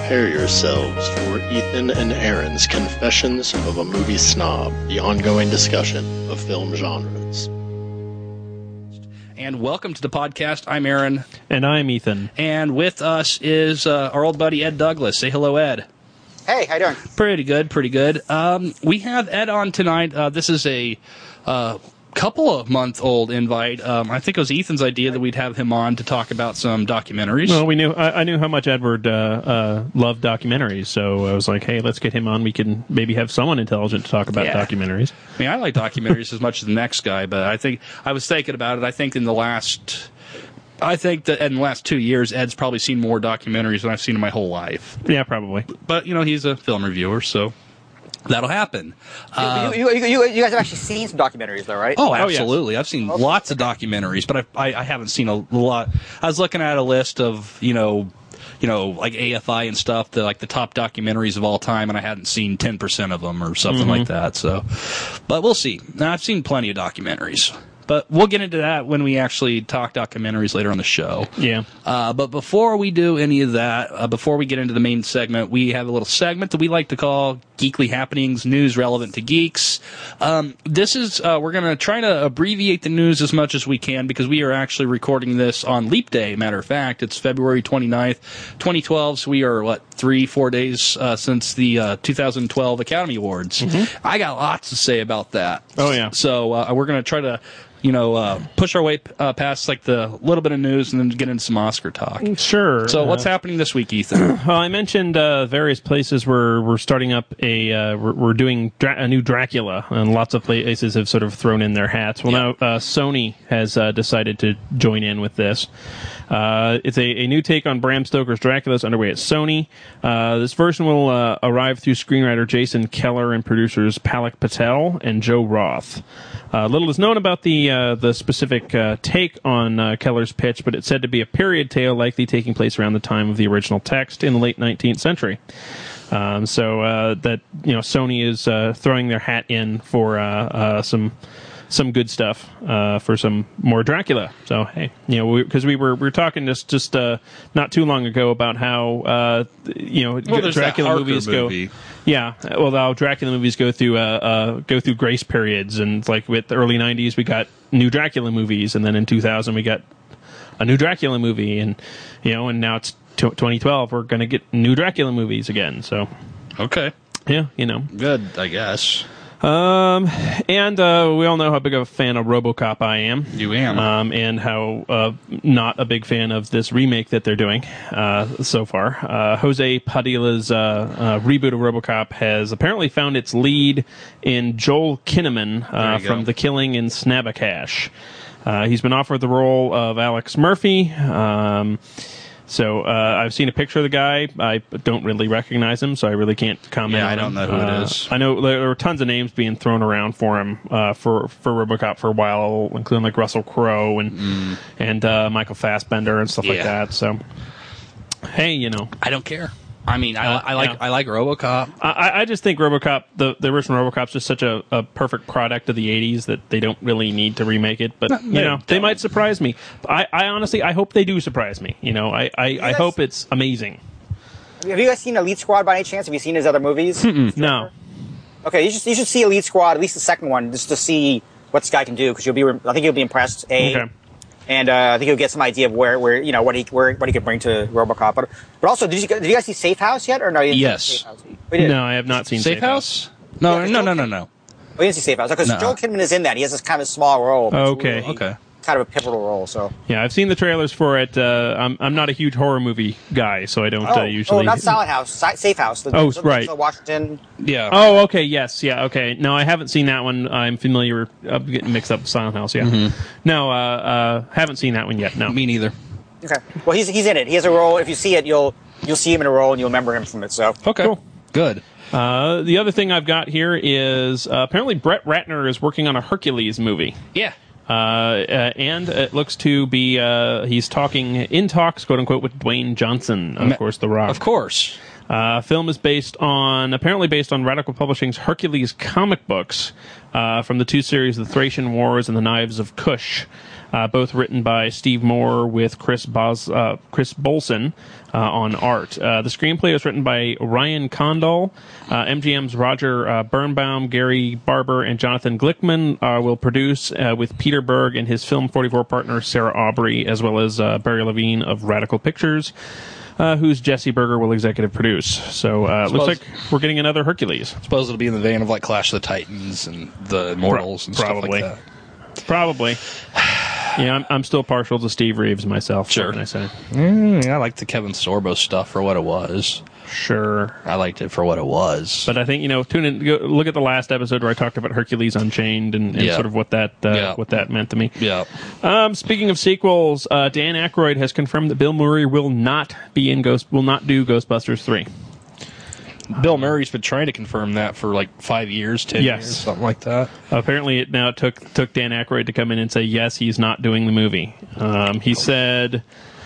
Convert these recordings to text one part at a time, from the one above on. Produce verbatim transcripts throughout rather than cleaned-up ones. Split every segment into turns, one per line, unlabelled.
prepare yourselves for Ethan and Aaron's Confessions of a Movie Snob, the ongoing discussion of film genres.
And welcome to the podcast. I'm Aaron.
And I'm Ethan.
And with us is uh, our old buddy Ed Douglas. Say hello, Ed.
Hey, how you doing?
Pretty good, pretty good. Um, we have Ed on tonight. Uh, this is a uh, couple of month old invite. Um, I think it was Ethan's idea that we'd have him on to talk about some documentaries.
Well, we knew I, I knew how much Edward uh, uh, loved documentaries, so I was like, hey, let's get him on. We can maybe have someone intelligent to talk about
Yeah.
documentaries.
I mean, I like documentaries as much as the next guy, but I think I was thinking about it. I think in the last, I think that in the last two years, Ed's probably seen more documentaries than I've seen in my whole life.
Yeah, probably.
But you know, he's a film reviewer, so that'll happen. Uh,
you, you, you, you guys have actually seen some documentaries, though, right?
Oh,
yes.
absolutely. I've seen
Okay.
lots of documentaries, but I, I, I haven't seen a lot. I was looking at a list of, you know, you know, like A F I and stuff, the like the top documentaries of all time, and I hadn't seen ten percent of them or something
Mm-hmm.
like that. So, but we'll see. Now, I've seen plenty of documentaries. But we'll get into that when we actually talk documentaries later on the show.
Yeah.
Uh, but before we do any of that, uh, before we get into the main segment, we have a little segment that we like to call Geekly Happenings, News Relevant to Geeks. Um, this is, uh, we're going to try to abbreviate the news as much as we can because we are actually recording this on Leap Day, matter of fact. It's February twenty-ninth, twenty twelve, so we are, what, three, four days uh, since the uh, two thousand twelve Academy Awards. Mm-hmm. I got lots to say about that.
Oh, yeah.
So uh, we're going to try to you know, uh, push our way uh, past like the little bit of news and then get into some Oscar talk.
Sure.
So, what's
uh,
happening this week, Ethan?
Well, I mentioned uh, various places where we're starting up a, uh, we're, we're doing dra- a new Dracula, and lots of places have sort of thrown in their hats. Well,
Yeah.
now uh, Sony has uh, decided to join in with this. Uh, it's a, a new take on Bram Stoker's Dracula that's underway at Sony. Uh, this version will uh, arrive through screenwriter Jason Keller and producers Palak Patel and Joe Roth. Uh, little is known about the uh, the specific uh, take on uh, Keller's pitch, but it's said to be a period tale likely taking place around the time of the original text in the late nineteenth century. Um, so uh, that you know, Sony is uh, throwing their hat in for uh, uh, some some good stuff uh, for some more Dracula. So hey, you know, because we, we were we were talking just just uh, not too long ago about how uh, you know
Well, there's that
Dracula
Harker
movies
movie.
go. Yeah, well, how Dracula movies go through uh, uh, go through grace periods, and like with the early nineties, we got new Dracula movies, and then in two thousand, we got a new Dracula movie, and you know, and now it's t- twenty twelve, we're going to get new Dracula movies again. So,
Okay.
yeah, you know,
Good, I guess.
um, and uh, we all know how big of a fan of RoboCop I am.
You am.
Um, and how uh, not a big fan of this remake that they're doing uh, so far. Uh, Jose Padilla's uh, uh, reboot of RoboCop has apparently found its lead in Joel Kinnaman
There
uh,
you
from
go.
The Killing in Snabacash. Uh, he's been offered the role of Alex Murphy. Um, So uh, I've seen a picture of the guy. I don't really recognize him, so I really can't comment.
Yeah, I
on
don't
him.
know who it
Uh,
is.
I know there were tons of names being thrown around for him uh, for for RoboCop for a while, including like Russell Crowe and and uh, Michael Fassbender and stuff like
Mm. Yeah.
that. So hey, you know,
I don't care. I mean, I,
Uh,
I like
yeah.
I like RoboCop.
I, I just think RoboCop, the the original RoboCop's just such a, a perfect product of the eighties that they don't really need to remake it. But you
they
know, they
don't.
might surprise me. I, I honestly, I hope they do surprise me. You know, I I, I
guys-
hope it's amazing.
Have you guys seen Elite Squad by any chance? Have you seen his other movies?
No.
Okay, you should you should see Elite Squad, at least the second one, just to see what this guy can do, because you'll be I think you'll be impressed. A,
Okay.
and uh, I think you'll get some idea of where, where you know what he where what he could bring to RoboCop. But but also, did you did you guys see Safe House yet or no? You didn't
Yes.
see Safe House? We did.
No, I have not seen
Safe House? No,
Yeah,
no, no,
okay.
no, no.
We didn't see Safe House because
No.
Joel Kinnaman is in that. He has this kind of small role. but it's
Okay.
really
Okay.
Kind of a pivotal role. So.
Yeah, I've seen the trailers for it. Uh, I'm I'm not a huge horror movie guy, so I don't
Oh,
uh, usually.
oh, not Silent House, Si- Safe House. The,
Oh,
the,
right.
the Washington.
Yeah.
Oh, okay, yes, yeah, okay. No, I haven't seen that one. I'm familiar. I'm getting mixed up with Silent House. Yeah.
Mm-hmm.
No, uh, uh, haven't seen that one yet. No.
Me neither.
Okay. Well, he's he's in it. He has a role. If you see it, you'll you'll see him in a role and you'll remember him from it. So.
Okay.
Cool.
Good.
Uh, the other thing I've got here is uh, apparently Brett Ratner is working on a Hercules movie.
Yeah.
Uh, uh, and it looks to be uh, he's talking in talks, quote unquote, with Dwayne Johnson, of
Ma-
course, The Rock.
Of course.
Uh, film is based on, apparently based on Radical Publishing's Hercules comic books, uh, from the two series, The Thracian Wars and The Knives of Kush. Uh, both written by Steve Moore with Chris Bos- uh, Chris Bolson uh, on art. Uh, the screenplay was written by Ryan Condal. Uh, M G M's Roger uh, Birnbaum, Gary Barber, and Jonathan Glickman uh, will produce uh, with Peter Berg and his Film forty-four partner Sarah Aubrey, as well as uh, Barry Levine of Radical Pictures, uh, whose Jesse Berger will executive produce. So uh, it looks like we're getting another Hercules.
I suppose it'll be in the vein of like Clash of the Titans and the Immortals and
Probably.
stuff like that.
Probably. Yeah, I'm, I'm still partial to Steve Reeves myself.
Sure.
What can I say?
Mm, I like the Kevin Sorbo stuff for what it was.
Sure.
I liked it for what it was.
But I think, you know, tune in, go, look at the last episode where I talked about Hercules Unchained and, and
Yeah.
sort of what that uh,
Yeah.
what that meant to me.
Yeah.
Um, speaking of sequels, uh, Dan Aykroyd has confirmed that Bill Murray will not be in Ghost, will not do Ghostbusters three.
Bill Murray's been trying to confirm that for like five years, ten
Yes.
years, something like that.
Apparently, it now took took Dan Aykroyd to come in and say yes, he's not doing the movie. Um, he said.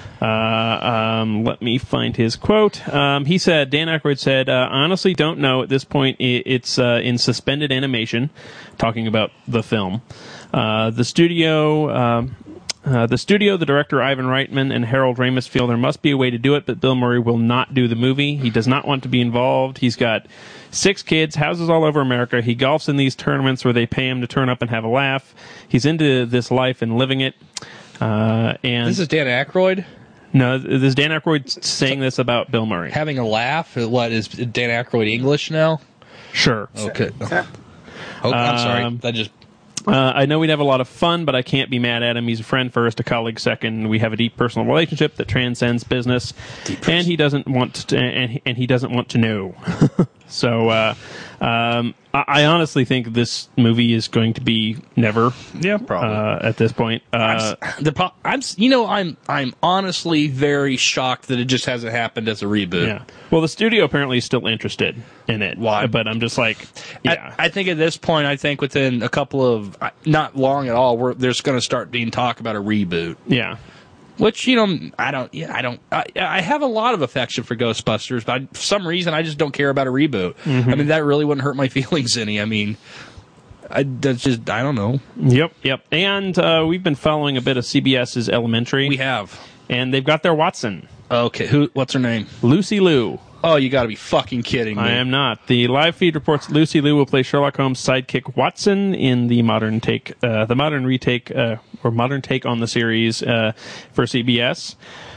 Uh, um, let me find his quote. Um, he said, Dan Aykroyd said, uh, honestly don't know at this point. It, it's uh, in suspended animation, talking about the film. Uh, the studio, um, uh, the studio, the director Ivan Reitman and Harold Ramis feel there must be a way to do it, but Bill Murray will not do the movie. He does not want to be involved. He's got six kids, houses all over America. He golfs in these tournaments where they pay him to turn up and have a laugh. He's into this life and living it. Uh, and
This is Dan Aykroyd
no, this is Dan Aykroyd saying this about Bill Murray.
having a laugh. What is Dan Aykroyd English now?
Sure.
Okay. Oh, I'm sorry.
Um,
That just
Uh, I know we'd have a lot of fun, but I can't be mad at him. He's a friend first, a colleague second. We have a deep personal relationship that transcends business, and he doesn't want to, and, and he doesn't want to know. So, uh, um, I, I honestly think this movie is going to be never.
yeah, probably.
Uh, at this point, uh,
I'm, the pro- I'm s- you know I'm I'm honestly very shocked that it just hasn't happened as a reboot.
yeah. Well, the studio apparently is still interested in it.
Why?
But I'm just like, yeah.
I, I think at this point, I think within a couple of not long at all, we're, there's going to start being talk about a reboot.
yeah.
Which you know, I don't. Yeah, I don't. I, I have a lot of affection for Ghostbusters, but I, for some reason, I just don't care about a reboot.
Mm-hmm.
I mean, that really wouldn't hurt my feelings any. I mean, I that's just I don't know.
Yep. Yep. And uh, we've been following a bit of CBS's Elementary.
We have.
And they've got their Watson,
Okay, who? What's her name?
Lucy Liu.
Oh, you got to be fucking kidding me!
I am not. The live feed reports Lucy Liu will play Sherlock Holmes' sidekick Watson in the modern take, uh, the modern retake uh, or modern take on the series uh, for C B S.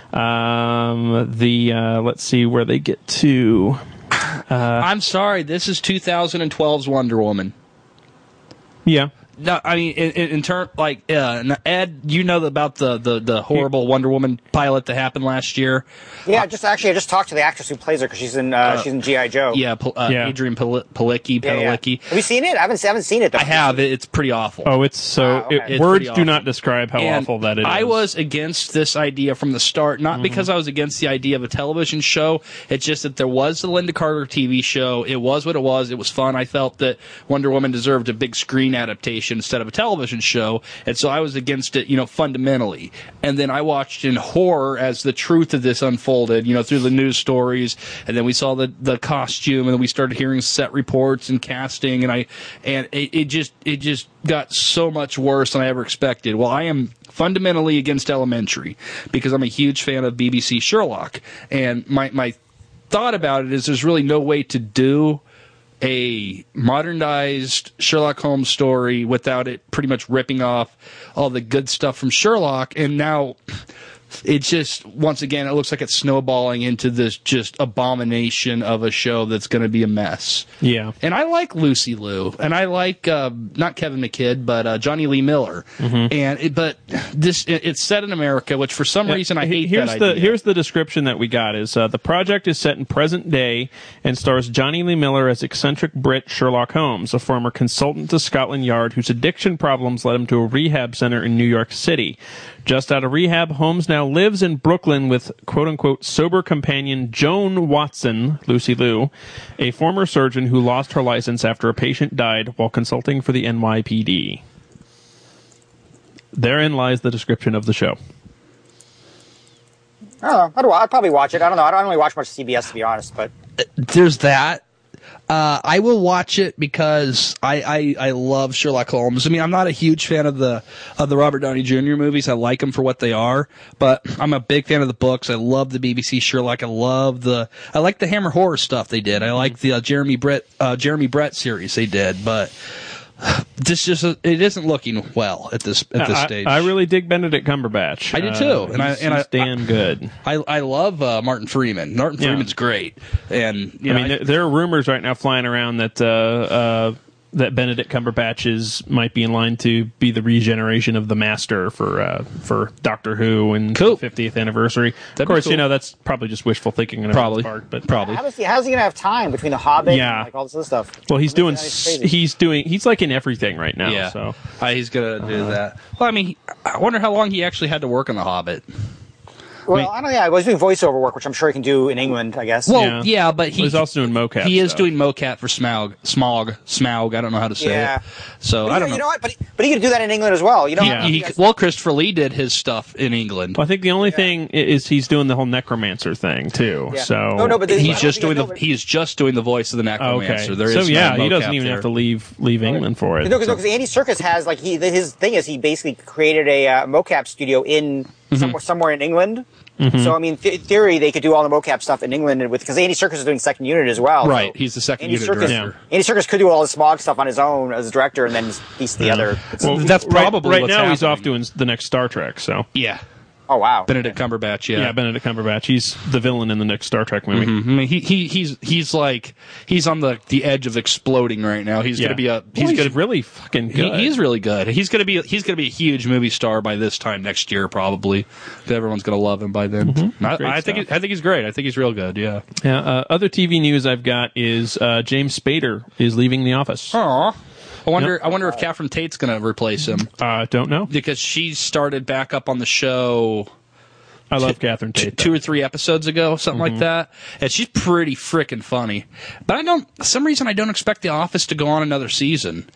Um, the uh, let's see where they get to.
I'm sorry. This is two thousand twelve's Wonder Woman.
Yeah.
No, I mean, in, in, in turn, like uh, Ed, you know about the, the, the horrible Wonder Woman pilot that happened last year.
Yeah, just actually, I just talked to the actress who plays her because she's in uh, she's in G I Joe.
Yeah, Pal- uh,
Yeah.
Adrian Pal- Palicki,
Yeah, yeah.
Palicki.
Have you seen it? I haven't, I haven't seen it. Though.
I have. It, it's pretty awful.
Oh, it's so.
Wow, okay.
it-
It's
words
pretty
do
awful.
not describe how
And
awful that is.
I was against this idea from the start, not because I was against the idea of a television show. It's just that there was the Linda Carter T V show. It was what it was. It was fun. I felt that Wonder Woman deserved a big screen adaptation instead of a television show, and so I was against it, you know, fundamentally. And then I watched in horror as the truth of this unfolded, you know, through the news stories, and then we saw the the costume, and then we started hearing set reports and casting, and I and it, it just it just got so much worse than I ever expected. Well, I am fundamentally against Elementary because I'm a huge fan of B B C Sherlock, and my my thought about it is there's really no way to do a modernized Sherlock Holmes story without it pretty much ripping off all the good stuff from Sherlock. And now it just, once again, it looks like it's snowballing into this just abomination of a show that's going to be a mess.
Yeah.
And I like Lucy Liu, and I like uh, not Kevin McKidd, but uh, Johnny Lee Miller.
Mm-hmm.
And it, but this it, it's set in America, which for some reason I hate
here's
that
the
idea.
here's the description that we got is uh, the project is set in present day and stars Johnny Lee Miller as eccentric Brit Sherlock Holmes, a former consultant to Scotland Yard whose addiction problems led him to a rehab center in New York City. Just out of rehab, Holmes now lives in Brooklyn with quote-unquote sober companion Joan Watson, Lucy Liu, a former surgeon who lost her license after a patient died while consulting for the N Y P D. Therein lies the description of the show.
I don't know. I'd, wa- I'd probably watch it. I don't know. I don't really watch much C B S, to be honest, but
There's that. Uh, I will watch it because I, I, I love Sherlock Holmes. I mean, I'm not a huge fan of the of the Robert Downey Junior movies. I like them for what they are, but I'm a big fan of the books. I love the B B C Sherlock. I love the I like the Hammer horror stuff they did. I like the uh, Jeremy Brett uh, Jeremy Brett series they did, but this just it isn't looking well at this at this
I,
stage.
I really dig Benedict Cumberbatch.
I do too,
uh,
and I
he's,
and
he's
I,
damn
I,
good.
I I love uh, Martin Freeman. Martin
Yeah.
Freeman's great, and you
I
know,
mean, there, there are rumors right now flying around that uh, uh, that Benedict Cumberbatch is might be in line to be the regeneration of the Master for uh, for Doctor Who and
Cool.
fiftieth anniversary.
That'd
of course,
be cool.
you know that's probably just wishful thinking on
Probably.
his part, but
probably.
How is he, how's he gonna have time between the Hobbit
Yeah.
and like all this other stuff?
well, he's
I mean,
doing
that's
s-
crazy.
he's doing he's like in everything right now.
Yeah,
So
uh, he's gonna do that. Well, I mean, he- I wonder how long he actually had to work on The Hobbit.
Well,
mean-
I don't know. Yeah, I was doing voiceover work, which I'm sure he can do in England. I guess.
Well,
Yeah.
yeah, but he,
he's also doing mocap.
he is
stuff.
doing mocap for Smaug, Smaug, Smaug. I don't know how to say
Yeah.
it. So
But
I
you,
don't
know,
know.
you know what? But he, but he could do that in England as well. You know.
He,
Yeah.
he,
You guys-
well, Christopher Lee did his stuff in England.
Well, I think the only thing i- is he's doing the whole necromancer thing too.
Yeah.
So
No, no, but the- I
He's
don't
just
think I
doing
know,
the
but-
he's just doing the voice of the
Oh,
necromancer.
okay.
There
so
is
yeah,
no
he doesn't
mocap
even
there.
have to leave leave England for it.
No, because Andy Serkis has like he his thing is he basically created a uh, mocap studio in
Mm-hmm.
somewhere somewhere in England. So I mean, th- in theory, they could do all the mocap stuff in England with because Andy Serkis is doing second unit as well.
Right,
So
he's the second
Andy
unit
Serkis,
director.
Andy Serkis could do all the Smog stuff on his own as a director, and then he's the other.
Well,
That's
right-
probably
right,
what's
now he's off
happening.
doing the next Star Trek. So
Yeah,
Oh wow,
Benedict Cumberbatch.
yeah,
Yeah,
Benedict Cumberbatch. He's the villain in the next Star Trek movie.
I mean, he, he he's he's like he's on the the edge of exploding right now. He's
Yeah.
gonna be a
Well,
he's
he's
gonna
really fucking
He,
good.
he's really good. He's gonna be he's gonna be a huge movie star by this time next year, probably. 'Cause everyone's gonna love him by then. I,
Great
I think
stuff.
he, I think he's great. I think he's real good. Yeah.
Yeah, uh, other T V news I've got is uh, James Spader is leaving The Office.
Aww. I wonder. I wonder if Catherine Tate's gonna replace him
Uh, don't know.
because she started back up on the show
I love Catherine
t-
Tate.
two or three episodes ago, something like that, and she's pretty freaking funny. But I don't. For some reason, I don't expect The Office to go on another season.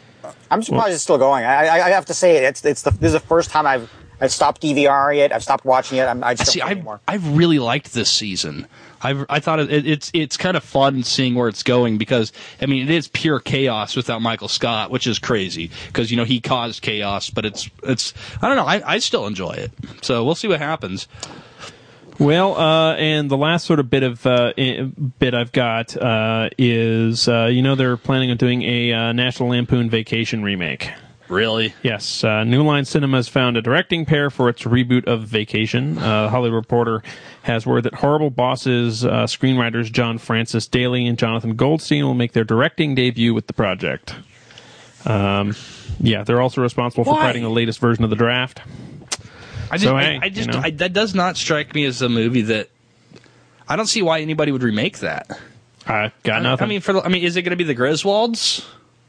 I'm surprised it's still going. I, I, I have to say it's it's the, this is the first time I've I've stopped DVRing it. I've stopped watching it. I'm, I just
See,
don't care
I
anymore.
I really liked this season. I I thought it, it's it's kind of fun seeing where it's going because I mean it is pure chaos without Michael Scott, which is crazy because you know he caused chaos, but it's it's I don't know. I I still enjoy it, so we'll see what happens.
Well, uh, and the last sort of bit of uh, i- bit I've got uh, is uh, you know they're planning on doing a uh, National Lampoon Vacation remake.
Really?
Yes, uh, New Line Cinemas found a directing pair for its reboot of Vacation. Uh, Hollywood Reporter has word that Horrible Bosses uh, screenwriters John Francis Daly and Jonathan Goldstein will make their directing debut with the project. Um, yeah, they're also responsible for
Why?
writing the latest version of the draft.
I just
So,
I,
hey,
I just
you know.
I, that does not strike me as a movie that I don't see why anybody would remake that.
I got nothing.
I mean, for the- I mean, is it going to be the Griswolds?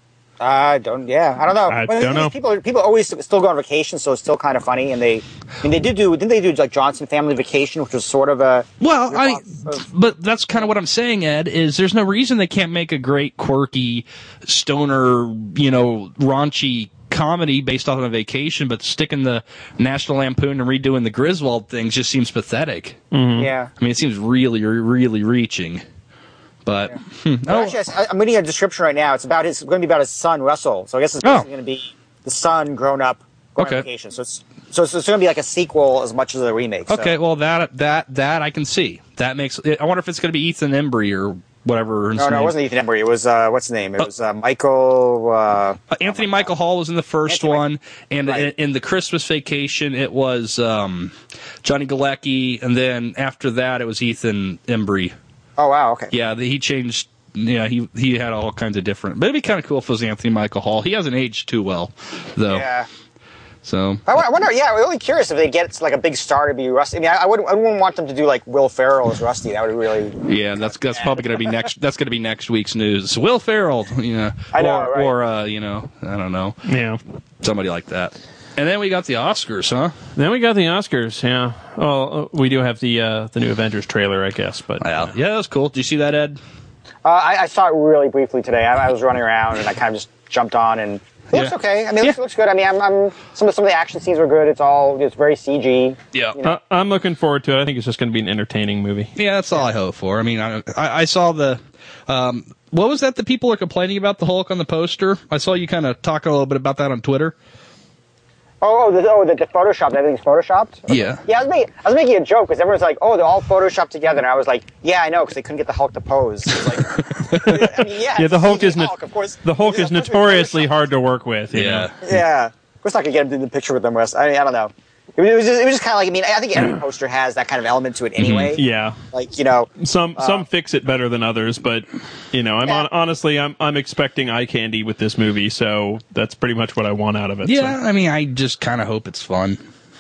I don't. Yeah, I don't know.
I
But the
don't
thing
know.
is, People people always still go on vacation, so it's still kind of funny. And they, I mean, they did do. Didn't they do like Johnson Family Vacation, which was sort of a.
Well, I,
ripoff of-
but that's kind of what I'm saying, Ed, is there's no reason they can't make a great, quirky, stoner, you know, raunchy comedy based off of a vacation, but sticking the National Lampoon and redoing the Griswold things just seems pathetic.
Yeah.
I mean, it seems really, really reaching. But, hmm,
Well,
oh,
actually, I- I'm reading a description right now. It's about his. It's going to be about his son Russell. So I guess it's
Oh.
basically going to be the son grown up going
Okay.
on vacation. So it's so it's, it's going to be like a sequel as much as a remake. so.
okay, well, that, that, that I can see. That makes, I wonder if it's going to be Ethan Embry or whatever. his
No, no,
name.
it wasn't Ethan Embry. It was uh, what's his name? It was uh, Michael. Uh,
Uh, Anthony Michael Hall was in the first
Anthony
one, and
Right.
in, in the Christmas Vacation, it was um, Johnny Galecki, and then after that, it was Ethan Embry.
oh wow. Okay.
Yeah, the, he changed. Yeah, he he had all kinds of different. But it'd be kind of cool if it was Anthony Michael Hall. He hasn't aged too well, though.
Yeah.
So
I wonder, I wonder. Yeah, I'm really curious if they get like a big star to be Rusty. I mean, I, I wouldn't. I wouldn't want them to do like Will Ferrell as Rusty. That would really.
yeah, that's that's probably gonna be next. That's gonna be next week's news. Will Ferrell, you know,
I know,
or
right.
or uh, you know, I don't know,
yeah.
somebody like that. And then we got the Oscars, huh?
Then we got the Oscars. Yeah. Well, uh, we do have the uh, the new Avengers trailer, I guess. But
Yeah, yeah, that was cool. Did you see that, Ed?
Uh, I, I saw it really briefly today. I, I was running around and I kind of just jumped on and It looks
Yeah.
okay. I mean, it looks,
Yeah.
looks good. I mean, I'm, I'm some of some of the action scenes were good. It's all it's very C G.
Yeah.
You know?
Uh, I'm looking forward to it. I think it's just going to be an entertaining movie.
Yeah, that's all I hope for. I mean, I, I, I saw the, um, what was that that people are complaining about the Hulk on the poster? I saw you kind of talking a little bit about that on Twitter.
Oh, oh, the, oh, the, the Photoshopped. Everything's Photoshopped? Okay.
Yeah.
Yeah, I was, making, I was making a joke because everyone's like, oh, they're all Photoshopped together. And I was like, yeah, I know, because they couldn't get the Hulk to pose. It's like, I mean, yeah,
Yeah, the
it's
Hulk
C G
is no-
Hulk, of course.
The Hulk
Yeah,
is
of course we
notoriously
Photoshopped.
hard to work with. you know?
Yeah. Of course, I could get him in the picture with them. Wes. I mean, I don't know. It was just, it was just kind of like, I mean, I think every poster has that kind of element to it anyway.
Yeah.
Like, you know,
Some some fix it better than others, but you know, I'm
Yeah.
on, honestly I'm I'm expecting eye candy with this movie, so that's pretty much what I want out of it.
Yeah,
so.
I mean, I just kind of hope it's fun.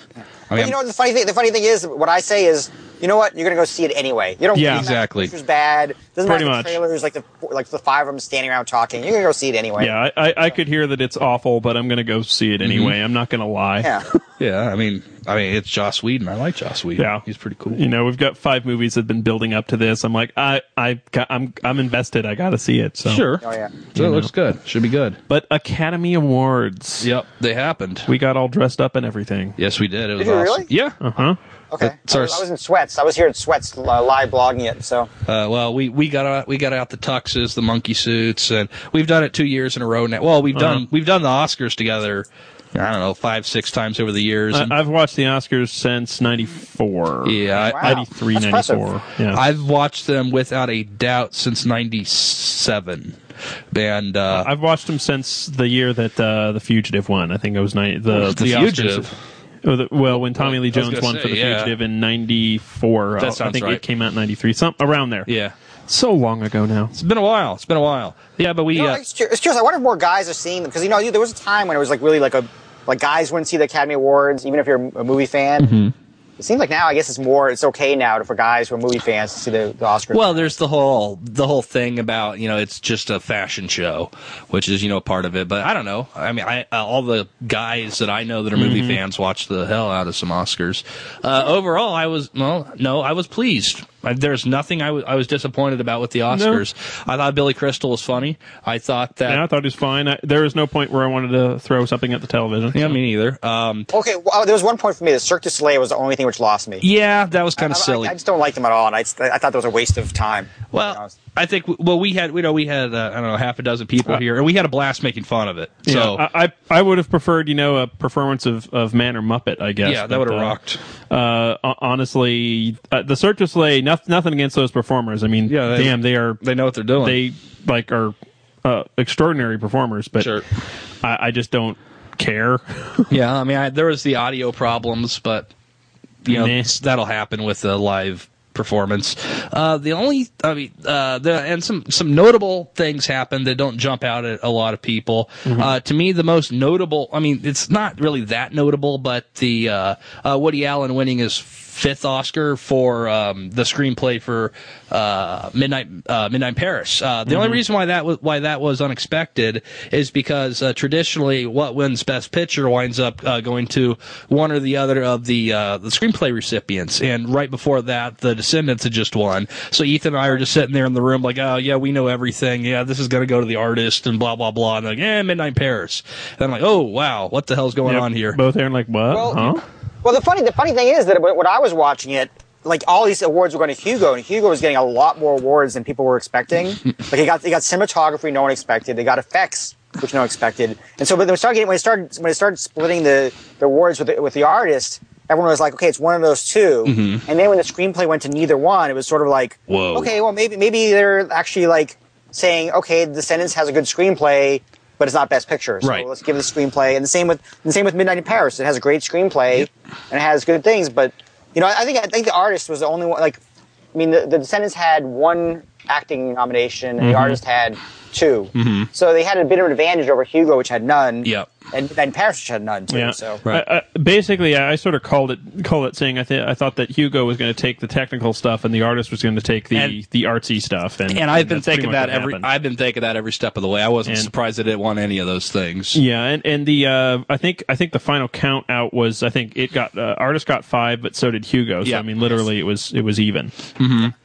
I mean,
But you know, the funny thing, the funny thing is, what I say is, you know what? You're gonna go see it anyway. You don't.
Yeah.
doesn't matter if
Exactly.
the picture's bad. Doesn't
Pretty
matter if
much.
the trailers like the like the five of them standing around talking. You're gonna go see it anyway.
Yeah, I, I, I could hear that it's awful, but I'm going to go see it anyway. I'm not going to lie.
Yeah.
yeah, I mean, I mean, it's Joss Whedon. I like Joss Whedon.
Yeah.
He's pretty cool.
You know, we've got five movies that have been building up to this. I'm like, I, I, got, I'm, I'm invested. I got to see it. So.
Sure.
Oh yeah.
So it looks good. Should be good.
But Academy Awards.
Yep, they happened.
We got all dressed up and everything.
Yes, we did. It was
Did you
awesome.
really?
Yeah.
Uh huh.
Okay.
It's
I
our
was, I was in sweats. I was here at sweats uh, live blogging it. So.
Uh, well, we, we got out, we got out the tuxes, the monkey suits, and we've done it two years in a row now. Well, we've done
Uh-huh.
we've done the Oscars together. I don't know, five six times over the years. and
I, I've watched the Oscars since ninety-four.
yeah, I,
Wow.
ninety-three,
That's
ninety-four. Yeah.
I've watched them without a doubt since ninety-seven, and uh,
I've watched them since the year that uh, The Fugitive won. I think it was ni- the
The
the
Fugitive?
Oscars. Oh, the, well, when Tommy Lee
I was
Jones
gonna
won
say,
for The
yeah.
Fugitive in ninety-four,
That
I
sounds
think
right.
it came out in ninety-three, some around there.
yeah,
So long ago now.
it's been a while. It's been a while. Yeah, but we
You know,
uh,
it's, curious, it's curious. I wonder if more guys are seeing them because you know there was a time when it was like really like a like guys wouldn't see the Academy Awards even if you're a movie fan.
Mm-hmm.
It seems like now I guess it's more it's okay now for guys who are movie fans to see the, the Oscars.
well, there's the whole the whole thing about you know it's just a fashion show, which is you know part of it. But I don't know. I mean, I uh, all the guys that I know that are movie fans watch the hell out of some Oscars. Uh, overall, I was well, no, I was pleased. I, there's nothing I, w- I was disappointed about with the Oscars. I thought Billy Crystal was funny. I thought that.
Yeah, I thought it was fine. I, there was no point where I wanted to throw something at the television.
Yeah, me neither. Um,
okay, well, there was one point for me. The Cirque du Soleil was the only thing which lost me.
yeah, that was kind
I,
of silly.
I, I just don't like them at all, and I, I thought that was a waste of time. to be
Well,
honest.
I think well we had you know we had uh, I don't know half a dozen people here and we had a blast making fun of it.
Yeah,
So
I, I I would have preferred, you know, a performance of, of Man or Muppet, I guess.
yeah, that
but,
would have
uh,
rocked.
Uh, ho- honestly, uh, the Cirque du Soleil, nothing, nothing against those performers. I mean,
Yeah, they-
damn, they are
They know what they're doing.
they like are uh, extraordinary performers, but
Sure.
I, I just don't care.
Yeah, I mean I, there was the audio problems, but you know
Meh.
s- that'll happen with the live performance. Uh, the only I mean uh, the and some some notable things happened that don't jump out at a lot of people. Uh, to me, the most notable. I mean, it's not really that notable, but the uh, uh, Woody Allen winning his fifth Oscar for um, the screenplay for uh, Midnight uh, Midnight in Paris. Uh, the only reason why that was why that was unexpected is because uh, traditionally, what wins Best Picture winds up uh, going to one or the other of the uh, the screenplay recipients. And right before that, The Descendants had just won. So Ethan and I are just sitting there in the room, like, oh yeah, we know everything. Yeah, this is going to go to the artist and blah blah blah. And like, yeah, Midnight in Paris. And I'm like, oh wow, what the hell's going
Yep,
on here?
Both Aaron like, what?
Well,
huh?
Well, the funny the funny thing is that when when I was watching it, like all these awards were going to Hugo, and Hugo was getting a lot more awards than people were expecting. Like he got he got cinematography, no one expected. They got effects, which no one expected. And so, but they started getting, when it started when it started splitting the, the awards with the, with the artist, everyone was like, okay, it's one of those two. And then when the screenplay went to neither one, it was sort of like,
Whoa.
okay, well maybe maybe they're actually like saying, okay, The Descendants has a good screenplay, but it's not Best Picture. So
Right.
let's give it a screenplay. And the same with the same with Midnight in Paris. It has a great screenplay and it has good things, but you know, I think I think the artist was the only one. Like, I mean, the, the Descendants had one acting nomination, and the artist had two. So they had a bit of an advantage over Hugo, which had none.
Yep.
And Midnight in Paris, which had none too.
Yeah.
So
Right.
I, I, basically, I, I sort of called it called it saying I th- I thought that Hugo was going to take the technical stuff and the artist was going to take the,
And-
the artsy stuff. And,
And I've been
that's pretty
thinking
much
that
what
every
happened.
I've been thinking that every step of the way. I wasn't
And-
surprised that it won any of those things.
Yeah, and and the uh, I think I think the final count out was I think it got uh, artist got five, but so did Hugo. So
Yeah.
I mean, literally, it was it was even.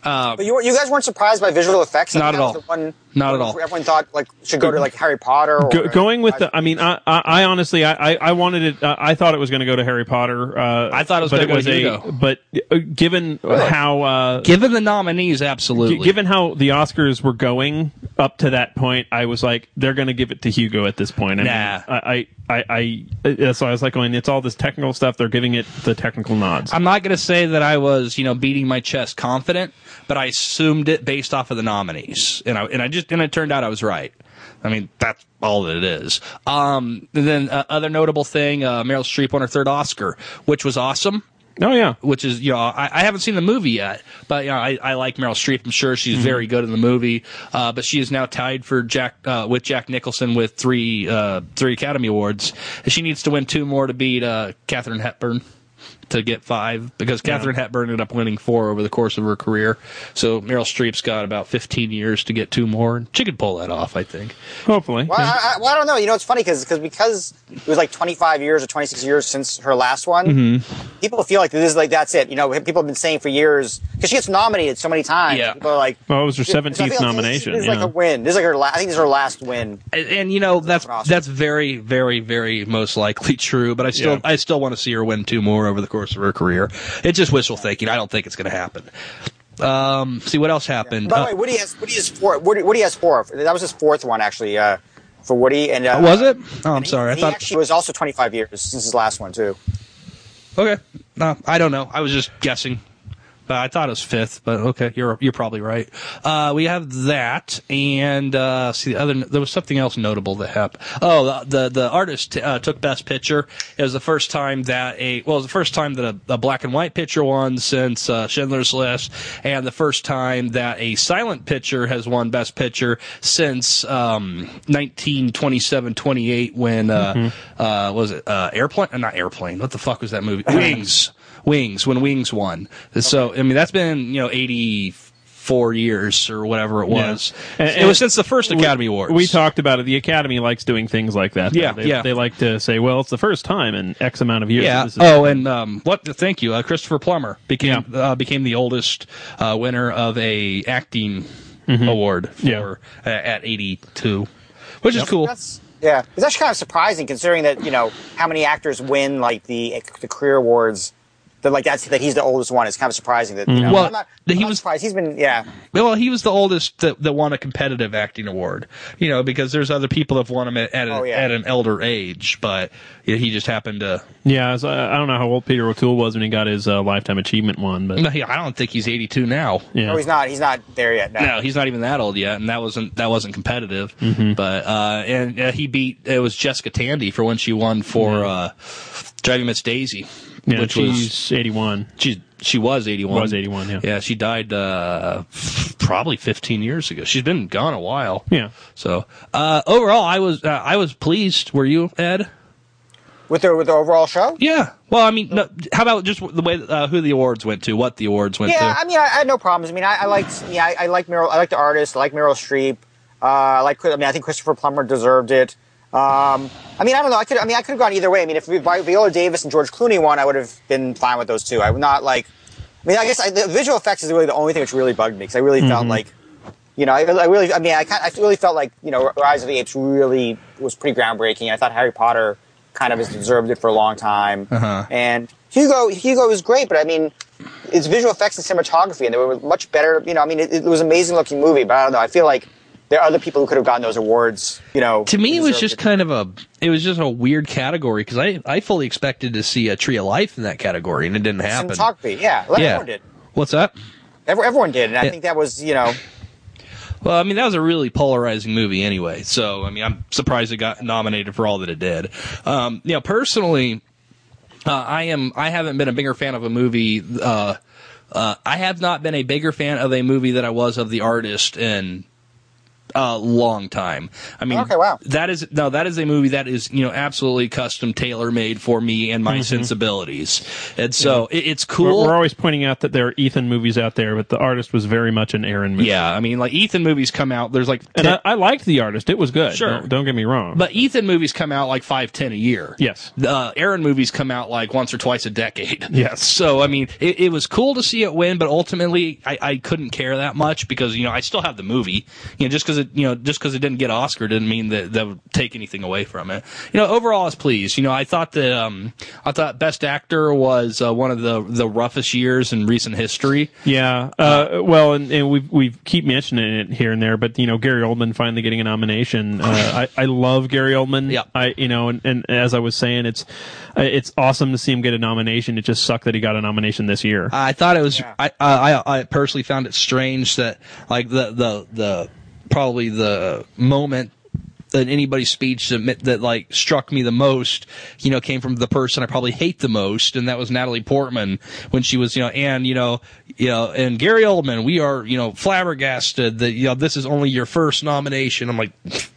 Uh,
But you, you guys weren't surprised by visual effects? I
Not
think
at
that was
all.
the one
Not at all.
Everyone thought like should go to like Harry Potter. Or,
Go, going with the, I mean, I, I, I honestly, I, I I wanted it. Uh, I thought it was going to go to Harry Potter. Uh,
I thought it was
but
gonna go to
a,
Hugo.
But uh, given how, uh,
given the nominees, absolutely.
g- given how the Oscars were going up to that point, I was like, they're going to give it to Hugo at this point. I
Nah.
mean, I, I, I, I, so I was like, going, it's all this technical stuff. They're giving it the technical nods.
I'm not going to say that I was, you know, beating my chest confident, but I assumed it based off of the nominees, and I and I just and it turned out I was right. I mean, that's all that it is. Um, and then uh, other notable thing, uh, Meryl Streep won her third Oscar, which was awesome.
Oh yeah.
Which is, you know, I, I haven't seen the movie yet, but you know, I, I like Meryl Streep. I'm sure she's very good in the movie. Uh, but she is now tied for Jack uh, with Jack Nicholson with three uh, three Academy Awards. She needs to win two more to beat uh, Katharine Hepburn to get five, because Katharine Hepburn ended up winning four over the course of her career. So Meryl Streep's got about fifteen years to get two more, and she could pull that off, I think.
Hopefully.
Well,
yeah.
I, I, well, I don't know. You know, it's funny because because it was like twenty-five years or twenty-six years since her last one.
Mm-hmm.
People feel like this is like that's it. You know, people have been saying for years because she gets nominated so many times.
Yeah.
People are like,
Well, it was her
I feel like
seventeenth
this-
nomination.
This is
yeah.
like a win. This is like her. La- I think this is her last win.
And, and you know that's
Awesome.
that's very very very most likely true. But I still
Yeah.
I still want to see her win two more over the course of her career. It's just wishful thinking. I don't think it's going to happen. Um, see what else happened.
By the
Uh,
way, Woody has Woody has four. Woody, Woody has four. That was his fourth one actually uh, for Woody. And uh,
was it? Oh, I'm
and he-
sorry. I
and he
thought.
actually was also twenty-five years since his last one too.
Okay. No, I don't know. I was just guessing. Uh, I thought it was fifth, but okay, you're you're probably right. Uh, we have that, and uh, see the other. There was something else notable that happened. Oh, the the, the artist uh, took Best Picture. It was the first time that a well, it was the first time that a, a black and white picture won since uh, Schindler's List, and the first time that a silent picture has won Best Picture since um, nineteen twenty-seven twenty-eight when uh,
Mm-hmm.
uh, was it uh, Airplane? Uh, not Airplane. What the fuck was that movie? Wings. Wings, when Wings won. So, I mean, that's been, you know, eighty-four years or whatever it was.
Yeah. And-
it was
and
since the first Academy Awards.
We talked about it. The Academy likes doing things like that.
Yeah,
they,
yeah.
They like to say, well, it's the first time in X amount of years.
Yeah.
This is-
Oh, and um, what? Thank you, uh, Christopher Plummer became uh, became the oldest uh, winner of a acting award for
Yeah.
uh, at eighty-two, which is cool.
That's yeah. It's actually kind of surprising considering that you know how many actors win like the the career awards. That like that's that he's the oldest one. It's kind of surprising that you know.
Well,
I'm not,
he
I'm not
was-
surprised. He's been yeah.
Well, he was the oldest that, that won a competitive acting award, you know, because there's other people that have won them at, at,
Oh,
a,
yeah.
at an elder age, but you know, he just happened to.
yeah. So I I don't know how old Peter O'Toole was when he got his uh, Lifetime Achievement one, but
No, he- I don't think he's eighty-two now.
yeah.
No, he's not. He's not there yet. No.
No, he's not even that old yet, and that wasn't that wasn't competitive.
Mm-hmm.
But uh, and uh, he beat it was Jessica Tandy for when she won for uh, Driving Miss Daisy,
yeah,
which
she's
was
eighty-one.
she she was eighty-one.
Was eighty-one, yeah.
Yeah, she died uh, probably fifteen years ago. She's been gone a while.
Yeah.
So uh, overall, I was uh, I was pleased. Were you, Ed?
With the with the overall show.
Yeah. Well, I mean, no, how about just the way uh, who the awards went to, what the awards went
Yeah,
to?
I mean, I, I had no problems. I mean, I, I liked, yeah, I, I like Meryl, I like the artist, I like Meryl Streep. Uh, I like, I mean, I think Christopher Plummer deserved it. Um, I mean, I don't know. I could, I mean, I could have gone either way. I mean, if Viola Davis and George Clooney won, I would have been fine with those two. I would not like. I mean, I guess I, the visual effects is really the only thing which really bugged me because I really
Mm-hmm.
felt like, you know, I, I really, I mean, I kind, I really felt like, you know, Rise of the Apes really was pretty groundbreaking. I thought Harry Potter kind of has deserved it for a long time,
Uh-huh.
and Hugo, Hugo was great, but I mean, it's visual effects and cinematography, and they were much better. You know, I mean, it, it was an amazing looking movie, but I don't know. I feel like there are other people who could have gotten those awards. You know,
To me, it
who
was
deserved
just kind of a it was just a weird category because I, I fully expected to see a Tree of Life in that category, and it didn't happen.
cinematography. Yeah, well,
Yeah.
everyone did.
What's that?
Every, everyone did, and I
Yeah.
think that was, you know,
Well, I mean, that was a really polarizing movie anyway. So, I mean, I'm surprised it got nominated for all that it did. Um, you know, personally, uh, I am. I haven't been a bigger fan of a movie. Uh, uh, I have not been a bigger fan of a movie that I was of The Artist in a long time. I mean,
Okay, wow.
that is no, that is a movie that is you know absolutely custom tailor made for me and my mm-hmm. sensibilities, and so yeah. it, it's cool.
We're, we're always pointing out that there are Ethan movies out there, but the artist was very much an Aaron movie.
Yeah, I mean, like Ethan movies come out. There's like,
and I, I liked the artist; it was good.
Sure,
don't, don't get me wrong.
But Ethan movies come out like five, ten a year.
Yes,
the uh, Aaron movies come out like once or twice a decade.
Yes.
So I mean, it, it was cool to see it win, but ultimately, I, I couldn't care that much because you know I still have the movie. You know, just because it you know just because it didn't get Oscar didn't mean that that would take anything away from it. You know, overall, I was pleased. You know, I thought that um, I thought Best Actor was uh, one of the the roughest years in recent history.
Yeah. Uh, well, and, and we we keep mentioning it here and there, but you know, Gary Oldman finally getting a nomination. Uh, I I love Gary Oldman.
Yeah.
I you know, and, and as I was saying, it's it's awesome to see him get a nomination. It just sucked that he got a nomination this year.
I thought it was.
Yeah.
I, I I personally found it strange that like the the the. probably the moment in anybody's speech that, that like struck me the most, you know, came from the person I probably hate the most, and that was Natalie Portman when she was, you know, and you know, you know, and Gary Oldman, we are, you know, flabbergasted that you know this is only your first nomination. I'm like.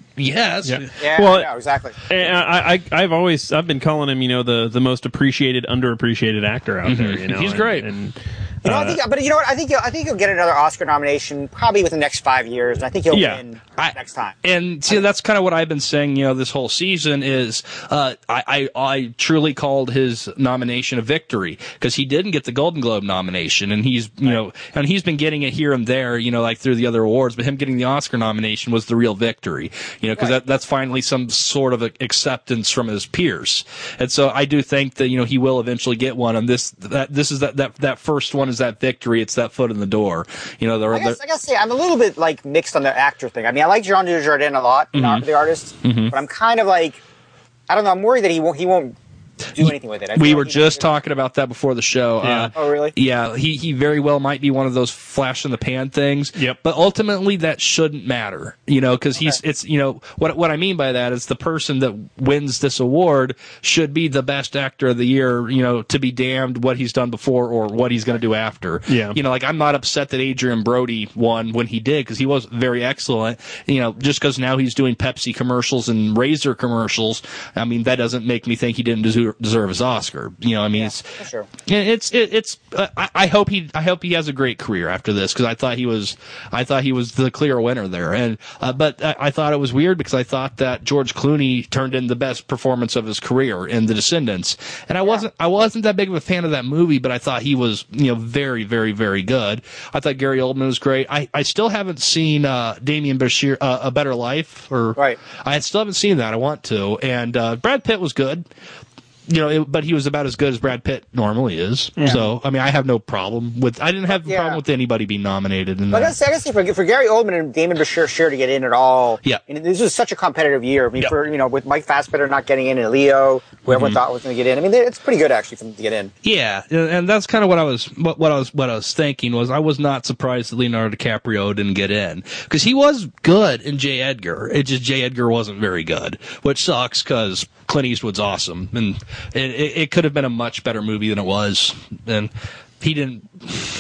Yes.
Yeah.
yeah well, no, exactly.
I, I, I've always, I've been calling him, you know, the, the most appreciated, underappreciated actor out
mm-hmm.
there. You know,
he's
and,
great.
And,
you know,
uh,
I think, but you know what? I think he'll, I think he'll get another Oscar nomination probably within the next five years. And I think he'll
yeah.
win
I,
next time.
And see, that's kind of what I've been saying. You know, this whole season is uh, I, I I truly called his nomination a victory because he didn't get the Golden Globe nomination, and he's you right. know, and he's been getting it here and there, you know, like through the other awards. But him getting the Oscar nomination was the real victory. You know, because right. that that's finally some sort of acceptance from his peers. And so I do think that you know he will eventually get one. And this that this is that that that first one is that victory. It's that foot in the door. You know,
I guess I gotta say I'm a little bit like mixed on the actor thing. I mean, I like Jean Dujardin a lot,
mm-hmm.
the artist,
mm-hmm.
but I'm kind of like I don't know. I'm worried that he won't he won't do anything with it. I
we
feel
were
like
just talking about that before the show.
Yeah.
Uh,
oh, really?
Yeah, he, he very well might be one of those flash in the pan things.
Yep.
But ultimately, that shouldn't matter, you know, because he's
Okay.
it's you know what what I mean by that is the person that wins this award should be the best actor of the year, you know, to be damned what he's done before or what he's going to do after.
Yeah.
You know, like I'm not upset that Adrian Brody won when he did because he was very excellent. You know, just because now he's doing Pepsi commercials and Razor commercials, I mean that doesn't make me think he didn't deserve, deserve his Oscar. You know, I mean,
Yeah,
it's
for sure.
it's it, it's. Uh, I, I hope he I hope he has a great career after this because I thought he was I thought he was the clear winner there. And uh, but I, I thought it was weird because I thought that George Clooney turned in the best performance of his career in The Descendants, and I wasn't I wasn't that big of a fan of that movie, but I thought he was you know very very very good. I thought Gary Oldman was great. I, I still haven't seen uh, Damien Bashir uh, A Better Life or
right.
I still haven't seen that. I want to. And uh, Brad Pitt was good. You know, it, but he was about as good as Brad Pitt normally is.
Yeah.
So, I mean, I have no problem with. I didn't have a
Yeah.
problem with anybody being nominated. In
But I
that.
gotta say, I gotta say for, for Gary Oldman and Damon Bashir sure to get in at all.
Yeah.
And this was such a competitive year. I mean,
Yep.
for you know, with Mike Fassbender not getting in and Leo, who everyone
Mm-hmm.
thought was going to get in. I mean, it's pretty good actually for them to get in.
Yeah, and that's kind of what I was what, what I was what I was thinking was I was not surprised that Leonardo DiCaprio didn't get in because he was good in J. Edgar. It just J. Edgar wasn't very good, which sucks because Clint Eastwood's awesome, and it, it, it could have been a much better movie than it was, and he didn't.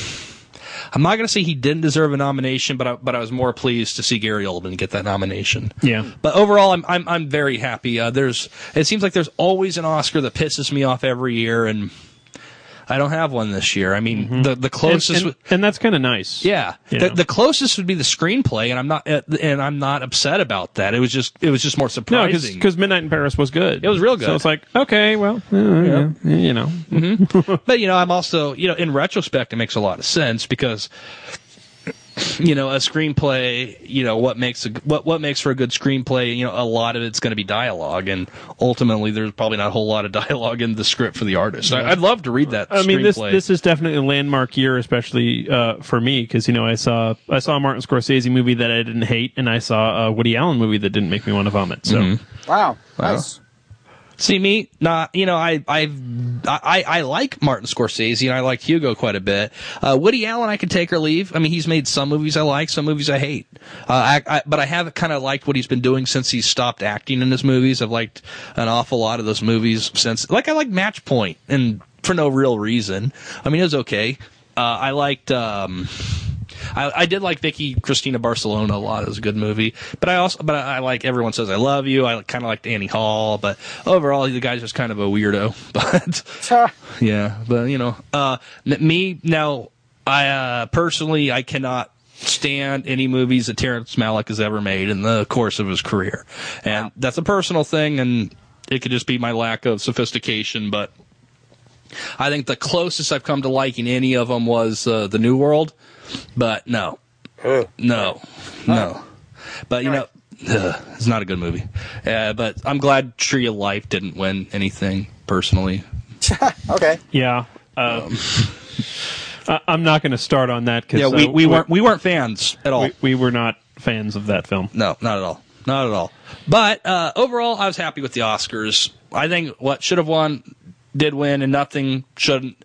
I'm not going to say he didn't deserve a nomination, but I, but I was more pleased to see Gary Oldman get that nomination.
Yeah.
But overall, I'm I'm I'm very happy. Uh, there's it seems like there's always an Oscar that pisses me off every year, and I don't have one this year. I mean, mm-hmm. the the closest,
and, and, and that's kind of nice.
yeah, the, the closest would be the screenplay, and I'm not and I'm not upset about that. It was just it was just more
No,
surprising.
because Midnight in Paris was good.
It was real good.
So it's like, okay, well, uh, yeah. you know.
Mm-hmm. But you know, I'm also you know, in retrospect, it makes a lot of sense because. You know, a screenplay. You know what makes a what what makes for a good screenplay. You know, a lot of it's going to be dialogue, and ultimately, there's probably not a whole lot of dialogue in the script for the artist. I, I'd love to read that.
I mean, this
screenplay.
this is definitely a landmark year, especially uh, for me, because you know I saw I saw a Martin Scorsese movie that I didn't hate, and I saw a Woody Allen movie that didn't make me want to vomit. So,
Mm-hmm.
Wow,
Wow.
nice.
See me, not you know, I I I I like Martin Scorsese and I like Hugo quite a bit. Uh, Woody Allen, I could take or leave. I mean, he's made some movies I like, some movies I hate. Uh, I, I, but I have kind of liked what he's been doing since he stopped acting in his movies. I've liked an awful lot of those movies since. Like I like Match Point, and for no real reason. I mean, it was okay. Uh, I liked. Um, I, I did like Vicky Cristina Barcelona a lot. It was a good movie. But I also, but I, I like Everyone Says I Love You. I kind of liked Annie Hall. But overall, the guy's just kind of a weirdo. But yeah, but you know, uh, me now, I uh, personally, I cannot stand any movies that Terrence Malick has ever made in the course of his career. And wow. that's a personal thing, and it could just be my lack of sophistication, but I think the closest I've come to liking any of them was uh, The New World, but no. no. No. No. But, you know, ugh, it's not a good movie. Uh, but I'm glad Tree of Life didn't win anything, personally.
Okay.
Yeah. Um, I'm not going to start on that because
yeah, we, we weren't we weren't fans at all.
We, we were not fans of that film.
No, not at all, not at all. But uh, overall, I was happy with the Oscars. I think what should have won did win, and nothing shouldn't.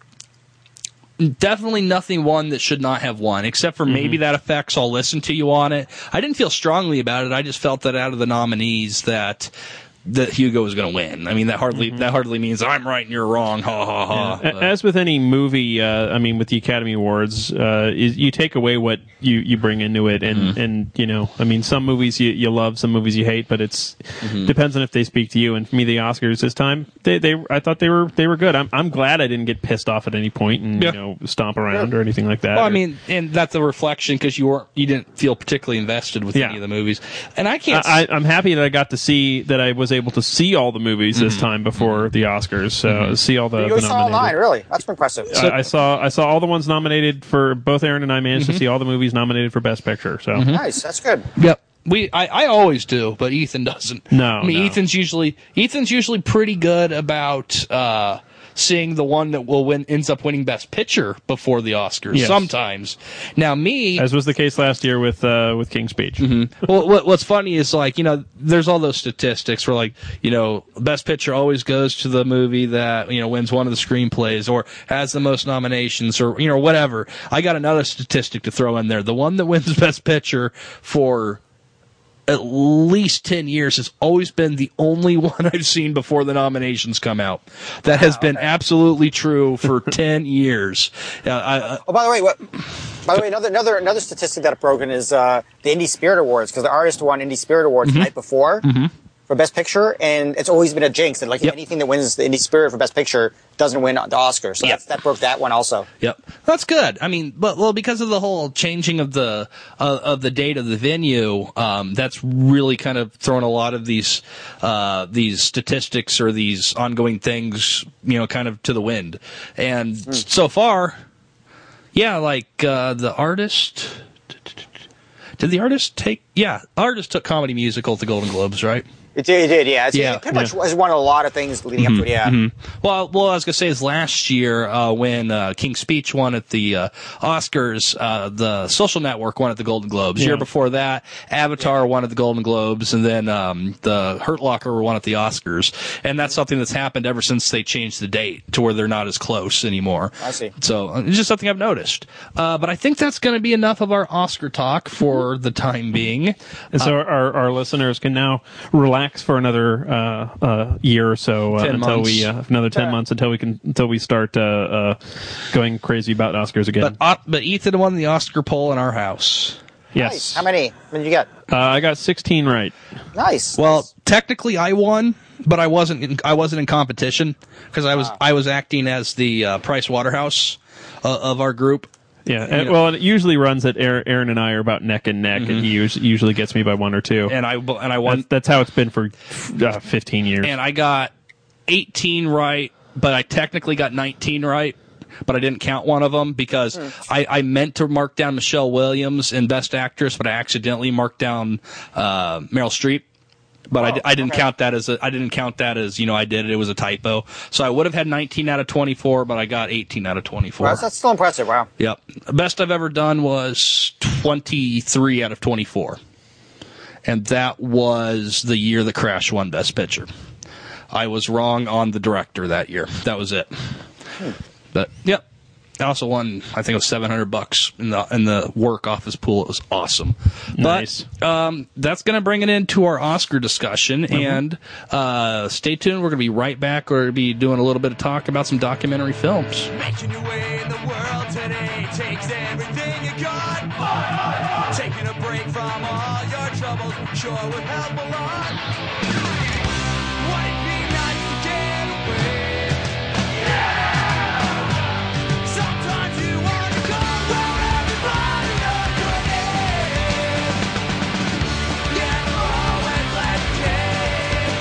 Definitely nothing won that should not have won, except for maybe mm-hmm. that affects. I'll listen to you on it. I didn't feel strongly about it. I just felt that out of the nominees that. that Hugo was going to win. I mean, that hardly mm-hmm. that hardly means I'm right and you're wrong. Ha ha ha.
Yeah. As with any movie, uh, I mean, with the Academy Awards, uh, is, you take away what you, you bring into it, and, mm-hmm. and you know, I mean, some movies you, you love, some movies you hate, but it's mm-hmm. depends on if they speak to you. And for me, the Oscars this time, they they I thought they were they were good. I'm I'm glad I didn't get pissed off at any point and yeah. you know stomp around yeah. or anything like that.
Well,
or,
I mean, and that's a reflection because you weren't you didn't feel particularly invested with yeah. any of the movies, and I can't.
I, I'm happy that I got to see that I was able to see all the movies this mm-hmm. time before the Oscars. So mm-hmm. see all the.
You
the
saw all nine, really? That's impressive.
I, I saw I saw all the ones nominated for both. Aaron and I managed mm-hmm. to see all the movies nominated for Best Picture. So
mm-hmm. nice, that's good.
Yep. We I, I always do, but Ethan doesn't.
No,
I mean
no.
Ethan's usually Ethan's usually pretty good about uh, seeing the one that will win ends up winning Best Picture before the Oscars. Yes. Sometimes. Now me,
as was the case last year with uh, with King's Speech.
Mm-hmm. Well, what, what's funny is like you know there's all those statistics where like you know Best Picture always goes to the movie that you know wins one of the screenplays or has the most nominations or you know whatever. I got another statistic to throw in there. The one that wins Best Picture for at least ten years has always been the only one I've seen before the nominations come out. That has been okay. absolutely true for ten years. Uh, I, uh,
oh, by the way, what? By the way, another another another statistic that broken is uh, the Indie Spirit Awards because the artist won Indie Spirit Awards mm-hmm. the night before mm-hmm. for Best Picture, and it's always been a jinx. And like yep. anything that wins the Indie Spirit for Best Picture doesn't win the Oscar. So yep. that's, that broke that one also.
Yep, that's good. I mean, but well, because of the whole changing of the uh, of the date of the venue, um, that's really kind of thrown a lot of these uh, these statistics or these ongoing things, you know, kind of to the wind. And mm. so far, yeah, like uh, the artist. Did the artist take? Yeah, artist took comedy musical at the Golden Globes, right?
It did, it did, yeah. It's,
yeah.
It pretty much yeah. has won a lot of things leading mm-hmm. up to it, yeah.
Mm-hmm. Well, well, I was going to say is last year uh, when uh, King's Speech won at the uh, Oscars, uh, the Social Network won at the Golden Globes. Yeah. Year before that, Avatar yeah. won at the Golden Globes, and then um, the Hurt Locker won at the Oscars. And that's something that's happened ever since they changed the date to where they're not as close anymore.
I see.
So it's just something I've noticed. Uh, but I think that's going to be enough of our Oscar talk for the time being.
And so uh, our, our listeners can now relax for another Uh, uh, year or so uh, until
months.
we uh, another ten yeah. months until we can until we start uh, uh, going crazy about Oscars again.
But uh, but Ethan won the Oscar poll in our house.
Yes.
Nice. How many? How many did you get?
Uh, I got sixteen right.
Nice.
Well,
nice.
technically I won, but I wasn't in, I wasn't in competition because I was
ah.
I was acting as the uh, Price Waterhouse uh, of our group.
Yeah, and, know, well, it usually runs that Aaron and I are about neck and neck, mm-hmm. and he usually gets me by one or two.
And I and I won.
That's, that's how it's been for uh, fifteen years.
And I got eighteen right, but I technically got nineteen right, but I didn't count one of them because mm. I, I meant to mark down Michelle Williams in Best Actress, but I accidentally marked down uh, Meryl Streep. But oh, I, I didn't
okay.
count that as a, I didn't count that as you know I did it. It was a typo. So I would have had nineteen out of twenty-four, but I got eighteen out of twenty-four.
Well, that's still impressive. Wow.
Yep. The best I've ever done was twenty-three out of twenty-four, and that was the year that Crash won Best Picture. I was wrong on the director that year. That was it. Hmm. But yep. also won, I think it was seven hundred bucks in the in the work office pool. It was awesome.
Nice.
But um, that's going to bring it into our Oscar discussion. Mm-hmm. And uh, stay tuned. We're going to be right back. We're going to be doing a little bit of talk about some documentary films.
Making your way in the world today takes everything you got. Taking a break from all your troubles sure would help a lot. Would it be nice to get away? Yeah! Sometimes you want to go where everybody knows your name. Yet always let you.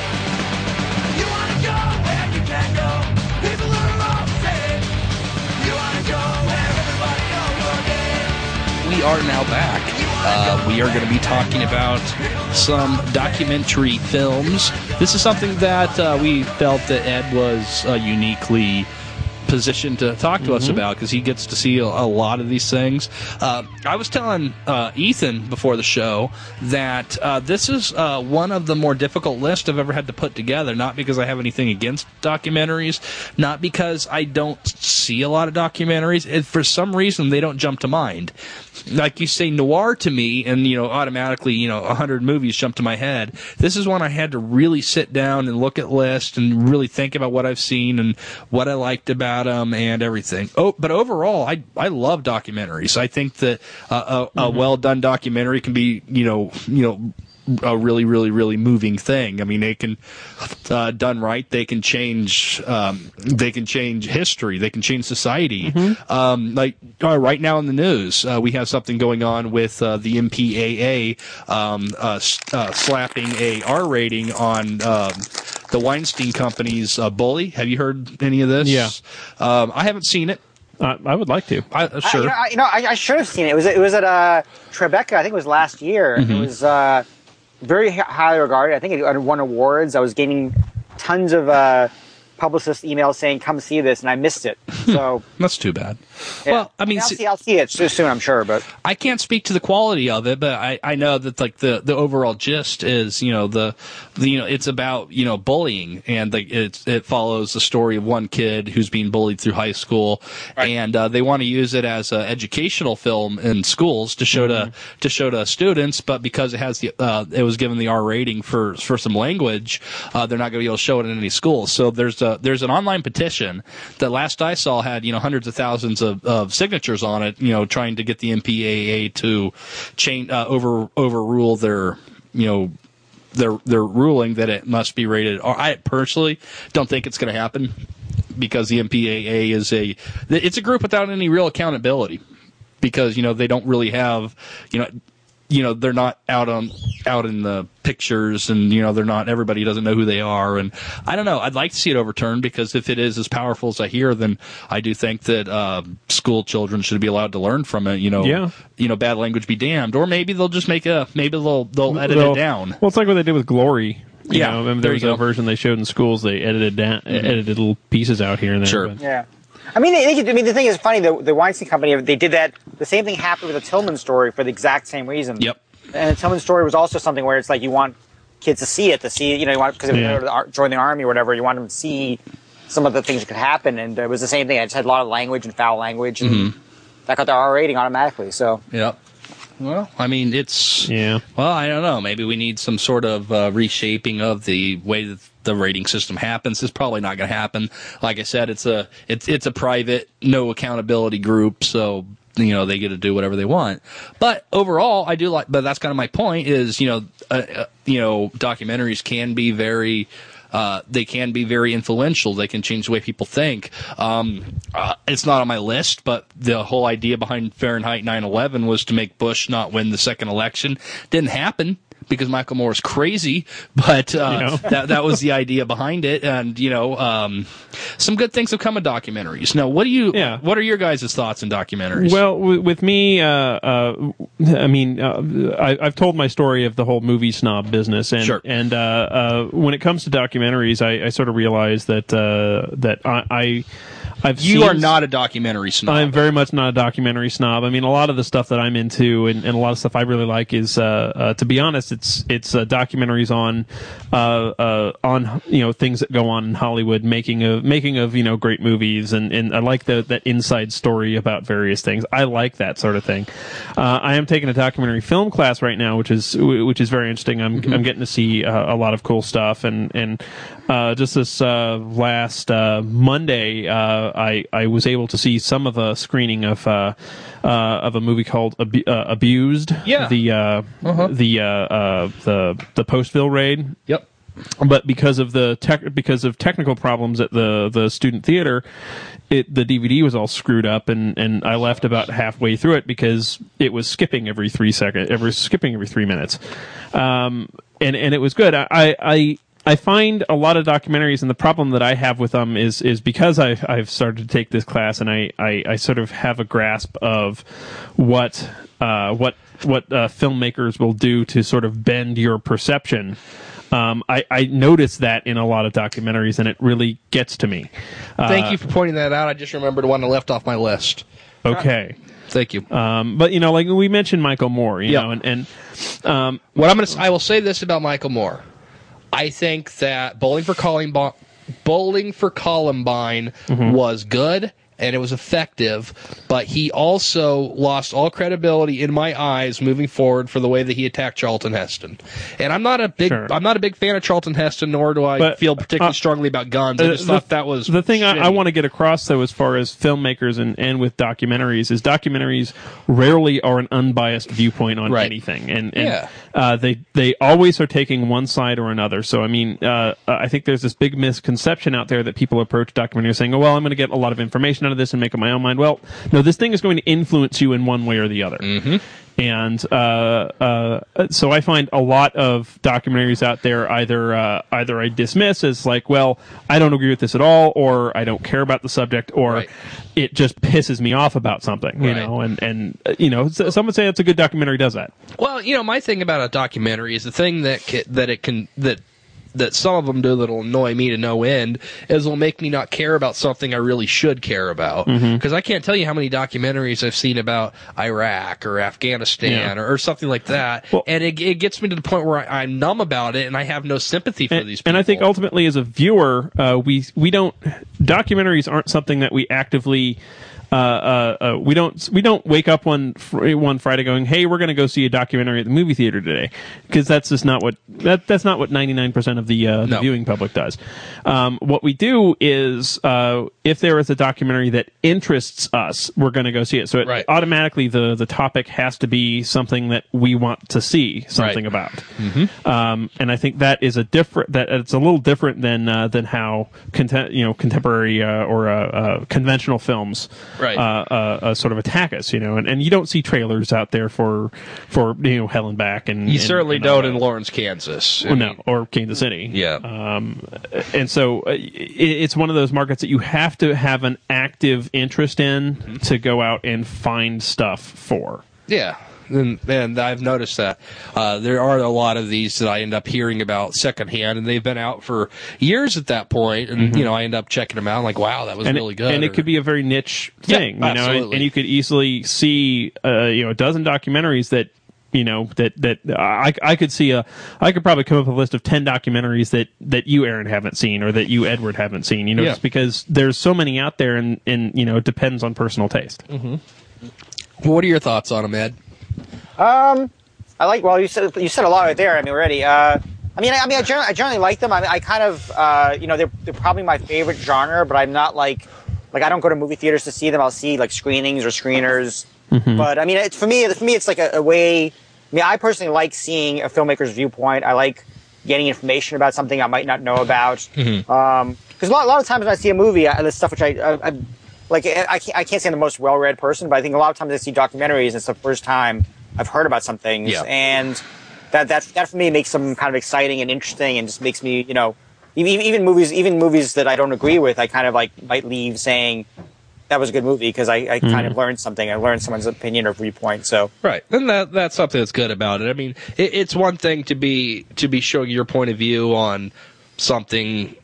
You want to go where you can go. People are all the same. You want to go where everybody knows your name.
We are now back. Uh, we are going to be talking about some documentary films. This is something that uh, we felt that Ed was uh, uniquely positioned to talk to mm-hmm. us about because he gets to see a, a lot of these things. Uh, I was telling uh, Ethan before the show that uh, this is uh, one of the more difficult lists I've ever had to put together, not because I have anything against documentaries, not because I don't see a lot of documentaries. It, for some reason, they don't jump to mind. Like you say noir to me, and, you know, automatically, you know, a hundred movies jump to my head. This is one I had to really sit down and look at lists and really think about what I've seen and what I liked about them and everything. Oh, but overall, I I love documentaries. I think that uh, a, a mm-hmm. well done documentary can be, you know, you know. a really, really, really moving thing. I mean, they can, uh, done right, they can change, um, they can change history, they can change society. Mm-hmm. Um, like, uh, right now in the news, uh, we have something going on with, uh, the M P A A, um, uh, uh, slapping a R rating on, um, the Weinstein Company's, uh, Bully. Have you heard any of this?
Yeah.
Um, I haven't seen it.
Uh, I would like to.
I, uh, sure.
I, you know, I, you know, I, I should have seen it. It was, it was at, uh, Tribeca, I think it was last year. Mm-hmm. It was, uh, very highly regarded. I think it won awards. I was getting tons of uh, publicist emails saying, "Come see this," and I missed it. So
that's too bad.
Yeah.
Well, I mean,
I'll see, I'll see it soon, I'm sure. But
I can't speak to the quality of it, but I, I know that like the, the overall gist is, you know, the, the you know it's about, you know, bullying, and the, it it follows the story of one kid who's being bullied through high school, right. and uh, they want to use it as an educational film in schools to show mm-hmm. to to show to students, but because it has the uh, it was given the R rating for for some language, uh, they're not going to be able to show it in any schools. So there's a there's an online petition that last I saw had, you know, hundreds of thousands of Of, of signatures on it, you know, trying to get the M P A A to change, uh, over overrule their, you know, their their ruling that it must be rated. Or I personally don't think it's going to happen because the M P A A is a it's a group without any real accountability because, you know, they don't really have, you know. You know, they're not out on out in the pictures, and, you know, they're not. Everybody doesn't know who they are, and I don't know. I'd like to see it overturned because if it is as powerful as I hear, then I do think that uh, school children should be allowed to learn from it. You know,
yeah.
you know, bad language be damned, or maybe they'll just make a maybe they'll they'll edit
they'll,
it down.
Well, it's like what they did with Glory. You
yeah,
know, I mean, there was a version they showed in schools. They edited down, mm-hmm. edited little pieces out here and there.
Sure.
But.
Yeah. I mean, they, they could, I mean, the thing is funny. The, the Weinstein Company, they did that. The same thing happened with the Tillman story for the exact same reason.
Yep.
And the Tillman story was also something where it's like you want kids to see it, to see, you know, you want because they
yeah.
to join the army or whatever. You want them to see some of the things that could happen, and it was the same thing. I just had a lot of language and foul language, and
mm-hmm.
that got the R rating automatically. So.
Yep. Well, I mean, it's
yeah.
Well, I don't know. Maybe we need some sort of uh, reshaping of the way that the rating system happens. It's probably not going to happen. Like I said, it's a it's it's a private, no accountability group, so you know they get to do whatever they want. But overall, I do like. But that's kind of my point. Is you know uh, uh, you know documentaries can be very. Uh, they can be very influential. They can change the way people think. Um, uh, it's not on my list, but the whole idea behind Fahrenheit nine eleven was to make Bush not win the second election. Didn't happen because Michael Moore is crazy, but uh, you know. that that was the idea behind it. And you know, um, some good things have come of documentaries. Now, what do you?
Yeah.
What are your guys' thoughts on documentaries?
Well, w- with me, uh, uh, I mean, uh, I, I've told my story of the whole movie snob business, and
sure.
and uh, uh, when it comes to documentaries, I, I sort of realize that uh, that I. I I've
You
seen,
are not a documentary snob.
I'm very much not a documentary snob. I mean, a lot of the stuff that I'm into and, and a lot of stuff I really like is, uh, uh, to be honest, it's it's uh, documentaries on uh, uh, on you know things that go on in Hollywood, making of making of you know great movies, and, and I like the that inside story about various things. I like that sort of thing. Uh, I am taking a documentary film class right now, which is which is very interesting. I'm
Mm-hmm.
I'm getting to see uh, a lot of cool stuff, and and uh, just this uh, last uh, Monday, uh, I I was able to see some of a screening of uh, uh, of a movie called Ab- uh, Abused.
Yeah.
The uh,
Uh-huh.
the uh, uh, the the Postville raid.
Yep.
But because of the tech, because of technical problems at the the student theater, it the D V D was all screwed up, and, and I left about halfway through it because it was skipping every three seconds, every skipping every three minutes, um, and and it was good. I I. I find a lot of documentaries, and the problem that I have with them is is because I've I've started to take this class, and I, I, I sort of have a grasp of what uh, what what uh, filmmakers will do to sort of bend your perception. Um, I, I notice that in a lot of documentaries, and it really gets to me. Uh,
Thank you for pointing that out. I just remembered one I left off my list.
Okay.
Thank you.
Um, but you know, like we mentioned Michael Moore, you
Yeah.
know, and, and um,
What I'm going to I will say this about Michael Moore. I think that Bowling for Columbine, Bowling for Columbine
Mm-hmm.
was good and it was effective, but he also lost all credibility in my eyes moving forward for the way that he attacked Charlton Heston. And I'm not a big
Sure.
I'm not a big fan of Charlton Heston, nor do I
But,
feel particularly
uh,
strongly about guns. I
Uh,
just thought that was
the thing I, I
shitty.
want to get across, though, as far as filmmakers and, and with documentaries, is documentaries rarely are an unbiased viewpoint on
Right.
anything, and, and
Yeah.
uh, they they always are taking one side or another. So, I mean, uh, I think there's this big misconception out there that people approach documentaries saying, "Oh, well, I'm going to get a lot of information out of this and make up my own mind." Well, no, this thing is going to influence you in one way or the other. Mm-hmm. And uh, uh, so I find a lot of documentaries out there either uh, either I dismiss as like, well, I don't agree with this at all, or I don't care about the subject, or
Right.
it just pisses me off about something, you
Right.
know. And and uh, you know, s- some would say it's a good documentary does that.
Well, you know, my thing about a documentary is the thing that ca- that it can that that some of them do that'll annoy me to no end is will make me not care about something I really should care about. Because
Mm-hmm.
I can't tell you how many documentaries I've seen about Iraq or Afghanistan
Yeah.
or, or something like that,
Well-
and it, it gets me to the point where I, I'm numb about it and I have no sympathy for
And,
these people.
and I think ultimately, as a viewer, uh, we we don't documentaries aren't something that we actively. Uh, uh, uh, we don't we don't wake up one fr- one Friday going, "Hey, we're going to go see a documentary at the movie theater today," because that's just not what that that's not what ninety-nine percent of the, uh, the
No.
viewing public does. Um, what we do is, uh, if there is a documentary that interests us, we're going to go see it. So it
Right.
automatically the the topic has to be something that we want to see something
Right.
about. Um, and I think that is a different that it's a little different than uh, than how contem- you know contemporary uh, or uh, uh, conventional films
Right.
uh, uh, uh, sort of attack us, you know, and, and you don't see trailers out there for for you know Hell and Back, and
you
and-
certainly
and all
don't
that.
in Lawrence, Kansas. I
Well, no,
mean,
or Kansas City.
Yeah.
Um, and so uh, it, it's one of those markets that you have to have an active interest in
Mm-hmm.
to go out and find stuff for.
Yeah. And, and I've noticed that uh, there are a lot of these that I end up hearing about secondhand, and they've been out for years at that point, and you know I end up checking them out. I'm like, wow, that was
and
really
it,
good.
And
or-
it could be a very niche
Yeah,
thing, you know, and,
absolutely.
and you could easily see, uh, you know, a dozen documentaries that, you know, that that I I could see a I could probably come up with a list of ten documentaries that that you Aaron haven't seen or that you Edward haven't seen, you know,
Yeah.
just because there's so many out there, and and you know, it depends on personal taste.
What are your thoughts on them, Ed?
Um, I like. Well, you said you said a lot right there. I mean, already. Uh, I mean, I, I mean, I generally, I generally like them. I, mean, I kind of, uh, you know, they're they're probably my favorite genre, but I'm not like, like I don't go to movie theaters to see them. I'll see like screenings or screeners. But I mean, it's for me. For me, it's like a, a way. I mean, I personally like seeing a filmmaker's viewpoint. I like getting information about something I might not know about. Um, because a lot, a lot of times when I see a movie, I, the stuff which I, I, I like, I can't, I can't say I'm the most well-read person, but I think a lot of times I see documentaries and it's the first time I've heard about some things,
Yeah.
and that that that for me makes them kind of exciting and interesting, and just makes me, you know, even even movies, even movies that I don't agree with, I kind of like might leave saying that was a good movie because I, I kind of learned something. I learned someone's opinion or viewpoint. So
Right, and that that's something that's good about it. I mean, it, it's one thing to be to be showing your point of view on something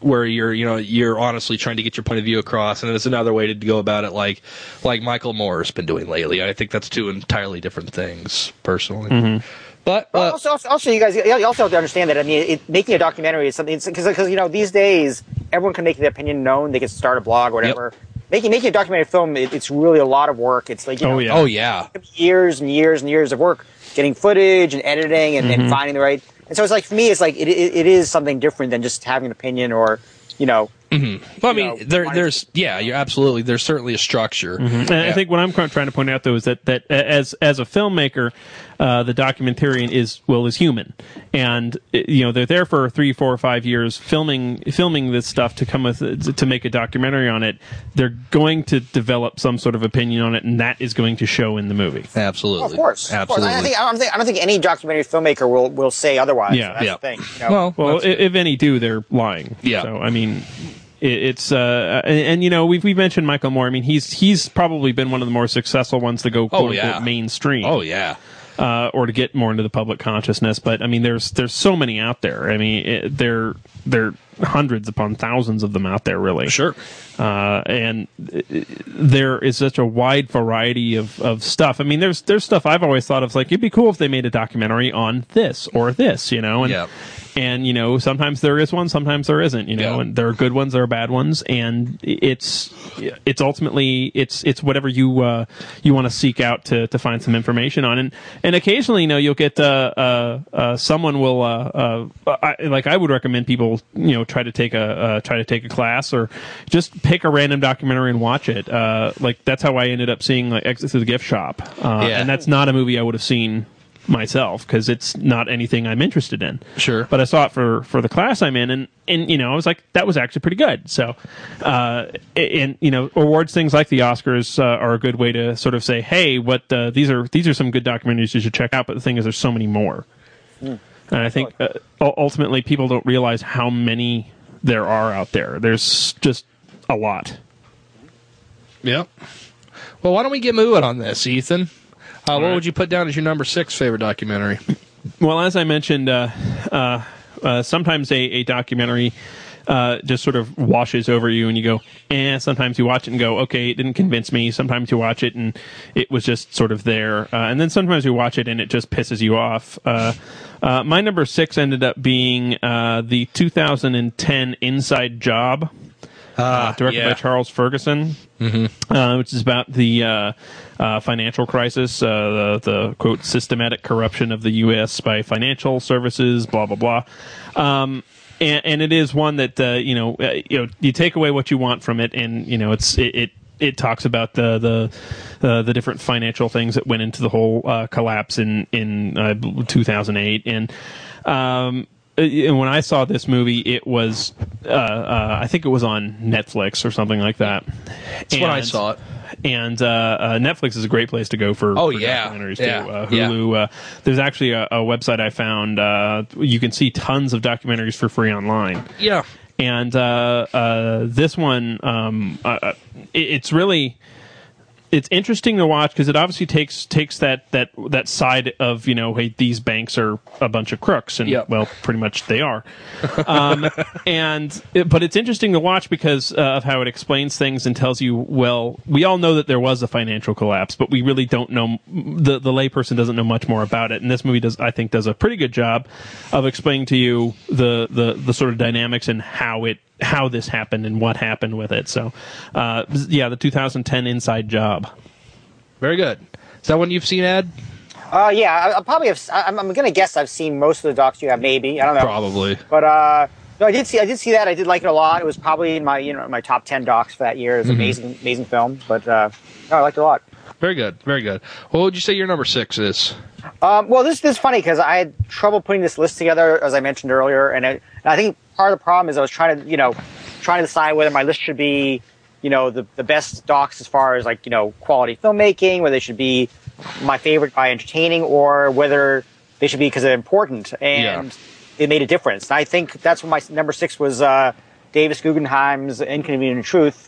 where you're you know you're honestly trying to get your point of view across, and there's another way to go about it, like like Michael Moore's been doing lately. I think that's two entirely different things, personally.
Mm-hmm.
But
Well,
uh,
also, also, also, you guys, you also have to understand that. I mean, it, making a documentary is something because, because you know, these days everyone can make their opinion known. They can start a blog or whatever. Making making a documentary film, it, it's really a lot of work. It's like you know,
Oh, yeah.
oh yeah,
years and years and years of work, getting footage and editing and,
Mm-hmm.
and finding the right. And so it's like for me, it's like it, it, it is something different than just having an opinion or, you know.
well, I
you
mean,
know,
there
wanting
there's yeah, you're absolutely there's certainly a structure.
And I think what I'm trying to point out, though, is that, that as as a filmmaker, uh, the documentarian is well is human, and you know they're there for three, four, or five years filming filming this stuff to come with to make a documentary on it. They're going to develop some sort of opinion on it, and that is going to show in the movie.
Absolutely,
Of course, of course.
absolutely.
I, think, I, don't think, I don't think any documentary filmmaker will, will say otherwise.
Yeah.
That's
Yeah.
the thing. You know?
well,
Well,
that's-
i- if any do, they're lying.
Yeah.
So I mean, it, it's uh, and, and you know we've we mentioned Michael Moore. I mean, he's he's probably been one of the more successful ones to go quote
Oh, yeah.
unquote mainstream.
oh yeah.
uh, or to get more into the public consciousness. But I mean, there's there's so many out there. I mean, it, there there are hundreds upon thousands of them out there, really.
Sure.
Uh, and uh, there is such a wide variety of, of stuff. I mean, there's there's stuff I've always thought of like it'd be cool if they made a documentary on this or this, you know. And,
Yeah.
And you know, sometimes there is one, sometimes there isn't. You know,
Yeah.
and there are good ones, there are bad ones, and it's it's ultimately it's it's whatever you uh, you want to seek out to, to find some information on, and and occasionally, you know, you'll get uh, uh, uh, someone will uh, uh, I, like I would recommend people you know try to take a uh, try to take a class or just pick a random documentary and watch it. Uh, like that's how I ended up seeing like Exit to the Gift Shop, uh,
Yeah.
and that's not a movie I would have seen myself because it's not anything I'm interested in.
Sure.
But I saw it for, for the class I'm in, and, and you know I was like, that was actually pretty good. So, uh, and you know, awards things like the Oscars uh, are a good way to sort of say, hey, what uh, these are these are some good documentaries you should check out. But the thing is, there's so many more, and I think uh, u- ultimately people don't realize how many there are out there. There's just a lot.
Yep. Well, why don't we get moving on this, Ethan? Uh, what
right.
would you put down as your number six favorite documentary?
Well, as I mentioned, uh, uh, uh, sometimes a, a documentary uh, just sort of washes over you, and you go, eh. Sometimes you watch it and go, okay, it didn't convince me. Sometimes you watch it and it was just sort of there, uh, and then sometimes you watch it and it just pisses you off. Uh, uh, my number six ended up being uh, the two thousand ten Inside Job. Uh, directed
yeah.
by Charles Ferguson, uh, which is about the uh, uh, financial crisis, uh, the, the quote systematic corruption of the U S by financial services, blah blah blah. Um, and, and it is one that uh, you know, uh, you know, you take away what you want from it, and you know, it's it. it it talks about the the uh, the different financial things that went into the whole uh, collapse in in uh, two thousand eight, and um, and when I saw this movie, it was uh, uh, I think it was on Netflix or something like that.
That's when I saw it.
And uh, uh, Netflix is a great place to go for,
Oh,
for
yeah.
documentaries
Yeah.
too. Uh,
Yeah.
Hulu. Uh, there's actually a, a website I found. Uh, you can see tons of documentaries for free online.
Yeah.
And uh, uh, this one, um, uh, it, it's really. It's interesting to watch because it obviously takes takes that, that that side of, you know, hey, these banks are a bunch of crooks, and
Yep.
well, pretty much they are. Um, and it, but it's interesting to watch because uh, of how it explains things and tells you, well, we all know that there was a financial collapse, but we really don't know. The the layperson doesn't know much more about it, and this movie does, I think, does a pretty good job of explaining to you the the the sort of dynamics and how it. how this happened and what happened with it. So, uh, yeah, the two thousand ten Inside Job.
Very good. Is that one you've seen, Ed?
Uh, yeah, I, I probably have. I, I'm, I'm going to guess I've seen most of the docs you have. Maybe I don't know.
Probably.
But uh, no, I did see. I did see that. I did like it a lot. It was probably in my you know my top ten docs for that year. It's
Mm-hmm.
amazing, amazing film. But uh, no, I liked it a lot.
Very good. Very good. What would you say your number six is?
Um, well, this, this is funny because I had trouble putting this list together, as I mentioned earlier, and, I, and I think part of the problem is I was trying to, you know, trying to decide whether my list should be, you know, the, the best docs as far as like, you know, quality filmmaking, whether they should be my favorite by entertaining, or whether they should be because they're important and
Yeah.
they made a difference. And I think that's what my number six was. Uh, Davis Guggenheim's Inconvenient Truth,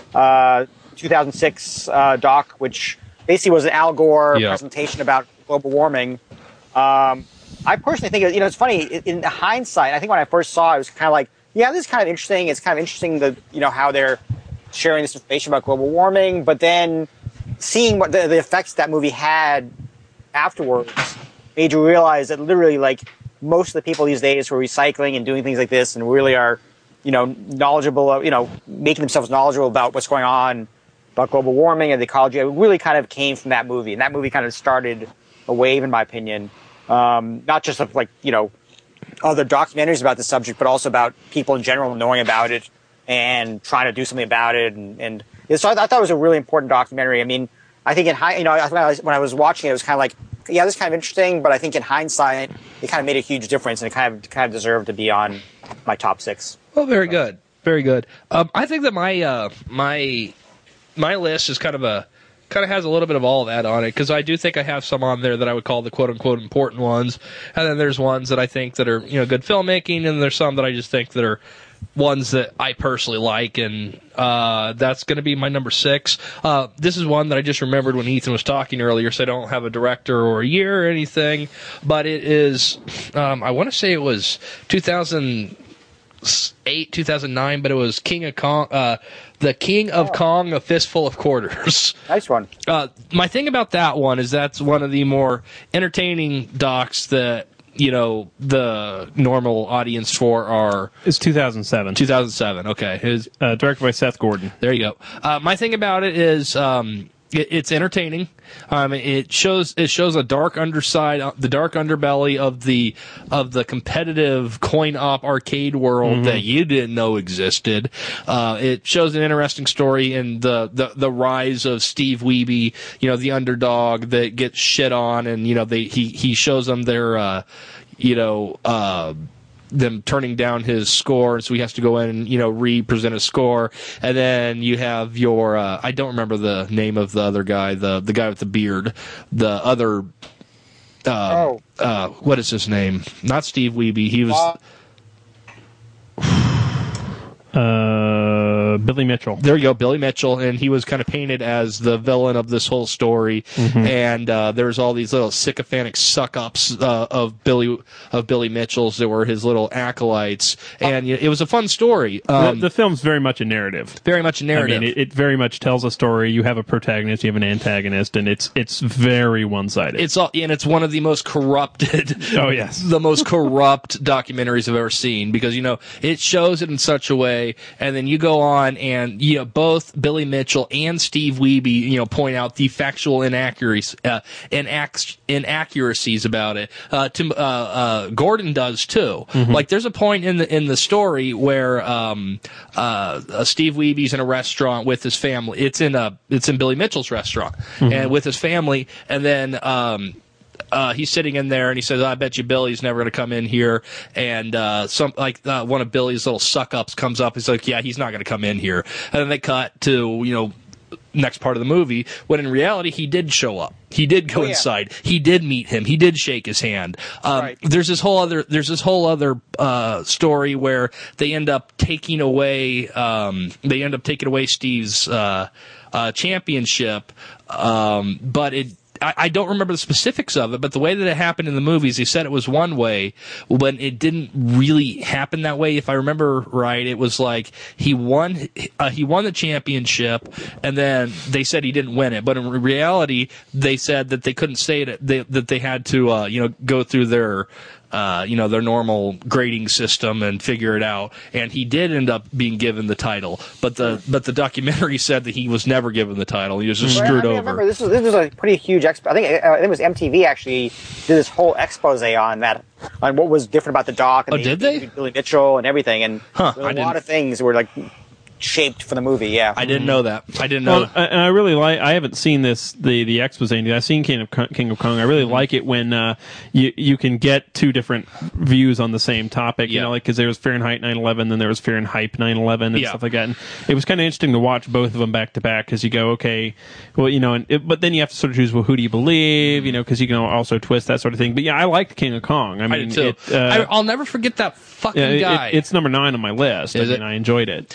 uh, two thousand six uh, doc, which basically was an Al Gore
Yeah.
presentation about global warming. Um, I personally think, you know, it's funny, in, in hindsight, I think when I first saw it, it was kind of like yeah, this is kind of interesting. It's kind of interesting that, you know, how they're sharing this information about global warming, but then seeing what the, the effects that movie had afterwards made you realize that literally, like, most of the people these days who are recycling and doing things like this and really are, you know, knowledgeable, of, you know, making themselves knowledgeable about what's going on about global warming and the ecology, it really kind of came from that movie. And that movie kind of started a wave, in my opinion, um, not just of, like, you know, other documentaries about the subject, but also about people in general knowing about it and trying to do something about it. And, and so I, I thought it was a really important documentary. I mean, I think in high, you know, when I was, when I was watching it, it was kind of like, yeah, this is kind of interesting, but I think in hindsight, it kind of made a huge difference, and it kind of kind of deserved to be on my top six.
Well, very good, very good. Um, I think that my uh, my my list is kind of a kind of has a little bit of all of that on it, because I do think I have some on there that I would call the quote unquote important ones, and then there's ones that I think that are, you know, good filmmaking, and there's some that I just think that are ones that I personally like, and uh, that's going to be my number six. Uh, this is one that I just remembered when Ethan was talking earlier, so I don't have a director or a year or anything, but it is, um, I want to say it was two thousand eight, two thousand nine, but it was King of Kong, uh, The King of
Oh.
Kong, A Fistful of Quarters.
Nice one.
Uh, my thing about that one is that's one of the more entertaining docs that, you know, the normal audience for are
It's two thousand seven.
two thousand seven. Okay. His,
Uh, directed by Seth Gordon.
there you go. Uh, my thing about it is, um, it, it's entertaining. Um, it shows it shows a dark underside, uh, the dark underbelly of the of the competitive coin op arcade world that you didn't know existed. Uh, it shows an interesting story in the, the the rise of Steve Wiebe, you know, the underdog that gets shit on, and you know they he he shows them their, uh, you know. Uh, them turning down his score, so he has to go in and, you know, re-present a score. And then you have your, uh, I don't remember the name of the other guy, the the guy with the beard, the other, uh,
Oh.
uh, what is his name? Not Steve Wiebe. He was,
Uh,
Uh, Billy Mitchell.
there you go, Billy Mitchell, and he was kind of painted as the villain of this whole story. And uh, there's all these little sycophantic suck-ups uh, of Billy of Billy Mitchell's that were his little acolytes, and you know, it was a fun story. Um,
the, the film's very much a narrative.
very much a narrative.
I mean, it, it very much tells a story. You have a protagonist, you have an antagonist, and it's it's very one-sided.
It's all, and it's one of the most corrupted,
Oh, yes.
the most corrupt documentaries I've ever seen, because, you know, it shows it in such a way, and then you go on and, you know, both Billy Mitchell and Steve Wiebe, you know, point out the factual inaccuracies, uh, inac- inaccuracies about it. Uh, to, uh, uh, Gordon does too. Like, there's a point in the, in the story where, um, uh, uh, Steve Wiebe's in a restaurant with his family. It's in, a, it's in Billy Mitchell's restaurant, and with his family, and then, um, Uh, he's sitting in there, and he says, "I bet you Billy's never going to come in here." And uh, some like uh, one of Billy's little suck ups comes up. He's like, "Yeah, he's not going to come in here." And then they cut to, you know, next part of the movie, when in reality he did show up. He did go
Oh, yeah.
inside. He did meet him. He did shake his hand. Um,
Right.
There's this whole other. There's this whole other uh, story where they end up taking away. Um, they end up taking away Steve's uh, uh, championship, um, but it. I, I don't remember the specifics of it, but the way that it happened in the movies, they said it was one way when it didn't really happen that way. If I remember right, it was like he won, uh, he won the championship, and then they said he didn't win it. But in reality, they said that they couldn't say it, they, that they had to, uh, you know, go through their, uh, you know, their normal grading system and figure it out. And he did end up being given the title, but the but the documentary said that he was never given the title. He was just
Well,
screwed
I mean, I
over.
remember this was this was a pretty huge expo. I think uh, I think it was M T V actually did this whole expose on that, on what was different about the doc. And
Oh,
the,
did they?
Billy Mitchell and everything, and
Huh,
there were
I
a lot
didn't-
of things were like shaped for the movie. Yeah,
I didn't know that. I didn't know.
Well, I- and I really like. I haven't seen this the the expose. I've seen King of Kong, King of Kong. I really
Mm-hmm.
like it when uh, you you can get two different views on the same topic. You
Yeah.
know, like because there was Fahrenheit nine eleven, then there was Fahrenheit nine eleven and
Yeah.
stuff like that. And it was kind of interesting to watch both of them back to back because you go, okay, well, you know, and it, but then you have to sort of choose, well, who do you believe? You know, because you can also twist that sort of thing. But yeah, I liked King of Kong. I
I
mean,
did too.
It, uh,
I, I'll never forget that fucking
yeah, it-
guy.
it's number nine on my list.
Is
I mean,
it?
I enjoyed it.
that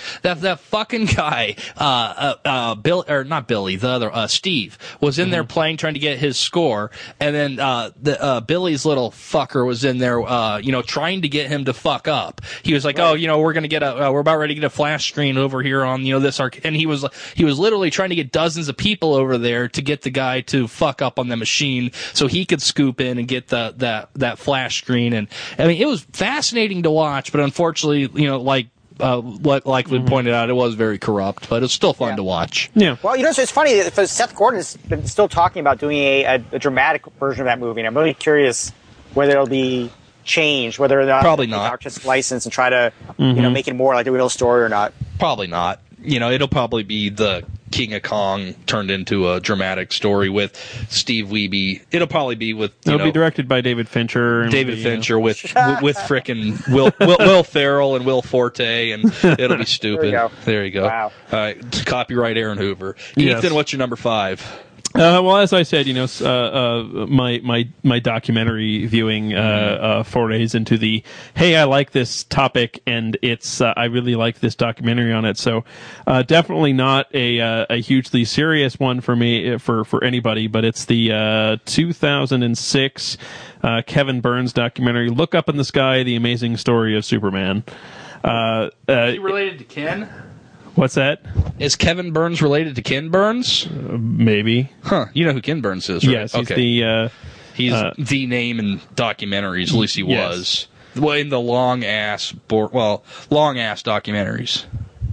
that fucking guy, uh, uh, uh, Bill, or not Billy, the other, uh, Steve, was in mm-hmm. there playing, trying to get his score, and then, uh, the, uh, Billy's little fucker was in there, uh, you know, trying to get him to fuck up. He was like, right. oh, you know, we're gonna get a, uh, we're about ready to get a flash screen over here on, you know, this arc, and he was, he was literally trying to get dozens of people over there to get the guy to fuck up on the machine so he could scoop in and get the, that, that flash screen. And, I mean, it was fascinating to watch, but unfortunately, you know, like, Uh, like like we mm-hmm. pointed out, it was very corrupt, but it's still fun
yeah.
to watch.
Yeah.
Well, you know, so it's funny that Seth Gordon has been still talking about doing a, a, a dramatic version of that movie, and I'm really curious whether it'll be changed, whether or not
probably not
artistic license and try to
mm-hmm.
you know make it more like a real story or not.
Probably not. You know, it'll probably be the King of Kong turned into a dramatic story with Steve Wiebe. It'll probably be with you
it'll
know,
be directed by David Fincher. And
David
be,
Fincher
you know.
with with, with frickin' Will, Will Will Ferrell and Will Forte, and it'll be stupid.
There you go.
There you go.
Wow.
All right, copyright Aaron Hoover.
Yes.
Ethan, what's your number five?
Uh, well, as I said, you know, uh, uh, my my my documentary viewing uh, uh, forays into the hey, I like this topic, and it's uh, I really like this documentary on it. So, uh, definitely not a uh, a hugely serious one for me for for anybody, but it's the uh, two thousand six uh, Kevin Burns documentary, "Look Up in the Sky: The Amazing Story of Superman." Uh, uh,
Is he related to Ken?
What's that?
Is Kevin Burns related to Ken Burns?
Uh, maybe.
Huh. You know who Ken Burns is, right?
Yes, he's
okay.
the... Uh,
he's
uh,
the name in documentaries, at least he
yes.
was. Well, in the long-ass... Bo- well, long-ass documentaries.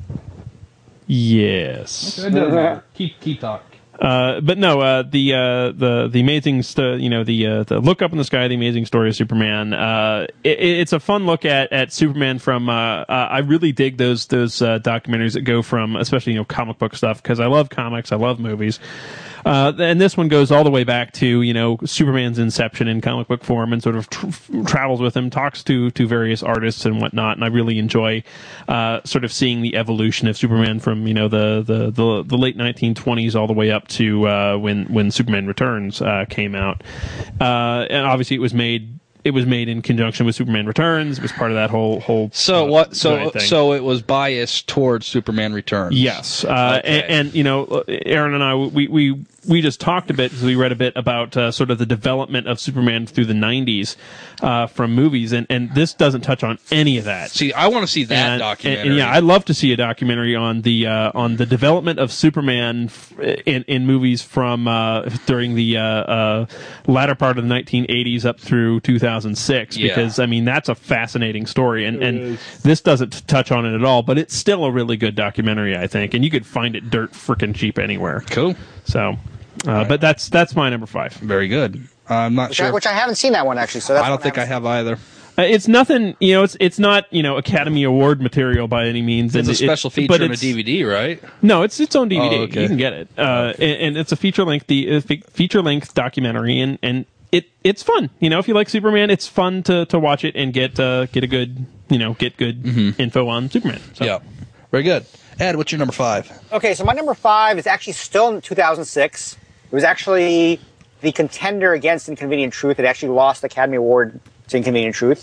Yes.
It doesn't matter. Keep, keep talking.
Uh, but no, uh, the uh, the the amazing, st- you know, the uh, the Look Up in the Sky, the Amazing Story of Superman. Uh, it, it's a fun look at, at Superman from. Uh, uh, I really dig those those uh, documentaries that go from, especially you know, comic book stuff, because I love comics, I love movies. Uh, and this one goes all the way back to, you know, Superman's inception in comic book form, and sort of tr- travels with him, talks to, to various artists and whatnot. And I really enjoy, uh, sort of seeing the evolution of Superman from, you know, the, the, the, the late nineteen twenties all the way up to, uh, when, when Superman Returns, uh, came out. Uh, and obviously it was made, It was made in conjunction with Superman Returns. It was part of that whole whole.
So
uh,
what? So
thing.
so it was biased towards Superman Returns.
Yes, uh,
okay.
and, and you know, Aaron and I, we we we just talked a bit because we read a bit about uh, sort of the development of Superman through the nineties uh, from movies, and, and this doesn't touch on any of that.
See, I want to see that
and,
documentary.
And, and yeah, I'd love to see a documentary on the uh, on the development of Superman f- in in movies from uh, during the uh, uh, latter part of the nineteen eighties up through two thousand six.
Yeah.
Because I mean that's a fascinating story, and and this doesn't touch on it at all, but it's still a really good documentary, I think, and you could find it dirt freaking cheap anywhere.
Cool.
So, uh, right. but that's that's my number five.
Very good. I'm not
Which,
sure.
I, which I haven't seen that one actually. So that's
I don't
one
think I
haven't
have either.
Uh, it's nothing, you know. It's it's not you know Academy Award material by any means.
It's
and
a special
it,
feature
but
on a
it's-
D V D, right?
No, it's its own D V D.
Oh, okay.
You can get it, uh,
Okay.
and, and it's a feature length the feature length documentary, and, and it it's fun. You know, if you like Superman, it's fun to, to watch it and get uh, get a good you know get good
Mm-hmm.
info on Superman. So.
Yeah. Very good. Ed, what's your number five?
Okay, so my number five is actually still in two thousand six. It was actually the contender against Inconvenient Truth. It actually lost the Academy Award to Inconvenient Truth.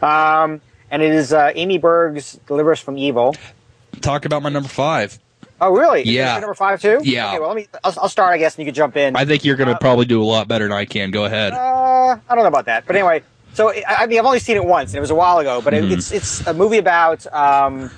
Um, and it is uh, Amy Berg's Deliver Us from Evil.
Talk about my number five.
Oh, really? Is
Yeah.
this your number five, too?
Yeah.
Okay, well, let me, I'll, I'll start, I guess, and you can jump in.
I think you're going to
Uh,
probably do a lot better than I can. Go ahead.
Uh, I don't know about that, but anyway. So I, I mean, I've only seen it once, and it was a while ago. But
Mm-hmm.
it, it's it's a movie about um,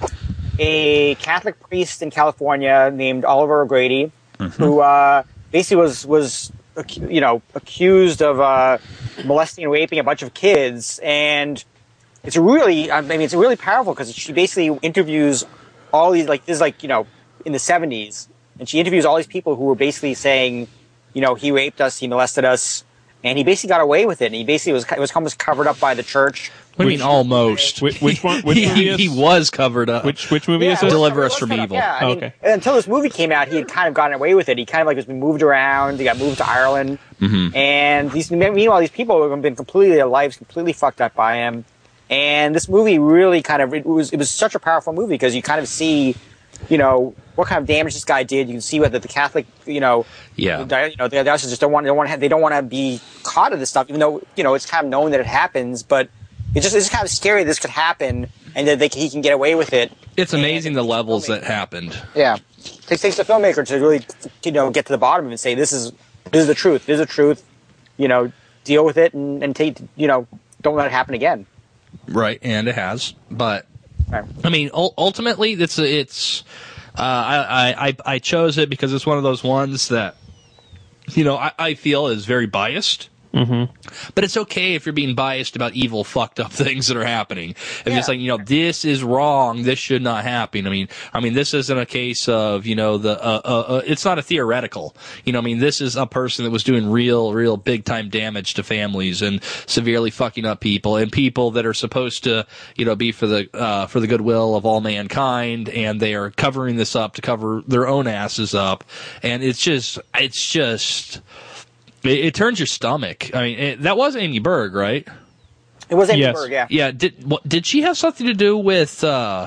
a Catholic priest in California named Oliver O'Grady,
Mm-hmm.
who uh, basically was was acu- you know accused of uh, molesting and raping a bunch of kids, and it's really I mean it's really powerful because she basically interviews all these like this is like you know in the seventies, and she interviews all these people who were basically saying, you know, he raped us, he molested us. And he basically got away with it. And he basically was it was almost covered up by the church.
What do you mean almost?
Which, which one? Which
he,
movie is,
he was covered up.
Which which movie
Yeah,
is
it
this?
was
Deliver
covered-
Us
it was
from
covered up,
Evil.
Yeah, I
Oh,
mean,
okay.
until this movie came out, he had kind of gotten away with it. He kind of like was been moved around. He got moved to Ireland.
Mm-hmm.
And these meanwhile, these people have been completely their lives completely fucked up by him. And this movie really kind of it was it was such a powerful movie because you kind of see, you know, what kind of damage this guy did. You can see whether the Catholic, you know,
Yeah.
the, you know, the dioceses just don't want, they don't want, to, they don't want to be caught of this stuff, even though you know it's kind of known that it happens. But It's just it's kind of scary this could happen, and that they, he can get away with it.
It's amazing
And
the levels that happened.
Yeah, it takes the filmmaker to really, you know, get to the bottom of it and say this is this is the truth. This is the truth. You know, deal with it and, and take, you know, don't let it happen again.
Right, and it has. But
Right.
I mean, ul- ultimately, it's it's. Uh, I, I I chose it because it's one of those ones that, you know, I, I feel is very biased. Mm-hmm. But it's okay if you're being biased about evil, fucked up things that are happening. If
Yeah.
it's like, you know, this is wrong, this should not happen. I mean, I mean, this isn't a case of, you know, the, uh, uh, uh, it's not a theoretical. You know, I mean, this is a person that was doing real, real big time damage to families and severely fucking up people and people that are supposed to, you know, be for the, uh, for the goodwill of all mankind. And they are covering this up to cover their own asses up. And it's just, it's just, It, it turns your stomach. I mean, it, that was Amy Berg, right?
It was Amy
Yes.
Berg, yeah.
Yeah. Did what, did she have something to do with uh,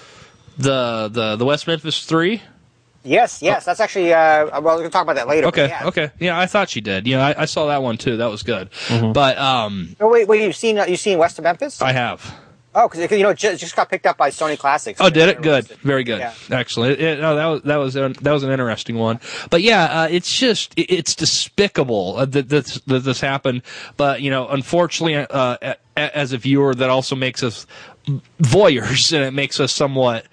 the the the West Memphis Three?
Yes, yes. That's actually. Uh, well, we're gonna talk about that later.
Okay.
but yeah.
Okay. Yeah, I thought she did. Yeah, I, I saw that one too. That was good. But um,
Oh wait, wait. You've seen uh, you've seen West of Memphis?
I have.
Oh, because you know it just, just got picked up by Sony Classics.
Oh, did it? Good. Very good.
Yeah.
Excellent. It, it, no, that was that was an, that was an interesting one. But yeah, uh, it's just it, it's despicable uh, that, this, that this happened. But you know, unfortunately, uh, a, a, as a viewer, that also makes us voyeurs, and it makes us somewhat.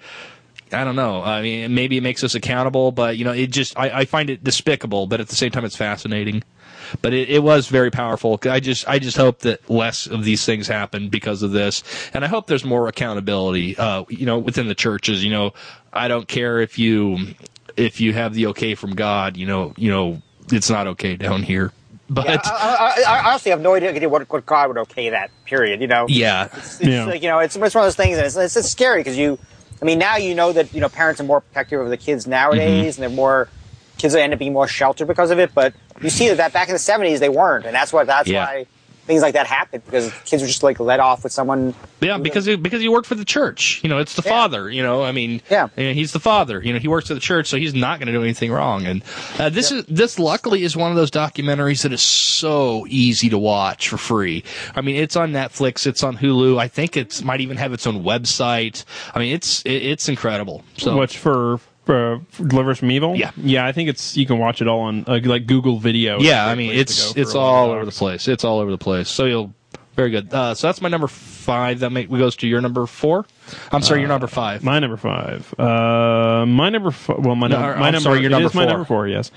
I don't know. I mean, maybe it makes us accountable, but you know, it just I, I find it despicable. But at the same time, it's fascinating. But it, it was very powerful. I just, I just hope that less of these things happen because of this, and I hope there's more accountability. Uh, you know, within the churches. You know, I don't care if you, if you have the okay from God. You know, you know, it's not okay down here. But
Yeah, I, I, I honestly have no idea what, what God would okay that. Period. You know.
yeah,
It's
Yeah.
like, you know, it's, it's one of those things, and it's, it's, it's scary because you, I mean, now you know that you know parents are more protective of the kids nowadays, and they're more kids end up being more sheltered because of it. But you see that, that back in the seventies they weren't, and that's what that's
Yeah.
why things like that happened because kids were just like let off with someone.
yeah, because he, because he worked for the church. You know, it's the
Yeah.
father. You know, I mean,
Yeah.
and he's the father. You know, he works for the church, so he's not going to do anything wrong. And uh, this is this luckily is one of those documentaries that is so easy to watch for free. I mean, it's on Netflix, it's on Hulu. I think it might even have its own website. I mean, it's it, it's incredible. So
Which for, for Deliver Us from Evil?
Yeah.
Yeah, I think it's you can watch it all on uh, like Google Video.
yeah,
It's a
I
great
mean,
place
it's
to go
it's
for
all
the
over the
docs.
place. It's all over the place. So you'll very good. Uh, so that's my number five. That make, goes to your number four. I'm sorry, your number five.
My number five. Uh, my number. F- well, my,
No,
num-
I'm
my number.
sorry, your
it
number
is my
four.
number four. Yes.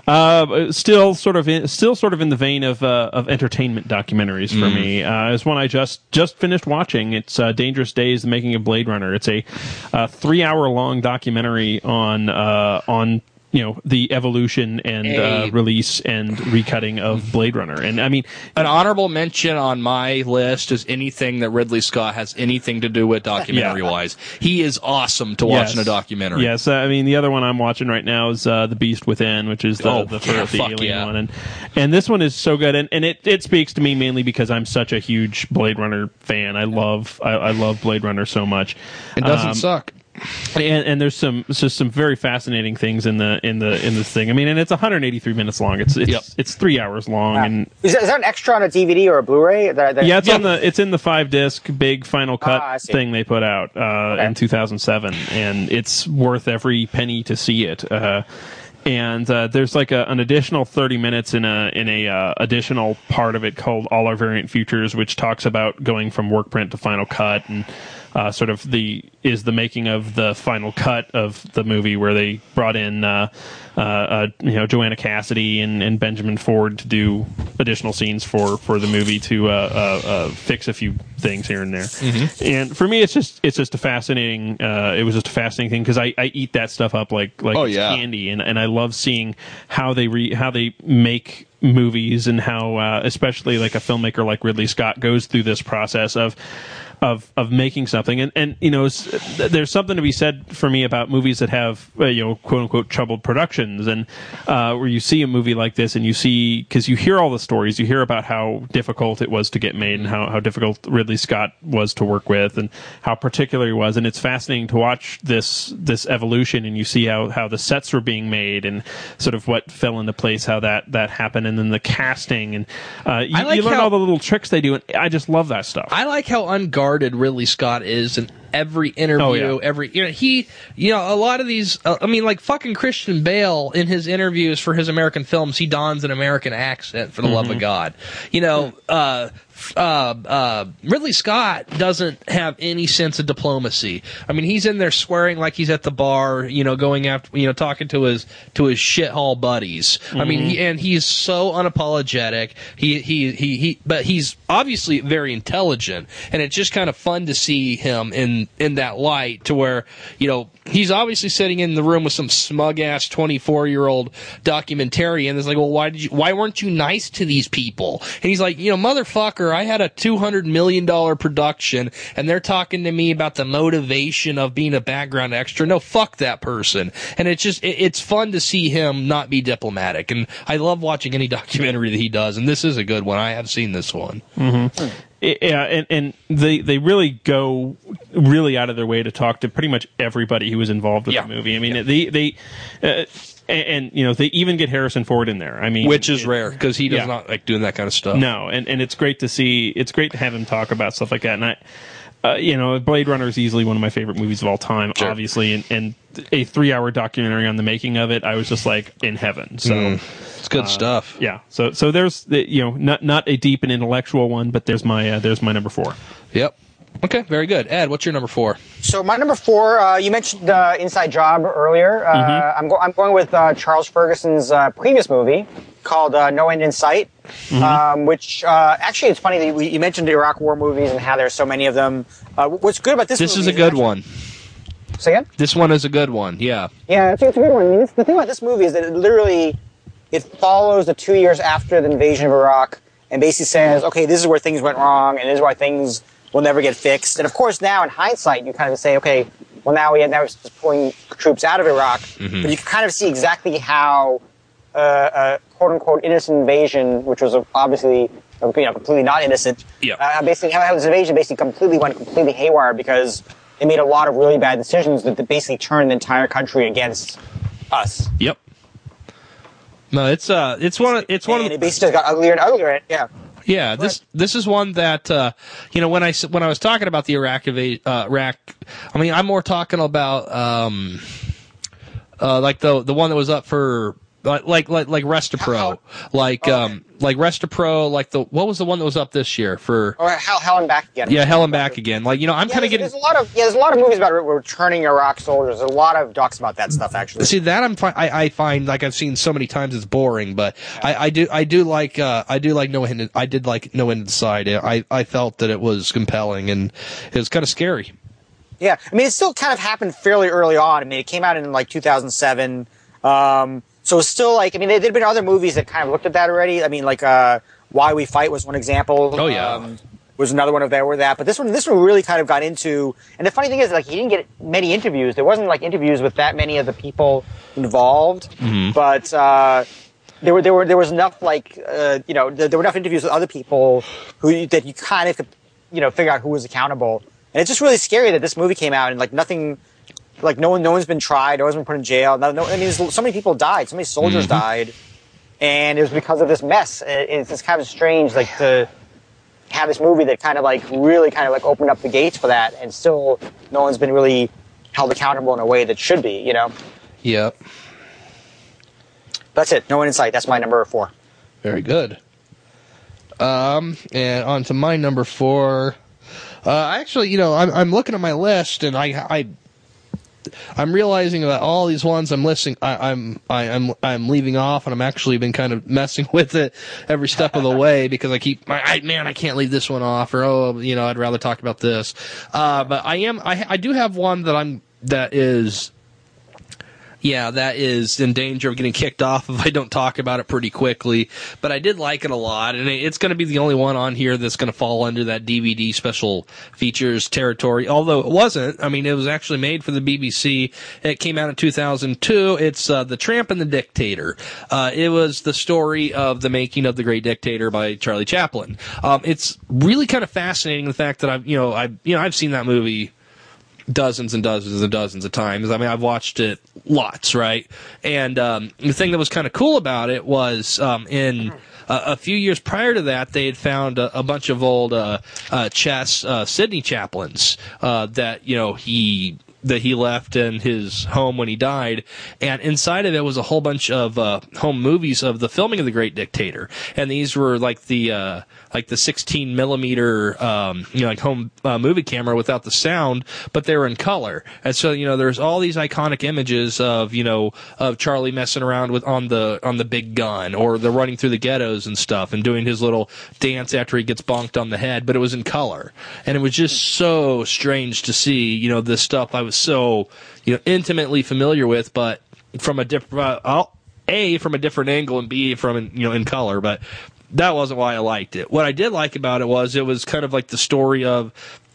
Uh, still sort of in, still sort of in the vein of uh, of entertainment documentaries for
Mm.
me. Uh, it's one I just just finished watching. It's uh, Dangerous Days: The Making of Blade Runner. It's a uh, three hour long documentary on uh, on. You know, the evolution and
A-
uh, release and recutting of Blade Runner, and I mean,
An honorable mention on my list is anything that Ridley Scott has anything to do with documentary wise. He is awesome to watch in a documentary.
Yes, uh, I mean the other one I'm watching right now is uh, The Beast Within, which is the
Oh,
the,
yeah,
first, the
fuck
alien
yeah.
one, and and this one is so good, and, and it, it speaks to me mainly because I'm such a huge Blade Runner fan. I love I, I love Blade Runner so much.
It doesn't
Um,
suck.
and, and there's some just some very fascinating things in the in the in this thing. I mean, and it's one hundred eighty-three minutes long. It's it's
Yep.
it's three hours long, and
Is, that, is that an extra on a D V D or a Blu-ray? That, that,
yeah, it's on the it's in the five disc big final cut
Ah, I see.
thing they put out uh,
Okay.
in two thousand seven, and it's worth every penny to see it. Uh, and uh, there's like a, an additional thirty minutes in a in a uh, additional part of it called All Our Variant Futures, which talks about going from work print to final cut and. Uh, sort of the is the making of the final cut of the movie where they brought in uh, uh, uh, you know Joanna Cassidy and, and Benjamin Ford to do additional scenes for, for the movie to uh, uh, uh, fix a few things here and there. And for me, it's just it's just a fascinating. Uh, it was just a fascinating thing because I, I eat that stuff up like like
Oh,
it's
yeah.
candy, and, and I love seeing how they re, how they make movies and how uh, especially like a filmmaker like Ridley Scott goes through this process of. Of, of making something and and you know s- there's something to be said for me about movies that have uh, you know quote unquote troubled productions and uh, where you see a movie like this and you see because you hear all the stories you hear about how difficult it was to get made and how, how difficult Ridley Scott was to work with and how particular he was and it's fascinating to watch this this evolution and you see how, how the sets were being made and sort of what fell into place how that that happened and then the casting, and uh, you,
I like
you learn
how-
all the little tricks they do, and I just love that stuff.
I like how unguarded Ridley Scott is in every interview.
Oh, yeah.
Every you know he you know a lot of these. Uh, I mean, like fucking Christian Bale in his interviews for his American films, he dons an American accent for the love of God. You know, uh, uh, uh, Ridley Scott doesn't have any sense of diplomacy. I mean, he's in there swearing like he's at the bar. You know, going after you know talking to his to his shithole buddies. I mean, he, and he's so unapologetic. He he he he. But he's obviously very intelligent, and it's just kind of fun to see him in in that light to where you know he's obviously sitting in the room with some smug ass twenty-four year old documentarian that's like, well, why did you why weren't you nice to these people? And he's like, you know, motherfucker, I had a two hundred million dollar production and they're talking to me about the motivation of being a background extra. No, fuck that person. And it's just it, it's fun to see him not be diplomatic, and I love watching any documentary that he does, and this is a good one. I have seen this one.
Yeah, and, and they they really go really out of their way to talk to pretty much everybody who was involved with
Yeah.
the movie. I mean, they they uh, and, and you know they even get Harrison Ford in there. I mean,
Which is
it-
rare because he does
yeah.
not like doing that kind of stuff.
No, and, and it's great to see. It's great to have him talk about stuff like that. And I, uh, you know, Blade Runner is easily one of my favorite movies of all time,
Sure.
obviously. And, and a three-hour documentary on the making of it, I was just like in heaven. So.
It's good stuff.
Yeah, so so there's the, you know not not a deep and intellectual one, but there's my uh, there's my number four.
Yep. Okay, very good. Ed, what's your number four?
So my number four, uh, you mentioned uh, Inside Job earlier. Uh,
Mm-hmm.
I'm, go- I'm going with uh, Charles Ferguson's uh, previous movie called uh, No End in Sight,
Mm-hmm.
um, which uh, actually it's funny that we, you mentioned the Iraq War movies and how there's so many of them. Uh, what's good about this?
This is
movie
a good
actually-
one.
Say again?
This one is a good one. Yeah.
Yeah, it's, it's a good one. I mean, it's, the thing about this movie is that it literally it follows the two years after the invasion of Iraq and basically says, okay, this is where things went wrong and this is why things will never get fixed. And of course, now in hindsight, you kind of say, okay, well now we had now we're just pulling troops out of Iraq, but you can kind of see exactly how uh, a quote unquote innocent invasion, which was obviously you know completely not innocent,
Yeah.
uh, basically how, how this invasion basically completely went completely haywire because they made a lot of really bad decisions that, that basically turned the entire country against us.
Yep. No, it's uh, it's one of it's one
and
of
it basically just got uglier and uglier. Yeah.
yeah. This this is one that uh, you know when I s- when I was talking about the Iraq eva- uh, Iraq, I mean I'm more talking about um, uh, like the the one that was up for. Like like like like Restapro, like
Oh,
um like Restapro, like the what was the one that was up this year for?
Or Hell, Hell and Back Again.
Yeah, Hell and Back Again. Like you know, I'm
Yeah,
kind of
there's,
getting.
there's a lot of yeah, there's a lot of movies about re- returning Iraq soldiers. There's a lot of docs about that stuff actually.
See that I'm fi- I, I find like I've seen so many times it's boring, but I, I do I do like uh, I do like No End. I did like No End in Sight. I I felt that it was compelling and it was kind of scary.
Yeah, I mean it still kind of happened fairly early on. I mean it came out in like two thousand seven. Um, so it's still like I mean there had been other movies that kind of looked at that already. I mean like uh, Why We Fight was one example.
Oh, yeah.
Um, was another one of that with that, but this one, this one really kind of got into. And the funny thing is, like, he didn't get many interviews. There wasn't like interviews with that many of the people involved, but uh, there were there were there was enough like uh, you know there, there were enough interviews with other people who you, that you kind of could you know figure out who was accountable. And it's just really scary that this movie came out and like nothing, like no one no one's been tried, no one's been put in jail. No, no I mean, there's, so many people died, so many soldiers died, and it was because of this mess. It, it's just kind of strange, like to have this movie that kind of like really kind of like opened up the gates for that, and still no one's been really held accountable in a way that should be, you know.
Yep.
That's it. No One in Sight. That's my number four.
Very good. Um, and on to my number four. Uh, actually, you know, I'm I'm looking at my list and I I I'm realizing that all these ones I'm listing, I, I'm I, I'm I'm leaving off, and I'm actually been kind of messing with it every step of the way because I keep, I, I man, I can't leave this one off, or oh, you know, I'd rather talk about this. Uh, but I am, I I do have one that I'm that is. Yeah, that is in danger of getting kicked off if I don't talk about it pretty quickly. But I did like it a lot, and it's going to be the only one on here that's going to fall under that D V D special features territory. Although it wasn't. I mean, it was actually made for the B B C. It came out in two thousand two. It's uh, The Tramp and the Dictator. Uh, it was the story of the making of The Great Dictator by Charlie Chaplin. Um, it's really kind of fascinating, the fact that I've, you know, I've, you know, I've seen that movie dozens and dozens and dozens of times. I mean, I've watched it lots, right? And um, the thing that was kind of cool about it was um, in uh, a few years prior to that, they had found a, a bunch of old uh, uh, chess uh, Sidney Chaplins uh, that you know he. that he left in his home when he died, and inside of it was a whole bunch of uh, home movies of the filming of The Great Dictator, and these were like the uh, like the sixteen millimeter um, you know like home uh, movie camera without the sound, but they were in color, and so you know there's all these iconic images of you know of Charlie messing around with on the on the big gun, or the running through the ghettos and stuff, and doing his little dance after he gets bonked on the head, but it was in color, and it was just so strange to see you know this stuff I was so you know intimately familiar with, but from a different uh, a from a different angle, and b from you know in color. But that wasn't why I liked it. What I did like about it was it was kind of like the story of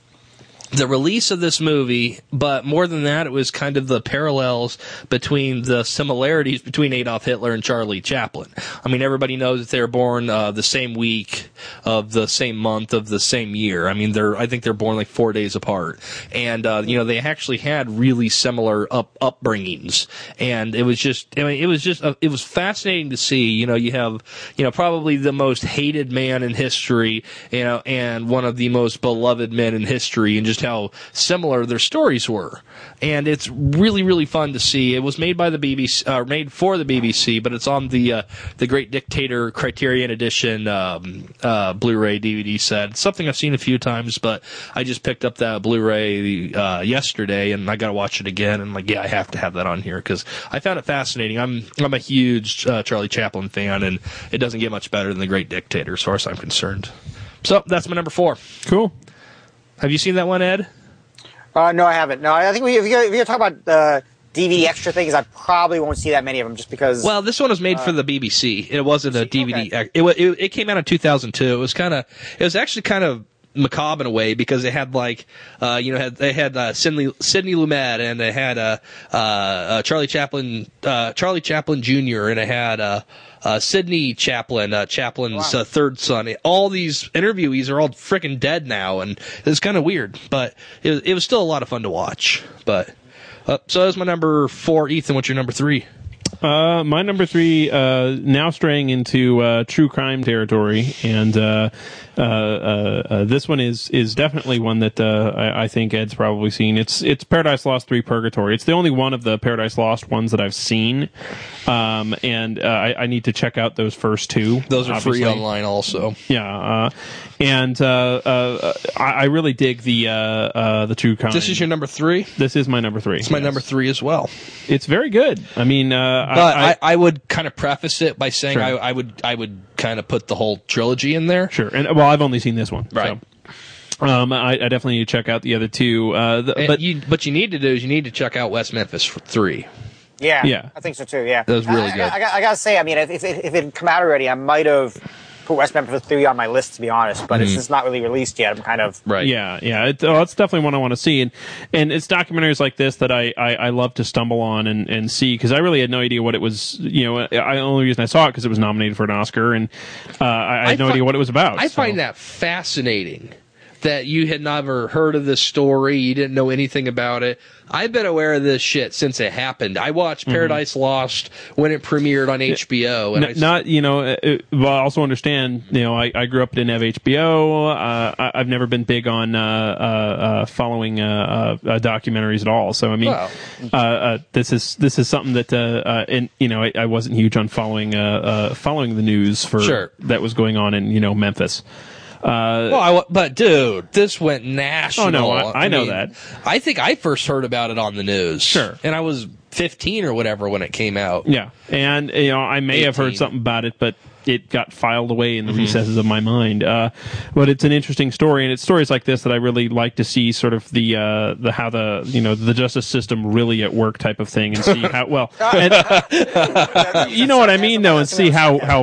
the release of this movie, but more than that, it was kind of the parallels between the similarities between Adolf Hitler and Charlie Chaplin. I mean, everybody knows that they were born uh, the same week of the same month of the same year. I mean, they're I think they're born like four days apart, and uh, you know they actually had really similar up upbringings, and it was just I mean it was just uh, it was fascinating to see. You know, you have you know probably the most hated man in history, you know, and one of the most beloved men in history, and just how similar their stories were. And it's really, really fun to see. It was made by the B B C, uh, made for the B B C, but it's on the uh, the Great Dictator Criterion Edition um, uh, Blu-ray D V D set. It's something I've seen a few times, but I just picked up that Blu-ray uh, yesterday, and I got to watch it again. And like, yeah, I have to have that on here because I found it fascinating. I'm I'm a huge uh, Charlie Chaplin fan, and it doesn't get much better than the Great Dictator, as far as I'm concerned. So that's my number four.
Cool.
Have you seen that one, Ed?
Uh, no, I haven't. No, I think we, if you're, if you're talking about uh, D V D extra things, I probably won't see that many of them just because.
Well, this one was made
uh,
for the B B C. It wasn't a D V D.
okay.
It, it it came out in two thousand two. It was kind of. It was actually kind of macabre in a way because it had like, uh, you know, had, they had uh, Sidney Sidney Lumet, and they had uh, uh, uh, Charlie Chaplin, uh, Charlie Chaplin Junior, and it had. Uh, Uh, Sidney Chaplin, uh, Chaplin's
Wow.
uh, third son. All these interviewees are all freaking dead now, and it's kind of weird, but it was, it was still a lot of fun to watch. But uh, so that was my number four. Ethan, what's your number three?
Uh, my number three, uh, now straying into uh, true crime territory, and uh, uh, uh, uh, this one is is definitely one that uh, I, I think Ed's probably seen. It's it's Paradise Lost three Purgatory. It's the only one of the Paradise Lost ones that I've seen, um, and uh, I, I need to check out those first two.
Those are
obviously.
free online also.
Yeah, uh, and uh, uh, I, I really dig the uh, uh, the true crime.
This is your number three?
This is my number three.
It's my
yes.
number three as well.
It's very good. I mean, uh,
But
I,
I, I would kind of preface it by saying
Sure.
I, I would I would kind of put the whole trilogy in there.
Sure, and well, I've only seen this one,
Right.
So, um, I, I definitely need to check out the other two. Uh, the,
And
but
you, what you need to do is you need to check out West Memphis three.
Yeah,
Yeah.
I think so too. Yeah,
That was really
I,
good.
I, I, I gotta say, I mean, if, if, it, if it had come out already, I might have put West Memphis three on my list, to be honest. But it's just not really released yet. I'm kind of
Right.
yeah, yeah, it, oh, it's definitely one I want to see, and and it's documentaries like this that I, I, I love to stumble on and, and see because I really had no idea what it was. You know, I, the only reason I saw it because it was nominated for an Oscar, and uh, I, I had
I
no
fi-
idea what it was about.
I
so.
find that fascinating that you had never heard of this story, you didn't know anything about it. I've been aware of this shit since it happened. I watched Paradise Lost when it premiered on H B O. And
N-
I,
not you know uh, uh, well I also understand you know I, I grew up didn't have H B O. uh, I, I've never been big on uh, uh, uh, following uh, uh, uh, documentaries at all, so I mean
Well.
uh, uh, this is this is something that uh, uh, and you know I, I wasn't huge on following uh, uh, following the news for
Sure.
that was going on in you know Memphis. Uh,
well, I wa- but dude, this went national.
Oh, no, I- I know that.
I think I first heard about it on the news.
Sure.
And I was fifteen or whatever when it came out.
Yeah, and you know I may have heard
eighteen.
something about it, but it got filed away in the recesses of my mind. Uh, but it's an interesting story, and it's stories like this that I really like to see, sort of the uh, the how the you know the justice system really at work type of thing, and see how well, and, you know what I mean though, and see how how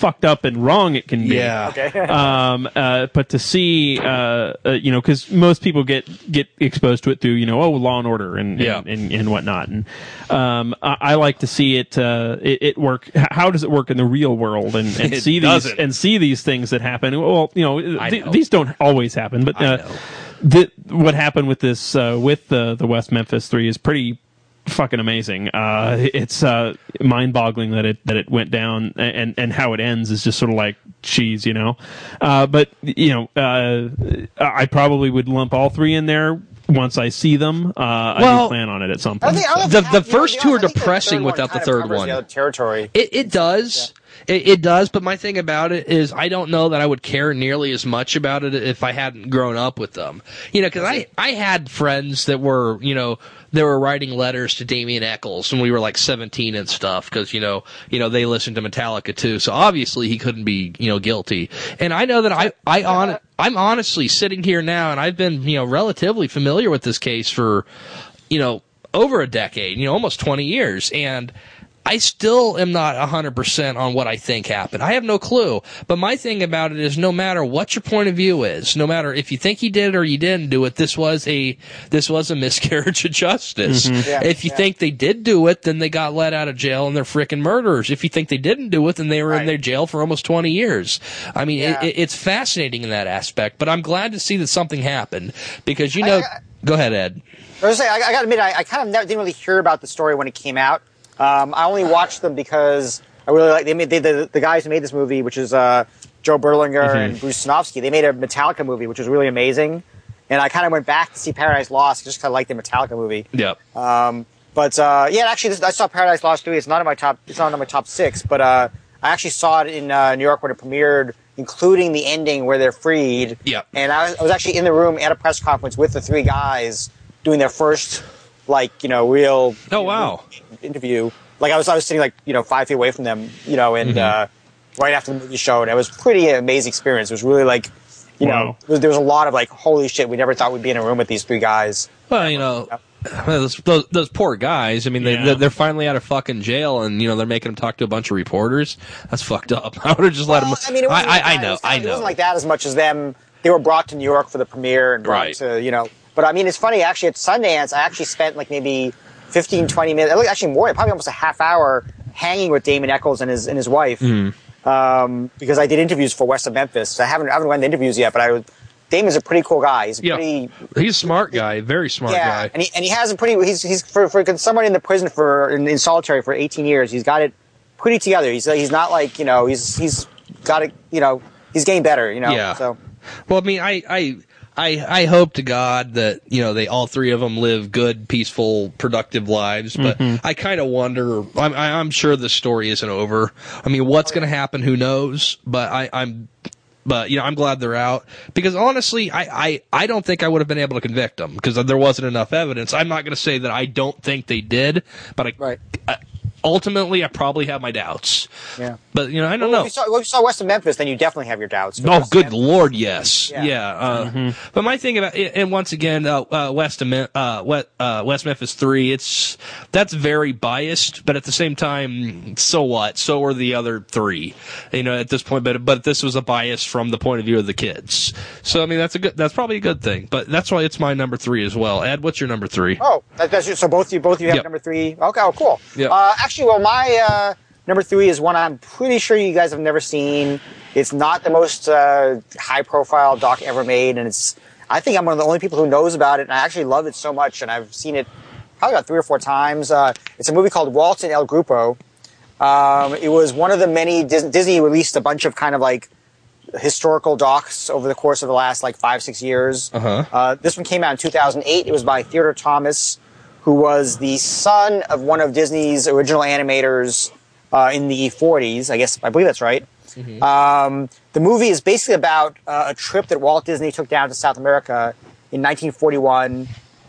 fucked up and wrong it can be.
Yeah.
Okay.
um, uh, but to see, uh, uh, you know, because most people get get exposed to it through, you know, oh, Law and Order and
Yeah.
and, and, and whatnot, and um, I, I like to see it, uh, it it work. How does it work in the real world, and, and
It
see
doesn't.
these and see these things that happen? Well, you know,
I
th-
know.
these don't always happen, but
I
uh,
know.
the, what happened with this uh, with the the West Memphis Three is pretty fucking amazing. Uh, it's uh, mind-boggling that it that it went down, and and how it ends is just sort of like cheese, you know. Uh, but you know, uh, I probably would lump all three in there once I see them. Uh, I
Well,
do plan on it at some
I
point.
think- I don't
The-
think
the
half- you know,
first
to be
two are
honest, I think the
depressing
third one
without the
kind of
third
covers
one.
The other territory.
It, it does. It, it does, but my thing about it is I don't know that I would care nearly as much about it if I hadn't grown up with them. You know, because I, I had friends that were, you know, they were writing letters to Damien Eccles when we were like seventeen and stuff because, you know, you know, they listened to Metallica too. So obviously he couldn't be, you know, guilty. And I know that I, I on, I'm honestly sitting here now and I've been, you know, relatively familiar with this case for, you know, over a decade, you know, almost twenty years. And I still am not one hundred percent on what I think happened. I have no clue. But my thing about it is no matter what your point of view is, no matter if you think he did or you didn't do it, this was a this was a miscarriage of justice.
Yeah,
if you
yeah.
think they did do it, then they got let out of jail and they're freaking murderers. If you think they didn't do it, then they were in
Right.
their jail for almost twenty years. I mean,
Yeah.
it, it, it's fascinating in that aspect, but I'm glad to see that something happened because, you know,
I- I-
go ahead, Ed.
I was saying, I, I got to admit, I, I kind of never, didn't really hear about the story when it came out. Um, I only watched them because I really like they made they, the the guys who made this movie, which is uh, Joe Berlinger
Mm-hmm.
and Bruce Sinofsky. They made a Metallica movie, which was really amazing. And I kind of went back to see Paradise Lost just because I liked the Metallica movie.
Yep.
Um, but uh, yeah, actually, this, I saw Paradise Lost three. It's not in my top. It's not in my top six, but uh, I actually saw it in uh, New York when it premiered, including the ending where they're freed.
Yep.
And I was, I was actually in the room at a press conference with the three guys doing their first, like, you know, real
Oh, wow.
interview. Like I was, I was sitting like, you know, five feet away from them, you know, and
Mm-hmm.
uh, right after the movie showed, it was pretty amazing experience. It was really like, you
Wow.
know, there was, there was a lot of like, holy shit, we never thought we'd be in a room with these three guys.
Well, you know, those, those, those poor guys. I mean, they,
Yeah.
they're finally out of fucking jail, and you know they're making them talk to a bunch of reporters. That's fucked up. I would have just let them.
Well, I mean, it wasn't
I,
like
I, I
that. It
know,
was
I
kind of- It
know.
wasn't like that as much as them. They were brought to New York for the premiere and brought
Right.
to, you know. But I mean, it's funny, actually, at Sundance, I actually spent like maybe fifteen, twenty minutes, actually more, probably almost a half hour hanging with Damon Eccles and his and his wife.
Mm-hmm.
Um, because I did interviews for West of Memphis. I haven't, I haven't went to interviews yet, but I was, Damon's a pretty cool guy. He's a
Yeah.
pretty,
He's a smart guy, very smart
yeah,
guy.
and he and he has a pretty. He's he's for for someone in the prison for in, in solitary for eighteen years. He's got it pretty together. He's he's not like you know he's he's got it. You know he's getting better. You know.
Yeah.
So
Well, I mean, I, I, I, I hope to God that you know they all three of them live good, peaceful, productive lives. But I kind of wonder. I'm, I- I'm sure the story isn't over. I mean, what's going to happen? Who knows? But I, I'm. But you know, I'm glad they're out because honestly, I, I, I don't think I would have been able to convict them because there wasn't enough evidence. I'm not going to say that I don't think they did, but I,
Right.
I, ultimately, I probably have my doubts.
yeah.
But you know, I don't
Well,
know.
if you saw, well, if you saw West of Memphis, then you definitely have your doubts.
Oh,
West of
good
Memphis-
Lord, yes, yeah.
Yeah.
uh, But my thing about, and once again, uh, uh, West of Me- uh, West, uh, West Memphis Three, it's that's very biased, but at the same time, so what? So are the other three, you know, at this point. But but this was a bias from the point of view of the kids. So I mean, that's a good, that's probably a good thing. But that's why it's my number three as well. Ed, what's your number three?
Oh, that, that's so both you both you have
Yep.
number three. Okay, oh, cool.
Yep.
Uh, actually, well, my uh, number three is one I'm pretty sure you guys have never seen. It's not the most uh, high-profile doc ever made, and it's. I think I'm one of the only people who knows about it, and I actually love it so much, and I've seen it probably about three or four times. Uh, it's a movie called Waltz and El Grupo. Um, it was one of the many Dis- Disney released a bunch of kind of like historical docs over the course of the last like five six years.
Uh-huh.
Uh, this one came out in two thousand eight. It was by Theodore Thomas, who was the son of one of Disney's original animators uh, in the forties. I guess I believe that's right. Um, the movie is basically about uh, a trip that Walt Disney took down to South America in nineteen forty-one.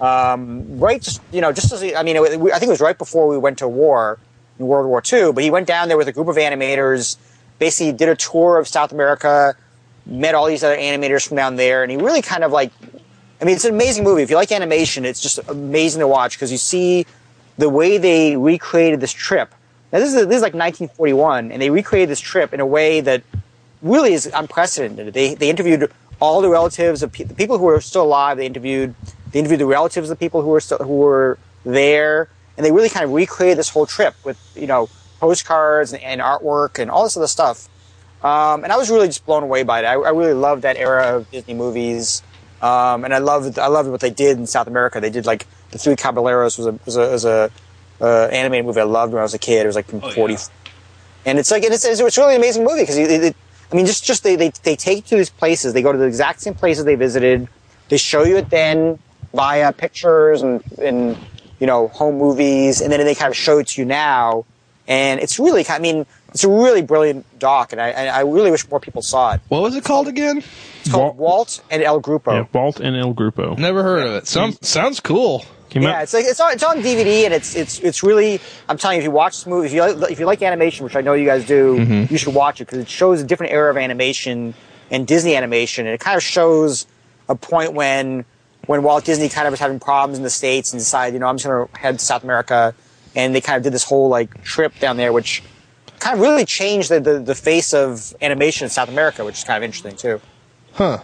Um, right, just, you know, just as he, I mean, it, I think it was right before we went to war in World War Two. But he went down there with a group of animators, basically did a tour of South America, met all these other animators from down there, and he really kind of like. I mean, it's an amazing movie. If you like animation, it's just amazing to watch because you see the way they recreated this trip. Now this is this is like nineteen forty-one, and they recreated this trip in a way that really is unprecedented. They they interviewed all the relatives of pe- the people who were still alive. They interviewed they interviewed the relatives of the people who were still who were there, and they really kind of recreated this whole trip with you know postcards and, and artwork and all this other stuff. Um, and I was really just blown away by it. I, I really loved that era of Disney movies, um, and I loved I loved what they did in South America. They did like the Three Caballeros was a was a, was a uh, animated movie I loved when I was a kid. It was like from
Oh,
forty,
yeah.
and it's like and it's it's it's really an amazing movie because it, it, I mean just just they, they they take you to these places. They go to the exact same places they visited. They show you it then via pictures and and you know home movies, and then they kind of show it to you now. And it's really, I mean, it's a really brilliant doc, and I, I really wish more people saw it.
What was it called again?
It's called Walt, and El Grupo.
Yeah, Walt and El Grupo.
Never heard of it. Sounds sounds cool.
Came
Yeah,
out-
it's like it's on it's on D V D, and it's it's it's really. I'm telling you, if you watch this movie, if you like, if you like animation, which I know you guys do,
Mm-hmm.
you should watch it because it shows a different era of animation and Disney animation, and it kind of shows a point when when Walt Disney kind of was having problems in the States and decided, you know, I'm just going to head to South America, and they kind of did this whole like trip down there, which kind of really changed the, the, the face of animation in South America, which is kind of interesting too.
Huh.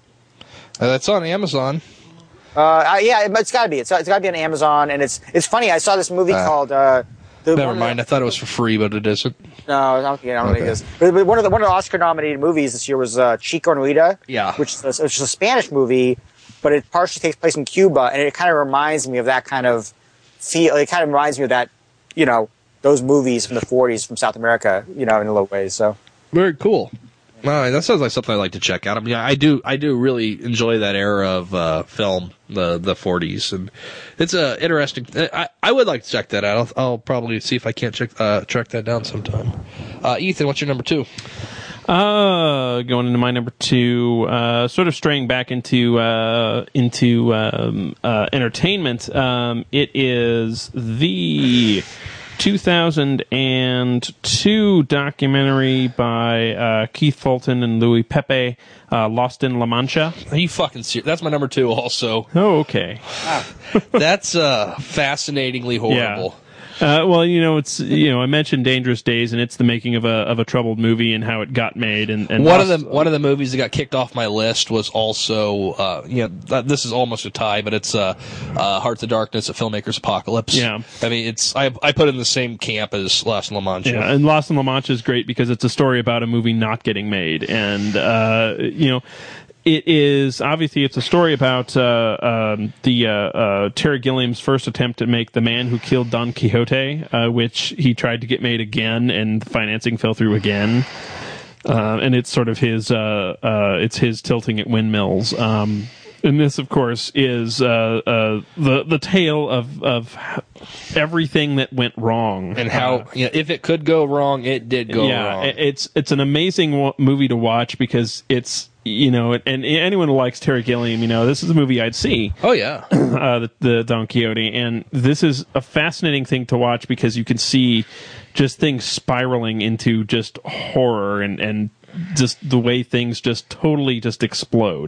Uh, that's on Amazon.
Uh, uh, yeah, it, it's got to be. It's, it's got to be on Amazon, and it's it's funny. I saw this movie
Uh,
called. Uh, the,
Never
one of
mind.
the-
I thought it was for free, but it isn't.
no, I don't think, I don't think
Okay.
it is. But, but one of the one of the Oscar-nominated movies this year was uh, Chico and Rita.
Yeah.
which is, a, which is a Spanish movie, but it partially takes place in Cuba, and it kind of reminds me of that kind of feel. It kind of reminds me of that, you know, those movies from the forties from South America, you know, in a little ways. So.
Very cool.
All right, that sounds like something I'd like to check out. I mean, I do, I do really enjoy that era of uh, film, the the forties, and it's a interesting. I, I would like to check that out. I'll, I'll probably see if I can't check uh, track that down sometime. Uh, Ethan, what's your number two?
Uh, going into my number two, uh, sort of straying back into uh, into um, uh, entertainment. Um, it is the two thousand two documentary by uh, Keith Fulton and Louis Pepe, uh, Lost in La Mancha.
Are you fucking serious? That's my number two. Also,
Oh, okay.
that's uh, fascinatingly horrible.
Uh, well, you know, it's you know, I mentioned Dangerous Days, and it's the making of a of a troubled movie and how it got made. And, and
One of
Lost-
the one of the movies that got kicked off my list was also, uh, you know, th- this is almost a tie, but it's uh, uh, Hearts of Darkness, a filmmaker's apocalypse.
Yeah.
I mean, it's I I put it in the same camp as Lost in La Mancha.
Yeah, and Lost in La Mancha is great because it's a story about a movie not getting made, and uh, you know, it is obviously it's a story about uh, um, the uh, uh, Terry Gilliam's first attempt to make The Man Who Killed Don Quixote, uh, which he tried to get made again, and the financing fell through again. Uh, and it's sort of his uh, uh, it's his tilting at windmills. Um, and this, of course, is uh, uh, the the tale of of everything that went wrong
And how,
Uh,
you know, if it could go wrong, it did go
yeah,
wrong.
it- it's it's an amazing w- movie to watch because it's you know, and anyone who likes Terry Gilliam, you know, this is a movie I'd see,
oh yeah.
uh, the, the Don Quixote, and this is a fascinating thing to watch because you can see just things spiraling into just horror and and just the way things just totally just explode,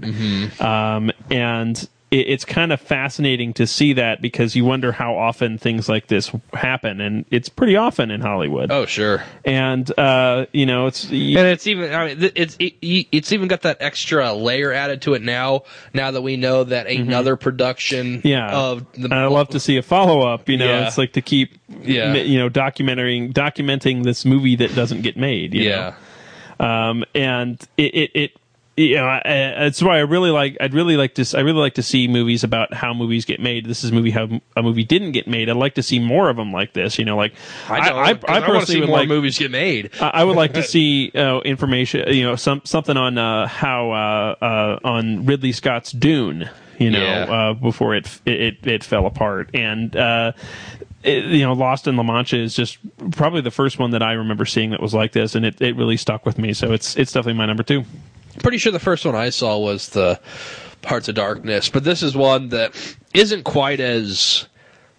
um, and. it- It's kind of fascinating to see that because you wonder how often things like this happen, and it's pretty often in Hollywood.
Oh sure.
And uh, you know, it's
And it's even, I mean, th- it's it, it's even got that extra layer added to it now. Now that we know that another production,
Mm-hmm. yeah.
of the,
and I love to see a follow up. You know,
Yeah.
it's like to keep,
Yeah.
you know, documenting documenting this movie that doesn't get made. You
yeah.
know? Um, and it it. it you know, I, I- that's why I really like. I'd really like to. s- I really like to see movies about how movies get made. This is a movie how a movie didn't get made. I'd like to see more of them like this. You know, like
I know.
I, I, I
want to
personally
see
would
more
like.
movies get made.
I I would like to see uh, information, you know, some something on uh, how uh, uh, on Ridley Scott's Dune, you know,
Yeah.
uh, before it, it it fell apart, and uh, it, you know, Lost in La Mancha is just probably the first one that I remember seeing that was like this, and it, it really stuck with me. So it's it's definitely my number two.
Pretty sure the first one I saw was the Hearts of Darkness, but this is one that isn't quite as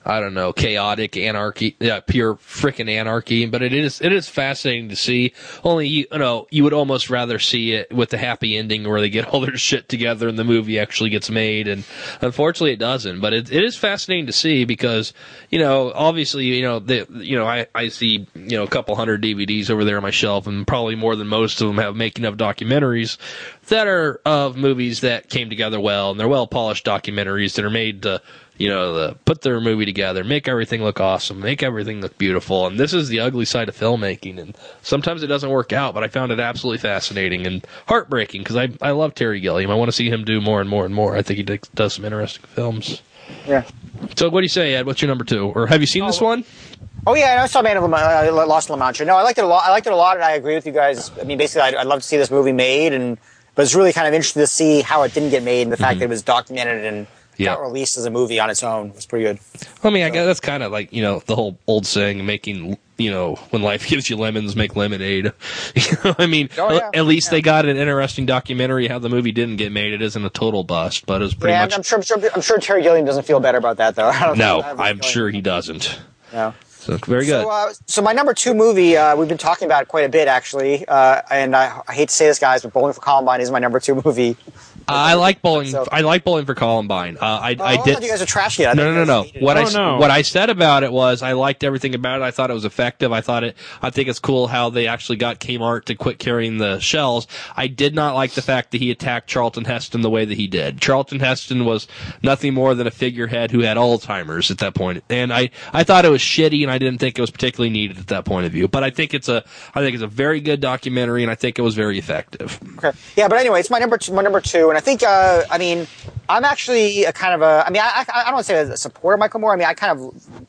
I don't know, chaotic anarchy, yeah, pure frickin' anarchy. But it is, it is fascinating to see. Only, you, you know, you would almost rather see it with the happy ending where they get all their shit together and the movie actually gets made. And unfortunately it doesn't. But it, it is fascinating to see because, you know, obviously, you know, the, you know, I, I see, you know, a couple hundred D V Ds over there on my shelf, and probably more than most of them have making of documentaries that are of movies that came together well, and they're well polished documentaries that are made to, you know, the, put their movie together, make everything look awesome, make everything look beautiful. And this is the ugly side of filmmaking. And sometimes it doesn't work out, but I found it absolutely fascinating and heartbreaking because I, I love Terry Gilliam. I want to see him do more and more and more. I think he d- does some interesting films.
Yeah.
So what do you say, Ed? What's your number two? Or have you seen
Oh,
this one?
Oh yeah, I saw Man of La Man- uh, Lost in La Mancha. No, I liked it a lot. I liked it a lot, and I agree with you guys. I mean, basically, I'd, I'd love to see this movie made, and but it's really kind of interesting to see how it didn't get made, and the fact
Mm-hmm.
that it was documented and
Yeah.
got released as a movie on its own was pretty good.
I mean, I guess that's kind of like, you know, the whole old saying, making, you know, when life gives you lemons, make lemonade. You know, I mean,
Oh, yeah.
at least
Yeah.
they got an interesting documentary how the movie didn't get made. It isn't a total bust, but it was pretty
Yeah,
much.
I'm, I'm sure. I'm sure. I'm sure Terry Gilliam doesn't feel better about that, though. I don't
No,
think- I have a
I'm
feeling-
sure he doesn't.
No.
So, very good.
So, uh, so my number two movie, uh, we've been talking about it quite a bit, actually. Uh, and I, I hate to say this, guys, but Bowling for Columbine is my number two movie.
I like bowling.
So-
I like bowling for Columbine. Uh, I,
Oh,
I
I
did.
thought you guys were trashing it. I
No,
thought
no,
you
no,
guys
no.
hated
What
it.
I
Oh, no.
what I said about it was I liked everything about it. I thought it was effective. I thought it. I think it's cool how they actually got Kmart to quit carrying the shells. I did not like the fact that he attacked Charlton Heston the way that he did. Charlton Heston was nothing more than a figurehead who had Alzheimer's at that point, and I I thought it was shitty, and I didn't think it was particularly needed at that point of view. But I think it's a I think it's a very good documentary, and I think it was very effective.
Okay. Yeah, but anyway, it's my number two, my number two, and I think, uh, I mean, I'm actually a kind of a, I mean, I, I, I don't want to say a supporter of Michael Moore. I mean, I kind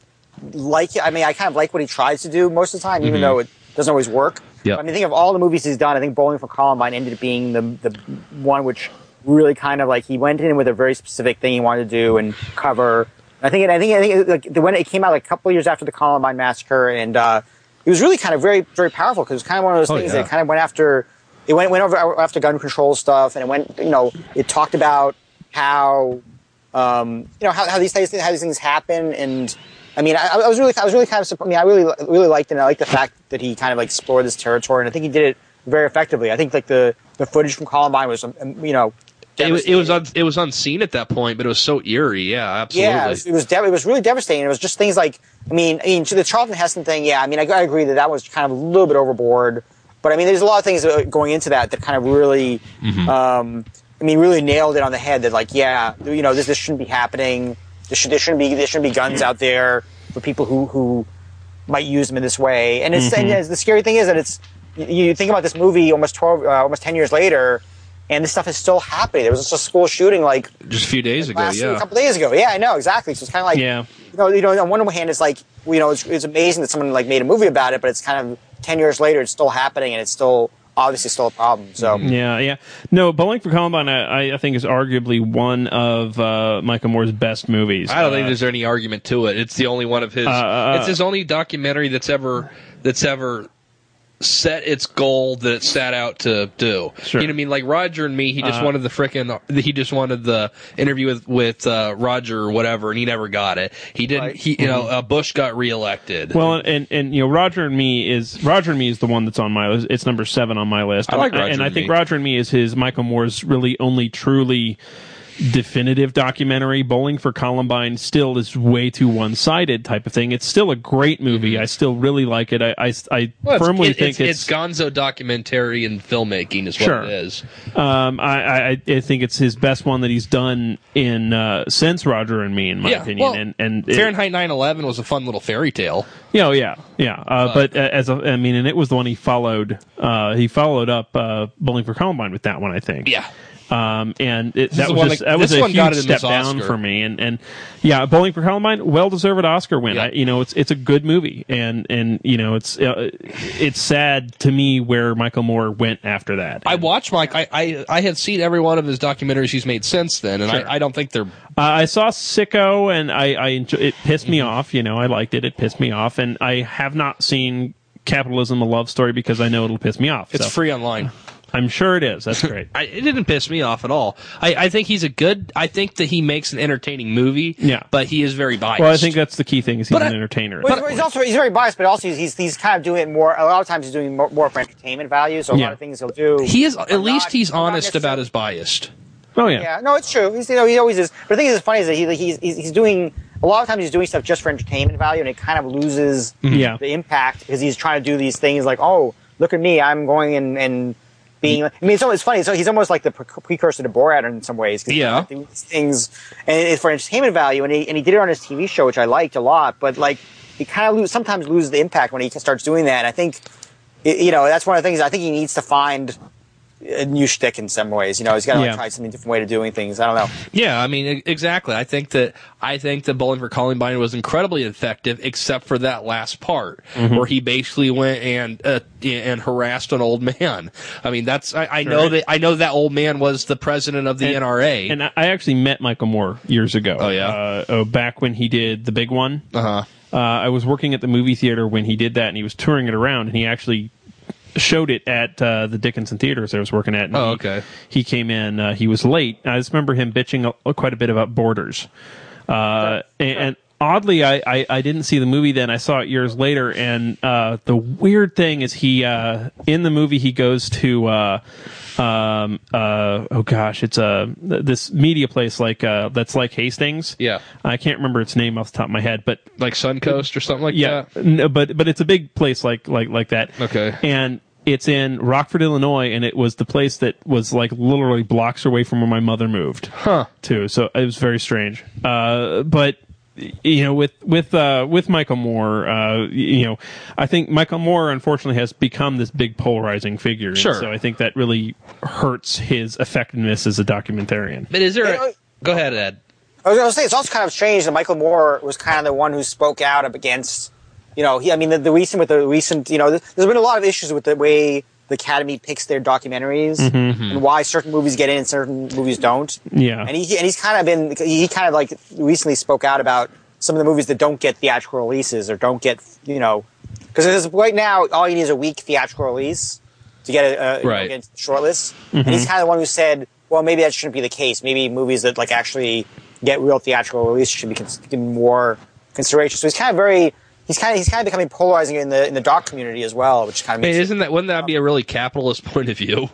of like, I mean, I kind of like what he tries to do most of the time, even though it doesn't always work.
Yep.
I mean, think of all the movies he's done. I think Bowling for Columbine ended up being the the one which really kind of like he went in with a very specific thing he wanted to do and cover. I think, it, I think, I think, it, like the, when it came out like a couple of years after the Columbine massacre, and uh, it was really kind of very, very powerful because it was kind of one of those
Oh,
things
yeah.
that kind of went after. It went went over after gun control stuff, and it went. You know, it talked about how, um, you know, how, how these things how these things happen, and I mean, I, I was really, I was really kind of. I mean, I really, really liked it. And I liked the fact that he kind of like explored this territory, and I think he did it very effectively. I think like the the footage from Columbine was, um, you know,
It, was- it was un,
devastating.
it was unseen at that point, but it was so eerie. Yeah, absolutely.
Yeah, it was, it was, dev- it was really devastating. It was just things like, I mean, I mean, to the Charlton Heston thing, yeah, I mean, I, I agree that that was kind of a little bit overboard. But I mean, there's a lot of things uh, going into that that kind of really,
Mm-hmm.
um, I mean, really nailed it on the head. That like, yeah, you know, this this shouldn't be happening. There should there shouldn't be there shouldn't be guns out there for people who who might use them in this way. And it's and the scary thing is that it's you, you think about this movie almost twelve, uh, almost ten years later, and this stuff is still happening. There was just a school shooting like
Just a few days ago,
last
yeah.
a couple days ago. Yeah, I know exactly. So it's kind of like
Yeah.
you know, you know, on one hand, it's like you know, it's, it's amazing that someone like made a movie about it, but it's kind of ten years later, it's still happening, and it's still obviously still a problem. So
Yeah, yeah. No, Bowling for Columbine, I, I think, is arguably one of uh, Michael Moore's best movies.
I don't
Uh,
think there's any argument to it. It's the only one of his.
uh,
it's his only documentary that's ever that's ever set its goal that it set out to do.
Sure.
You know what I mean? Like Roger and Me, he just
Uh,
wanted the frickin' he just wanted the interview with with uh, Roger or whatever, and he never got it. He didn't.
Right.
He you know uh, Bush got reelected.
Well, and and you know, Roger and Me is Roger and Me is the one that's on my list. It's number seven on my list.
I like
and,
Roger
and I
and
think
Me.
Roger and Me is his Michael Moore's really only truly definitive documentary. Bowling for Columbine still is way too one-sided type of thing. It's still a great movie. I still really like it. I I, I
Mm-hmm. Well, it's-
firmly
it-
think
it's, it's Gonzo documentary and filmmaking is what
Sure.
it is.
Um, I, I, I think it's his best one that he's done in uh, since Roger and Me, in my
Yeah,
opinion.
well,
and and it-
Fahrenheit nine eleven was a fun little fairy tale.
you know, yeah, yeah. Uh, but uh, as a, I mean, and it was the one he followed. Uh, he followed up uh, Bowling for Columbine with that one, I think.
Yeah.
Um, and it,
is
that
the
was
one
just,
that-
that was
this
a
one got
huge
it in
step
this
down
Oscar.
for me. And and yeah, Bowling for Columbine, well deserved Oscar win.
Yeah.
I, you know, it's it's a good movie, and and you know, it's uh, it's sad to me where Michael Moore went after that.
I watched Mike. I, I I had seen every one of his documentaries he's made since then, and
Sure.
I, I don't think they're.
Uh, I saw Sicko, and I, I enjoy, it pissed
Mm-hmm.
me off. You know, I liked it. It pissed me off, and I have not seen Capitalism: A Love Story because I know it'll piss me off.
It's
so.
free online.
I'm sure it is. That's great.
I, it didn't piss me off at all. I, I think he's a good. I think that he makes an entertaining movie.
Yeah.
But he is very biased.
Well, I think that's the key thing. Is he's
But
an
I-
entertainer.
Well, he's, he's also he's very biased, but also he's he's kind of doing it more. A lot of times he's doing more, more for entertainment value. So a
Yeah.
lot of things he'll do.
he is.
are
At least
not-
he's
are not
honest about
necessarily-
his bias.
oh yeah.
Yeah, no, it's true. He's, you know, he always is. But the thing that's funny is that he, he's, he's he's doing a lot of times he's doing stuff just for entertainment value, and it kind of loses
Yeah.
the impact because he's trying to do these things like, oh, look at me, I'm going and and being. I mean, it's always funny. So he's almost like the pre- precursor to Borat in some ways. 'Cause he's
Yeah.
doing these things and it's for entertainment value, and he and he did it on his T V show, which I liked a lot. But like, he kind of lose sometimes loses the impact when he starts doing that. And I think, you know, that's one of the things. I think he needs to find a new shtick in some ways. You know, he's got to like,
Yeah.
try something different way of doing things. I don't know.
Yeah, I mean, e- exactly. I think that I think that Bowling for Columbine was incredibly effective, except for that last part where he basically went and uh, and harassed an old man. I mean, that's I, I know
Sure.
that I know that old man was the president of the
And-
N R A.
And I I actually met Michael Moore years ago.
Oh, yeah?
Uh, oh, back when he did the big one.
uh huh.
Uh, I was working at the movie theater when he did that, and he was touring it around, and he actually showed it at uh, the Dickinson Theaters I was working at. And
Oh,
he-
okay.
He came in. Uh, he was late. I just remember him bitching a, quite a bit about Borders. Uh, and, and oddly, I, I, I didn't see the movie then. I saw it years later, and uh, the weird thing is he uh, in the movie he goes to. Uh, um uh oh gosh it's a th- this media place like uh that's like Hastings.
Yeah.
I can't remember its name off the top of my head, but
Like Suncoast or something like
yeah,
that.
no, but but it's a big place like like like that.
Okay.
And it's in Rockford, Illinois, and it was the place that was like literally blocks away from where my mother moved.
Huh.
Too. So it was very strange. Uh, but you know, with with uh, with Michael Moore, uh, you know, I think Michael Moore unfortunately has become this big polarizing figure. And
Sure.
so I think that really hurts his effectiveness as a documentarian.
But is there?
You
A,
know-
go ahead, Ed.
I was going to say it's also kind of strange that Michael Moore was kind of the one who spoke out up against, you know, he. I mean, the, the recent with the recent, you know, there's been a lot of issues with the way the Academy picks their documentaries and why certain movies get in and certain movies don't.
Yeah.
And he and he's kind of been he kind of like recently spoke out about some of the movies that don't get theatrical releases or don't get, you know, because right now all you need is a week theatrical release to get a, a you know,
Right.
get into the shortlist. And he's kind of the one who said, well, maybe that shouldn't be the case. Maybe movies that like actually get real theatrical release should be cons- given more consideration. So he's kind of very he's kind of he's kind of becoming polarizing in the in the doc community as well, which kind of
Hey,
makes it,
isn't that? Wouldn't that be a really capitalist point of view?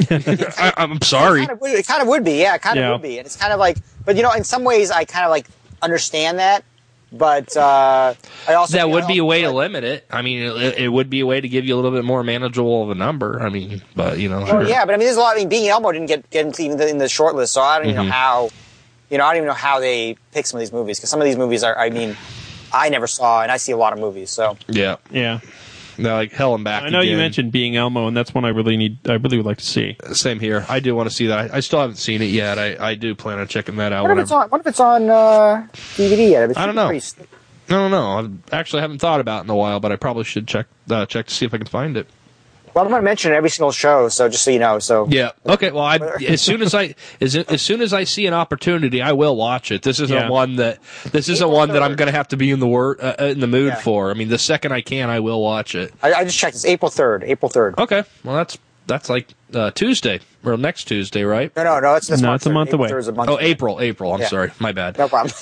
I, I'm sorry.
kind of would, it kind of would be, yeah, it kind of
Yeah.
would be, and it's kind of like, but you know, in some ways, I kind of like understand that, but uh, I also
That
you
would
know,
be a way to
like-
limit it. I mean, it, it would be a way to give you a little bit more manageable of a number. I mean, but you know,
Well,
sure.
yeah, but I mean, there's a lot. I mean, Being Elmo didn't get get into even the, in the short list, so I don't even
Mm-hmm.
know how. You know, I don't even know how they pick some of these movies because some of these movies are. I mean, I never saw, and I see a lot of movies. So
yeah,
Yeah.
no, like hell and back.
I know you
again.
mentioned Being Elmo, and that's one I really need. I really would like to see.
Same here. I do want to see that. I, I still haven't seen it yet. I, I do plan on checking that out.
what if it's
Whenever.
on? What if it's on uh, D V D yet? It's
I don't know.
pretty st-
I don't know. I actually haven't thought about it in a while, but I probably should check uh, check to see if I can find it.
Well, I'm going to mention it every single show, so just so you know. So
Yeah. Okay. Well, I, as soon as I as, as soon as I see an opportunity, I will watch it. This isn't
Yeah.
one that this isn't
April
one that I'm
third.
going to have to be in the word uh, in the mood
Yeah.
for. I mean, the second I can, I will watch it.
I, I just checked. It's April third. April third.
Okay. Well, that's that's like uh, Tuesday or next Tuesday, right?
No, no, no. It's this
No,
month.
it's a month
April
away.
third is a month
Oh,
away.
April. April. I'm
Yeah.
sorry. My bad.
No problem.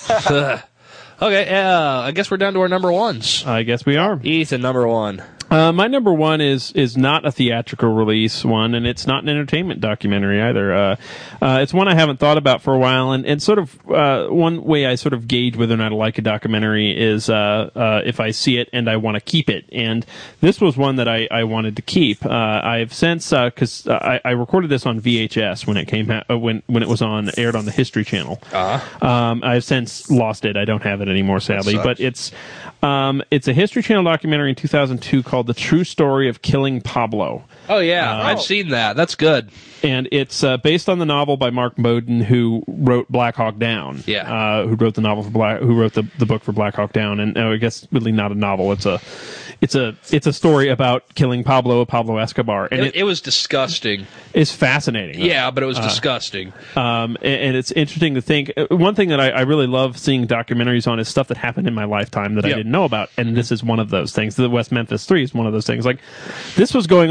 Okay. Uh, I guess we're down to our number ones.
I guess we are.
Ethan, number one.
Uh, my number one is is not a theatrical release one, and it's not an entertainment documentary either. Uh, uh, it's one I haven't thought about for a while, and, and sort of uh, one way I sort of gauge whether or not I like a documentary is uh, uh, if I see it and I want to keep it. And this was one that I, I wanted to keep. Uh, I've since because uh, I, I recorded this on V H S when it came out, uh, when when it was on aired on the History Channel.
Uh-huh.
Um, I've since lost it. I don't have it anymore, sadly.
sucks.
But it's um, it's a History Channel documentary in two thousand two called "The True Story of Killing Pablo,"
Oh yeah, I've seen that. That's good.
and it's uh, based on the novel by Mark Bowden, who wrote Black Hawk Down.
Yeah.
uh, who wrote the novel for Black, who wrote the, the book for Black Hawk Down, and uh, I guess really not a novel. It's a it's a it's a story about killing Pablo Pablo Escobar, and
It,
it
it was disgusting.
is fascinating.
Yeah, but it was disgusting.
Um, and, and it's interesting to think. uh, One thing that I, I really love seeing documentaries on is stuff that happened in my lifetime that I
Yeah.
didn't know about, and this is one of those things. The West Memphis Three is one of those things. Like this was going on when I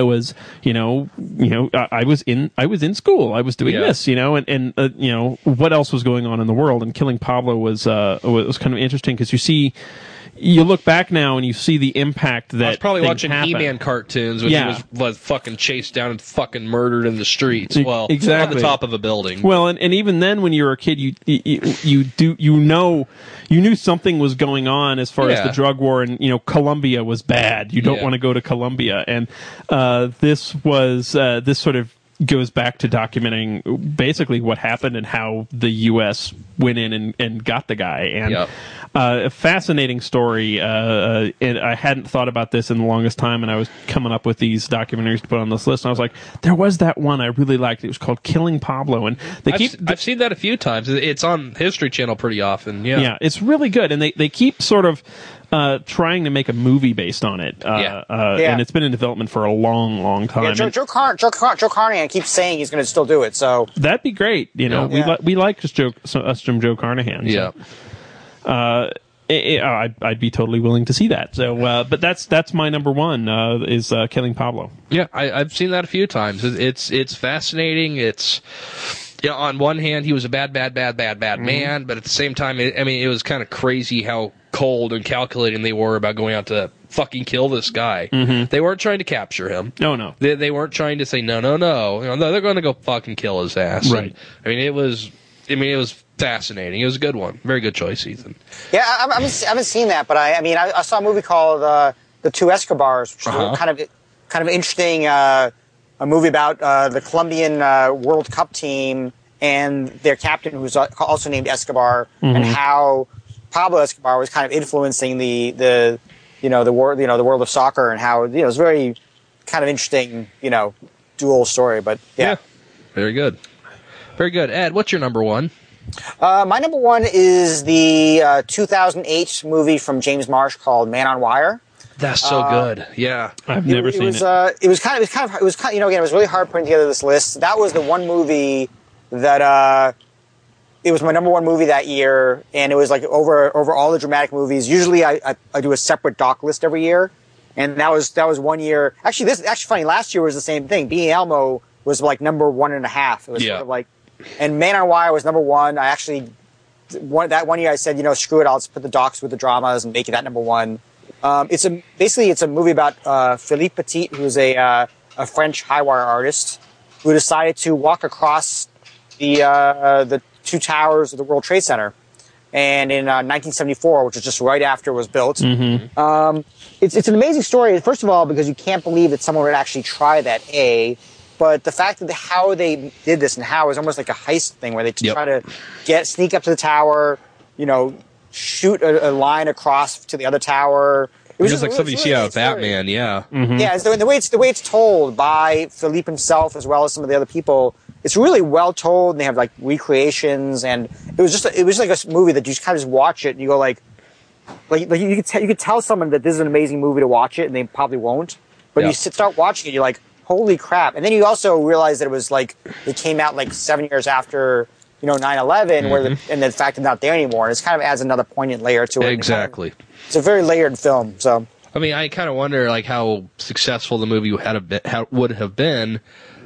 was, you know, you know, I, I was in, I was in school. I was doing
Yeah.
this, you know, and and uh, you know, what else was going on in the world? And Killing Pablo was uh was kind of interesting because you see. You look back now and you see the impact that
I was probably
things
watching
happen.
He-Man cartoons when
Yeah.
he was, was fucking chased down and fucking murdered in the streets.
E-
Well,
exactly.
on the top of a building.
Well, and, and even then, when you were a kid, you, you you do you know you knew something was going on as far as
Yeah.
the drug war, and you know Colombia was bad. You don't
Yeah.
want to go to Colombia, and uh, this was uh, this sort of goes back to documenting basically what happened and how the U S went in and, and got the guy. And
Yep.
uh, a fascinating story. Uh, uh, and I hadn't thought about this in the longest time, and I was coming up with these documentaries to put on this list. And I was like, there was that one I really liked. It was called Killing Pablo, and they
I've,
keep.
I've seen that a few times. It's on History Channel pretty often. Yeah.
Yeah, it's really good, and they, they keep sort of uh, trying to make a movie based on it. Uh,
Yeah.
Uh,
Yeah.
and it's been in development for a long, long time.
Yeah, Joe,
And
Joe, Car- Joe, Car- Joe Carnahan keeps saying he's going to still do it. So
that'd be great. You know, we
Yeah.
li- we like just Joe, so, us some Joe Carnahan. So,
Yeah.
uh, it, it, I'd, I'd be totally willing to see that. So, uh, but that's that's my number one uh, is uh, Killing Pablo.
Yeah, I, I've seen that a few times. It- It's it's fascinating. It's you know, on one hand, he was a bad, bad, bad, bad, bad
Mm-hmm.
man, but at the same time, it, I mean, it was kind of crazy how cold and calculating they were about going out to fucking kill this guy.
Mm-hmm.
They weren't trying to capture him.
No, no.
They, they weren't trying to say no, no, no. You know, no, they're going to go fucking kill his ass.
Right.
And, I mean, it was. I mean, it was fascinating. It was a good one. Very good choice, Ethan.
yeah, I, I, haven't, I haven't seen that, but I, I mean, I, I saw a movie called uh, The Two Escobars, which
Uh-huh.
is kind of kind of interesting. Uh, a movie about uh, the Colombian uh, World Cup team and their captain, who's also named Escobar, and how Pablo Escobar was kind of influencing the the you know the world you know the world of soccer, and how you know it's very kind of interesting you know dual story. But yeah,
Very good. Very good. Ed, what's your number one?
uh, my number one is the uh, two thousand eight movie from James Marsh called Man on Wire.
That's so good. Yeah.
I've never
it,
seen
was,
it.
Uh, it was kind of, it was kind of, it was kind of, you know, again, it was really hard putting together this list. That was the one movie that, uh, it was my number one movie that year, and it was like over over all the dramatic movies. Usually, I, I, I do a separate doc list every year, and that was that was one year. Actually, this actually funny. Last year was the same thing. Being Elmo was like number one and a half. It was
Yeah.
sort of like, and Man on Wire was number one. I actually one that one year I said, you know, screw it, I'll just put the docs with the dramas and make it that number one. Um, it's a basically it's a movie about uh, Philippe Petit, who's a uh, a French high wire artist who decided to walk across the uh, the two towers of the World Trade Center, and in uh, nineteen seventy-four, which was just right after it was built.
Mm-hmm.
Um, it's it's an amazing story. First of all, because you can't believe that someone would actually try that. A, but the fact that the, how they did this and how it was almost like a heist thing where they
Yep.
try to get sneak up to the tower, you know, shoot a, a line across to the other tower. It was
Just like
it
something you
was
see
really
out of
a great story.
Batman, yeah.
Mm-hmm.
Yeah, it's the, the way it's the way it's told by Philippe himself as well as some of the other people. It's really well told, and they have like recreations, and it was just a, it was like a movie that you just kind of just watch it and you go like, like, like you could tell you could tell someone that this is an amazing movie to watch it, and they probably won't. But
Yeah.
you sit, start watching it, you're like, holy crap! And then you also realize that it was like it came out like seven years after you know nine eleven, where the, and the fact it's not there anymore. And it kind of adds another poignant layer to it. And it kind of-
Exactly.
it's a very layered film. So.
I mean, I kind of wonder like how successful the movie had a bit, how, would have been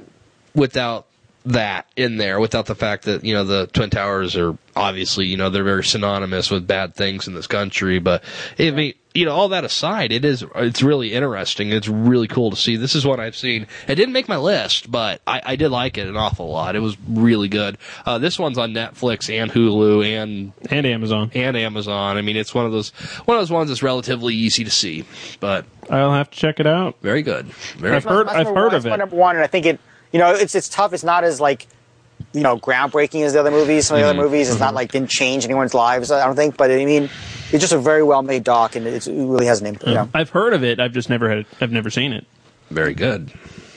without that in there, without the fact that you know the Twin Towers are obviously you know they're very synonymous with bad things in this country. But I mean, you know, all that aside, it is it's really interesting. It's really cool to see. This is one I've seen. It didn't make my list, but I, I did like it an awful lot. It was really good. Uh, this one's on Netflix and Hulu and
And Amazon.
and Amazon. I mean, it's one of those one of those ones that's relatively easy to see, but
I'll have to check it out.
very good. Very
I've
good.
heard.
That's
I've
number
heard
one.
of
That's my
it.
number one, and I think it. You know, it's it's tough. It's not as like, you know, groundbreaking as the other movies. Some of the
Mm-hmm.
other movies, it's not like didn't change anyone's lives. I don't think, but I mean, it's just a very well made doc, and it's, it really has an impact. You know.
I've heard of it. I've just never had. I've never seen it.
Very good.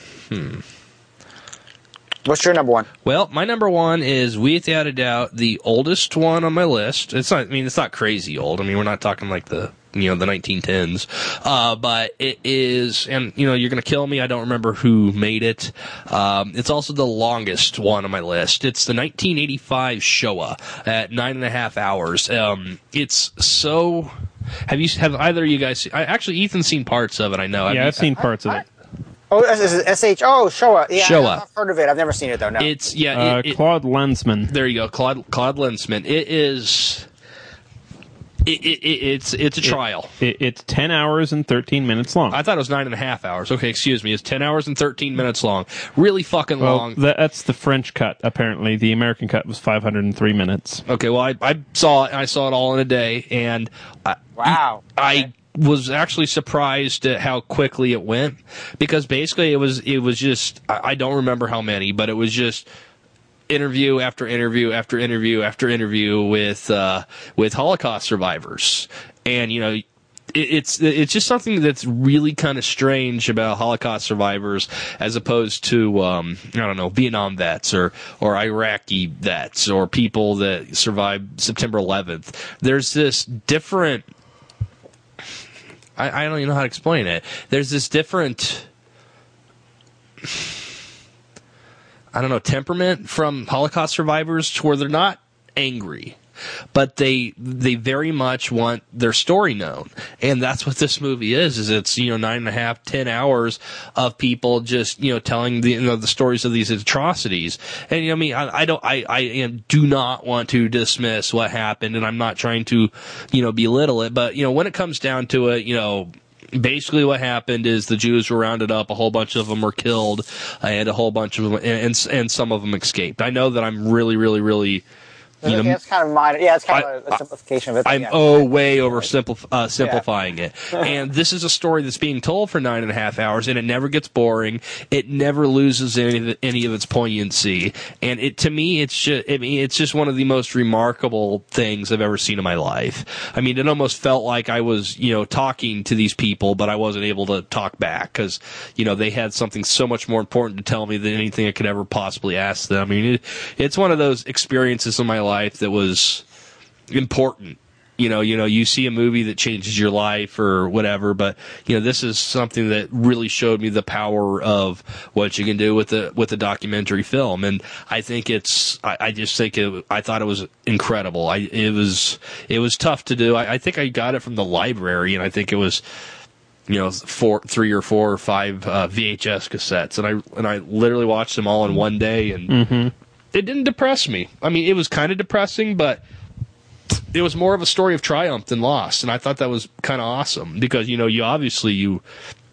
What's your number one?
Well, my number one is without a doubt the oldest one on my list. It's not. I mean, it's not crazy old. I mean, we're not talking like the you know the nineteen tens, uh, but it is. And you know, you're gonna kill me. I don't remember who made it. Um, it's also the longest one on my list. It's the nineteen eighty-five Showa at nine and a half hours. Um, it's so. Have you have either of you guys? Seen, I actually Ethan's seen parts of it. I know. Have
Yeah,
you-
I've seen parts of it.
Oh, is it S H? Oh, Showa. Yeah,
Showa.
I've heard of it. I've never seen it though. No.
It's yeah.
Uh,
It, it,
Claude Lensman.
there you go, Claude Claude Lensman. It is. It, it, it, it's it's a trial.
It, it's ten hours and thirteen minutes long.
I thought it was nine and a half hours. Okay, excuse me. It's ten hours and thirteen minutes long. Really fucking
well,
long.
that, that's the French cut. Apparently, the American cut was five hundred three minutes.
Okay, well, I, I saw it. I saw it all in a day, and I,
Wow.
I was actually surprised at how quickly it went, because basically it was it was just I, I don't remember how many, but it was just interview after interview after interview after interview with uh, with Holocaust survivors, and you know. It's it's just something that's really kind of strange about Holocaust survivors, as opposed to um, I don't know, Vietnam vets or or Iraqi vets or people that survived September eleventh. There's this different. I, I don't even know how to explain it. There's this different. I don't know, temperament from Holocaust survivors to where they're not angry, but they they very much want their story known, and that's what this movie is. Is it's you know nine and a half, ten hours of people just you know telling the you know the stories of these atrocities. And you know, I mean, I, I don't, I I am, do not want to dismiss what happened, and I'm not trying to you know belittle it, but you know when it comes down to it, you know. Basically, what happened is the Jews were rounded up. A whole bunch of them were killed, and a whole bunch of them, and and, and some of them escaped. I know that I'm really, really, really. You know,
yeah, it's kind of minor. Yeah, it's kind
I-
of a, a simplification of it.
I'm
yeah.
oh way over simplif- uh, simplifying it. And this is a story that's being told for nine and a half hours, and it never gets boring. It never loses any of, it, any of its poignancy. And it to me, it's just I mean, it's just one of the most remarkable things I've ever seen in my life. I mean, it almost felt like I was you know talking to these people, but I wasn't able to talk back because you know they had something so much more important to tell me than anything I could ever possibly ask them. I mean, it, it's one of those experiences in my life that was important. You know, you know, you see a movie that changes your life or whatever, but you know, this is something that really showed me the power of what you can do with the with a documentary film. And I think it's, I, I just think it, I thought it was incredible. I it was it was tough to do. I, I think I got it from the library, and I think it was. You know, four, three or four or five uh, V H S cassettes, and I and I literally watched them all in one day, and
Mm-hmm.
it didn't depress me. I mean, it was kind of depressing, but it was more of a story of triumph than loss, and I thought that was kind of awesome because you know, you obviously you.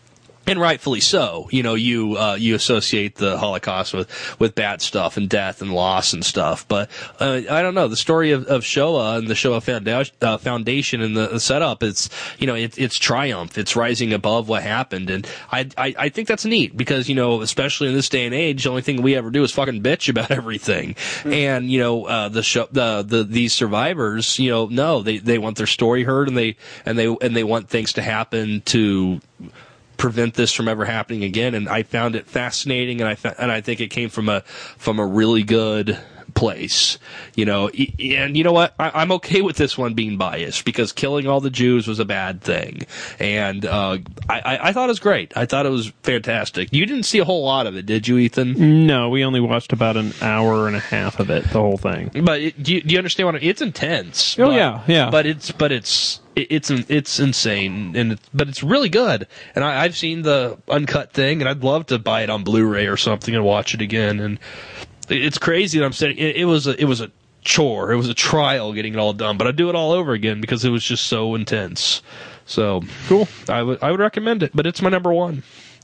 And rightfully so, you know, you uh, you associate the Holocaust with, with bad stuff and death and loss and stuff. But uh, I don't know, the story of, of Showa and the Showa Foundation, uh, Foundation and the, the setup, it's you know, it, it's triumph, it's rising above what happened, and I, I I think that's neat because you know, especially in this day and age, the only thing we ever do is fucking bitch about everything. Mm-hmm. And you know, uh, the show, the the these survivors, you know, no, they they want their story heard, and they and they and they want things to happen to prevent this from ever happening again. And I found it fascinating, and I fa- and I think it came from a from a really good place, you know. And you know what? I, I'm okay with this one being biased because killing all the Jews was a bad thing, and uh, I, I, I thought it was great. I thought it was fantastic. You didn't see a whole lot of it, did you, Ethan?
No, we only watched about an hour and a half of it, the whole thing.
But it, do, you, do you understand what I, it's intense?
Oh,
but,
yeah, yeah.
But it's but it's it, it's it's insane, and it, but it's really good. And I, I've seen the uncut thing, and I'd love to buy it on Blu-ray or something and watch it again. And it's crazy that I'm saying it, it was a it was a chore, it was a trial getting it all done, but I'd do it all over again because it was just so intense. So cool. I would I would recommend it, but it's my number one.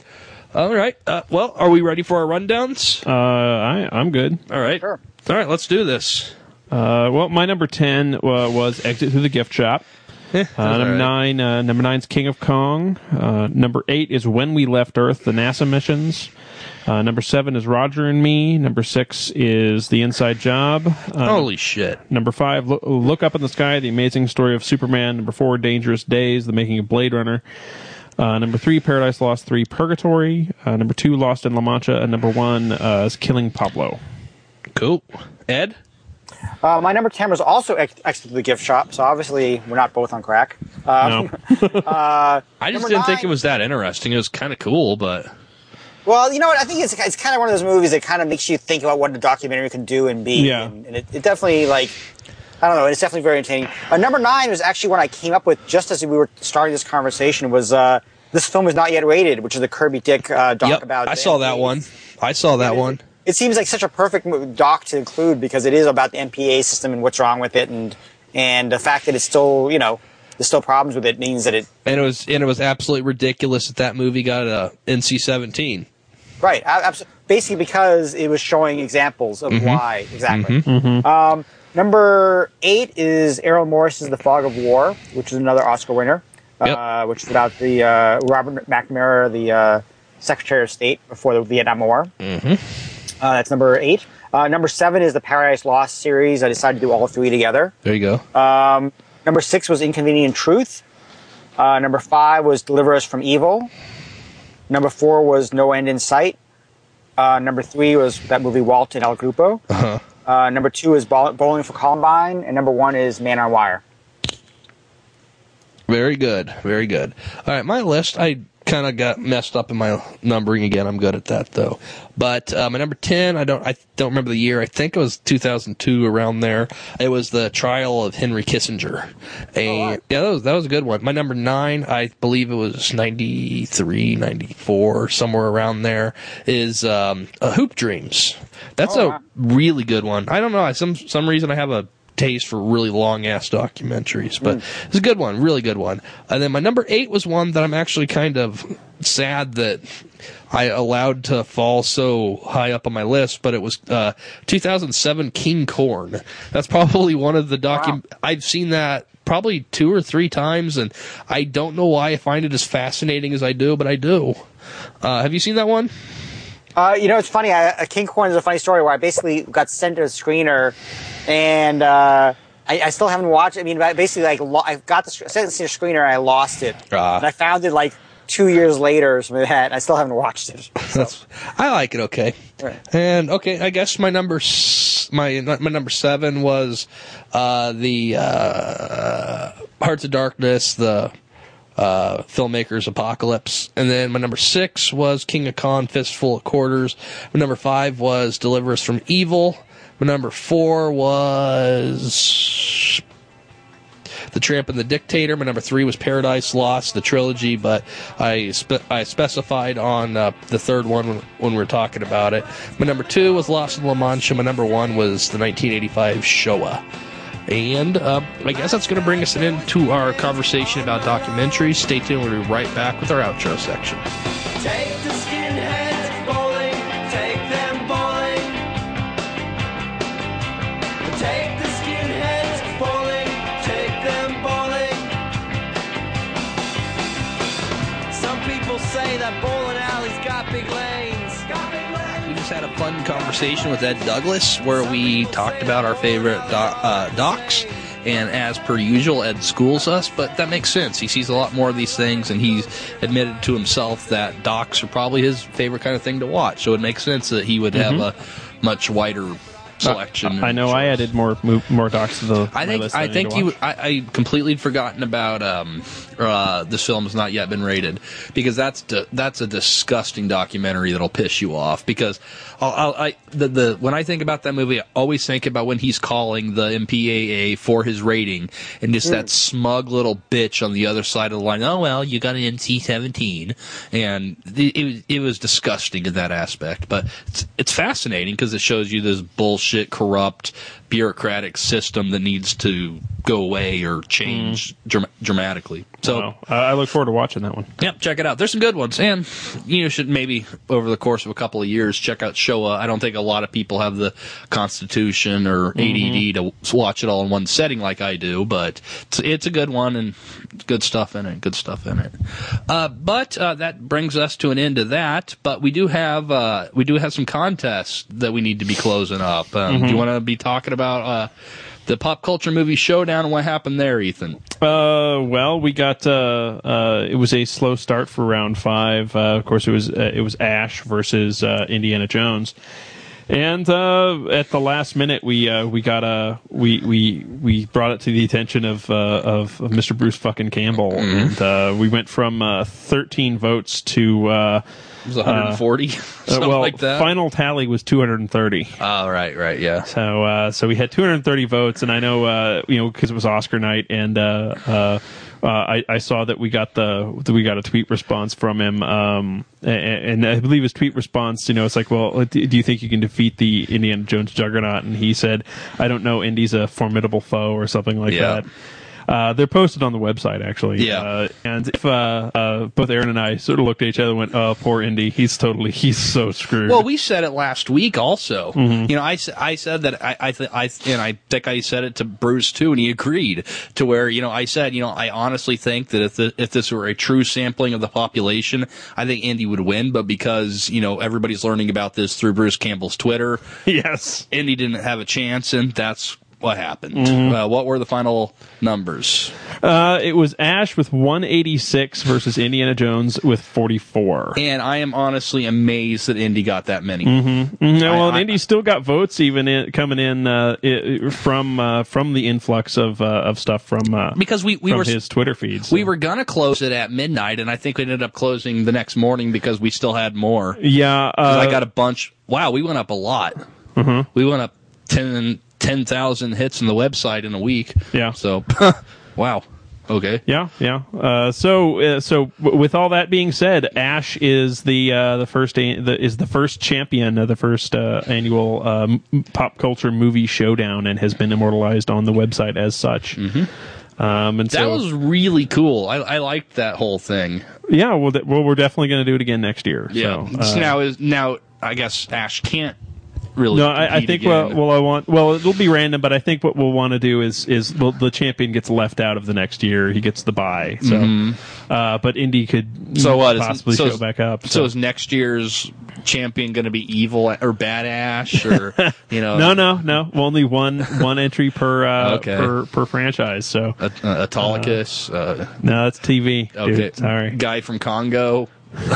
All right. Uh, well, are we ready for our rundowns?
Uh, I, I'm good.
All right.
Sure.
All right. Let's do this.
Uh, well, my number ten uh, was Exit Through the Gift Shop. Uh, number
right.
nine, uh, number nine's King of Kong. Uh, number eight is When We Left Earth, the NASA missions. Uh, number seven is Roger and Me. Number six is The Inside Job. Uh,
Holy shit.
Number five, Look, Look Up in the Sky, The Amazing Story of Superman. Number four, Dangerous Days, The Making of Blade Runner. Uh, number three, Paradise Lost three, Purgatory. Uh, number two, Lost in La Mancha. And number one uh, is Killing Pablo.
Cool. Ed?
Uh, my number ten was also ex- Exit to the Gift Shop, so obviously we're not both on crack. Um,
No.
uh,
I just
number
didn't think
nine-
it was that interesting. It was kind of cool, but
Well, you know what? I think it's it's kind of one of those movies that kind of makes you think about what a documentary can do and be.
Yeah.
And, and it, it definitely, like, I don't know, it's definitely very entertaining. Uh, number nine was actually one I came up with just as we were starting this conversation was uh, This Film Is Not Yet Rated, which is the Kirby Dick uh, doc
Yep,
about.
I
the
saw that
M P As.
one. I saw that one.
It seems like such a perfect mo- doc to include because it is about the M P A system and what's wrong with it, and and the fact that it's still, you know, there's still problems with it means that it.
And it was and it was absolutely ridiculous that that movie got a N C seventeen.
Right. Abs- basically because it was showing examples of
Mm-hmm.
why exactly. Um, number eight is Errol Morris's The Fog of War, which is another Oscar winner,
Yep.
uh, which is about the uh, Robert McNamara, the uh, Secretary of State before the Vietnam War. Mm-hmm. Uh, that's number eight. Uh, number seven is the Paradise Lost series. I decided to do all three together.
There you go.
Uh, Number six was Inconvenient Truth. Uh, number five was Deliver Us from Evil. Number four was No End in Sight. Uh, number three was that movie Walt and El Grupo.
Uh-huh.
Uh, number two is Bow- Bowling for Columbine. And number one is Man on Wire.
Very good. Very good. All right, my list, I kind of got messed up in my numbering again. I'm good at that, though. But uh, my number ten, I don't I don't remember the year. I think it was two thousand two, around there. It was the trial of Henry Kissinger. And, yeah, that was, that was a good one. My number nine, I believe it was ninety-three, ninety-four, somewhere around there, is um, uh, Hoop Dreams. That's
Oh,
a
wow.
really good one. I don't know. I Some some reason I have a taste for really long ass documentaries, but it's a good one, really good one. And then my number eight was one that I'm actually kind of sad that I allowed to fall so high up on my list, but it was uh, two thousand seven King Corn. That's probably one of the docu.
Wow.
I've seen that probably two or three times, and I don't know why I find it as fascinating as I do, but I do. Uh, have you seen that one?
Uh, you know, it's funny. I, uh, King Corn is a funny story where I basically got sent to a screener, and uh, I, I still haven't watched it. I mean, basically, like lo- I got the sc- sent to the screener, and I lost it,
Ah.
and I found it like two years later or something like that. And I still haven't watched it. So,
That's, I like it. Okay,
Right.
and okay, I guess my number s- my my number seven was uh, the uh, Hearts of Darkness, the uh, filmmakers Apocalypse, and then my number six was King of Con, Fistful of Quarters. My number five was Deliver Us from Evil. My number four was The Tramp and the Dictator. My number three was Paradise Lost, the trilogy, but I spe- I specified on uh, the third one when, when we were talking about it. My number two was Lost in La Mancha. My number one was the nineteen eighty-five Shoah. And uh, I guess that's going to bring us into our conversation about documentaries. Stay tuned. We'll be right back with our outro section.
Take the skinheads bowling, take them bowling. Take the skinheads bowling, take them bowling. Some people say that bowling alleys got big lanes. Got big lanes.
We just had a fun conversation with Ed Douglas where we talked about our favorite do- uh, docs. And as per usual, Ed schools us, but that makes sense. He sees a lot more of these things, and he's admitted to himself that docs are probably his favorite kind of thing to watch. So it makes sense that he would have a much wider selection.
I know I added more mo- more docs to the
I
my
think
list
I
than
think
need to
you.
watch.
I, I completely had forgotten about um, uh, this film has not yet been rated because that's di- that's a disgusting documentary that'll piss you off. Because I'll, I'll, I the, the when I think about that movie, I always think about when he's calling the M P A A for his rating and just that smug little bitch on the other side of the line. Oh well, you got an N C seventeen, and it, it was it was disgusting in that aspect. But it's, it's fascinating because it shows you this bullshit, corrupt, bureaucratic system that needs to go away or change dram- dramatically. So,
Wow. I I look forward to watching that one.
yep, check it out. There's some good ones, and you should maybe over the course of a couple of years check out Showa. I don't think a lot of people have the constitution or A D D to watch it all in one setting like I do, but it's, it's a good one and good stuff in it. Good stuff in it. Uh, but uh, that brings us to an end of that. But we do have uh, we do have some contests that we need to be closing up. Um, Do you want to be talking about uh, the Pop Culture Movie Showdown and what happened there, Ethan?
Uh, well, we got uh, uh, it was a slow start for round five. Uh, of course, it was uh, it was Ash versus uh, Indiana Jones, and uh, at the last minute, we uh, we got a we we we brought it to the attention of uh, of, of Mister Bruce fucking Campbell, and uh, we went from uh, thirteen votes to. Uh,
It was one hundred forty,
uh,
something
well,
like that.
final tally was two hundred thirty.
Oh, right, right, yeah.
So, uh, so we had two hundred thirty votes, and I know, uh, you know, because it was Oscar night, and uh, uh, uh, I, I saw that we got the that we got a tweet response from him, um, and, and I believe his tweet response, you know, it's like, well, do you think you can defeat the Indiana Jones juggernaut? And he said, I don't know, Indy's a formidable foe or something like
Yeah.
that. Uh, they're posted on the website, actually.
Yeah.
Uh, and if uh, uh, both Aaron and I sort of looked at each other and went, oh, poor Indy, he's totally, he's so screwed.
Well, we said it last week also.
Mm-hmm.
You know, I, s- I said that I I, th- I and I think I said it to Bruce too, and he agreed. To where, you know, I said, you know, I honestly think that if the, if this were a true sampling of the population, I think Indy would win. But because, you know, everybody's learning about this through Bruce Campbell's Twitter,
yes.
Indy didn't have a chance, and that's what happened.
Mm-hmm.
Uh, what were the final numbers?
Uh, it was Ash with one eighty-six versus Indiana Jones with forty-four.
And I am honestly amazed that Indy got that many.
Mm-hmm. Mm, well,
I-
and
I-
Indy still got votes even in, coming in uh, i- from uh, from the influx of uh, of stuff from uh,
Because we, we
from
were
his Twitter feeds.
we were gonna close it at midnight, and I think we ended up closing the next morning because we still had more.
yeah. Uh,
'Cause I got a bunch. Wow, we went up a lot.
Mhm.
We went up ten ten thousand hits on the website in a week.
Yeah.
So, wow. Okay.
Yeah, yeah. Uh, so, uh, so w- with all that being said, Ash is the uh, the first a- the, is the first champion of the first uh, annual um, pop culture movie showdown, and has been immortalized on the website as such. Mm-hmm. Um, and
That
so,
was really cool. I, I liked that whole thing.
yeah. Well, th- well, we're definitely going to do it again next year.
Yeah.
So, uh,
now is now I guess Ash can't really.
no, I, I
compete
think
again.
well, well, I want well, it'll be random, but I think what we'll want to do is is well, the champion gets left out of the next year. He gets the bye. So, uh, but Indy could
Mm-hmm. So what? Is-
possibly
so
show
is-
back up.
So is next year's champion going to be evil or bad Ash, or you know?
No, no, no. Only one one entry per uh,
Okay.
per per franchise. So
A- uh, Autolycus. Uh,
no, that's T V. dude.
okay.
Sorry.
Guy from Congo.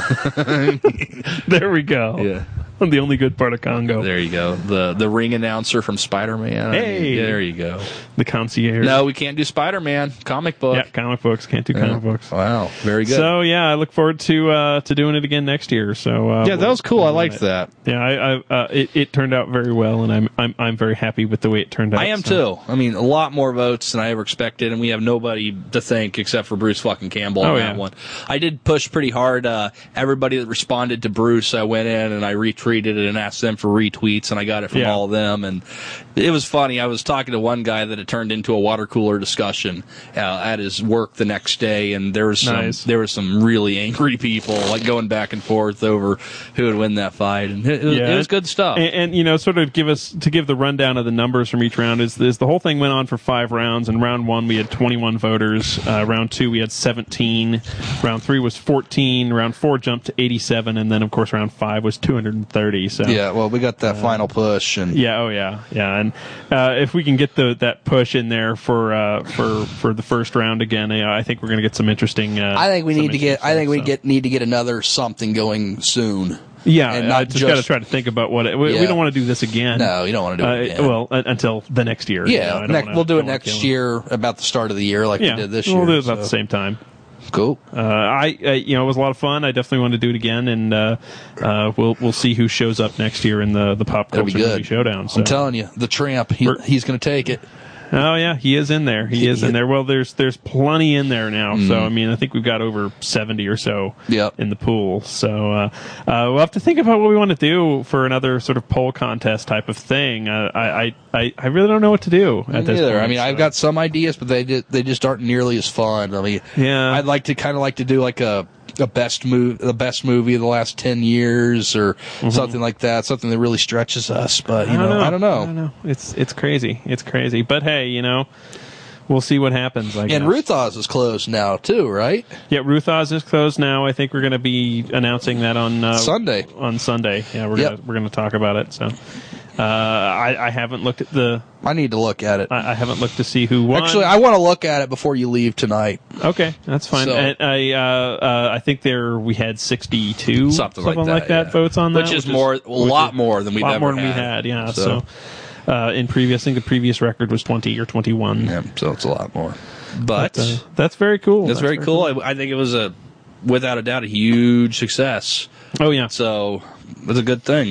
There we go.
Yeah.
The only good part of Congo.
There you go. The the ring announcer from Spider-Man.
Hey.
There you go.
The concierge.
No, we can't do Spider-Man comic book.
Yeah, comic books. Can't do comic books.
Wow. Very good.
So yeah, I look forward to uh, to doing it again next year. So uh,
yeah, that was cool. I liked that.
Yeah, I, I uh, it, it turned out very well, and I'm I'm I'm very happy with the way it turned out.
I am
so.
too. I mean, a lot more votes than I ever expected, and we have nobody to thank except for Bruce fucking Campbell on
Oh,
that
yeah.
one. I did push pretty hard. Uh, everybody that responded to Bruce, I went in and I retweeted it and asked them for retweets, and I got it from
Yeah.
all of them. And it was funny. I was talking to one guy that it turned into a water cooler discussion uh, at his work the next day, and there was some
Nice.
there was some really angry people like going back and forth over who would win that fight, and it, it, was-
Yeah.
it was good stuff.
And, and you know, sort of give us to give the rundown of the numbers from each round is, is the whole thing went on for five rounds. In round one, we had twenty-one voters. Uh, round two, we had seventeen. Round three was fourteen. Round four jumped to eighty-seven, and then of course round five was two hundred thirty. So
yeah, well, we got that final push, and
yeah, oh yeah, yeah. And uh, if we can get the that push in there for uh, for for the first round again, you know, I think we're going to get some interesting. Uh,
I think we
some
need to get. I
interesting
think we
stuff.
get need to get another something going soon.
Yeah,
and
I
not
just got to
just-
try to think about what it, we, we
Yeah.
don't want to do this again.
No, you don't want to do
Uh,
it. Again.
well, uh, until the next year. you know, I
yeah,
don't
next,
wanna-
we'll do it
don't wanna
next
kill 'em.
year about the start of the year, like
Yeah,
we did this
we'll
year.
do it about
so.
the same time.
Cool.
Uh, I, I, you know, it was a lot of fun. I definitely want to do it again, and uh, uh, we'll we'll see who shows up next year in the the pop
It'll be
culture
good.
movie showdown. So.
I'm telling you, the tramp. He,
We're-
he's going to take it.
Oh yeah, he is in there. He is in there. Well, there's there's plenty in there now. So I mean, I think we've got over seventy or so
Mm. Yep.
in the pool. So uh, uh, we'll have to think about what we want to do for another sort of poll contest type of thing. Uh, I, I I I really don't know what to do at this
Neither.
point.
I mean, I've
so.
got some ideas, but they did, they just aren't nearly as fun. I mean,
Yeah.
I'd like to kind of like to do like a a best move, the best movie of the last ten years, or something like that. Something that really stretches us. But you
Mm-hmm. I don't
know,
know.
I don't know.
I don't know. It's it's crazy. It's crazy. But hey, you know, we'll see what happens. I guess.
And Ruth Oz is closed now too, right?
Yeah, Ruth Oz is closed now. I think we're going to be announcing that on uh,
Sunday.
On Sunday, yeah, we're
Yep.
gonna, we're going to talk about it. So, uh, I, I haven't looked at the.
I need to look at it.
I, I haven't looked to see who won.
Actually, I want to look at it before you leave tonight.
okay, that's fine.
So-
And I uh, uh, I think there we had sixty-two
Something like that,
that
yeah.
votes on that,
Which is more- a lot more than we've
a lot
ever
more than we
had.
had. Yeah,
So-
so. Uh, in previous, I think the previous record was twenty or twenty-one.
Yeah, so it's a lot more. But,
But, uh, that's very cool.
that's, very cool. I, I think it was a, without a doubt, a huge success.
Oh yeah.
So it's a good thing.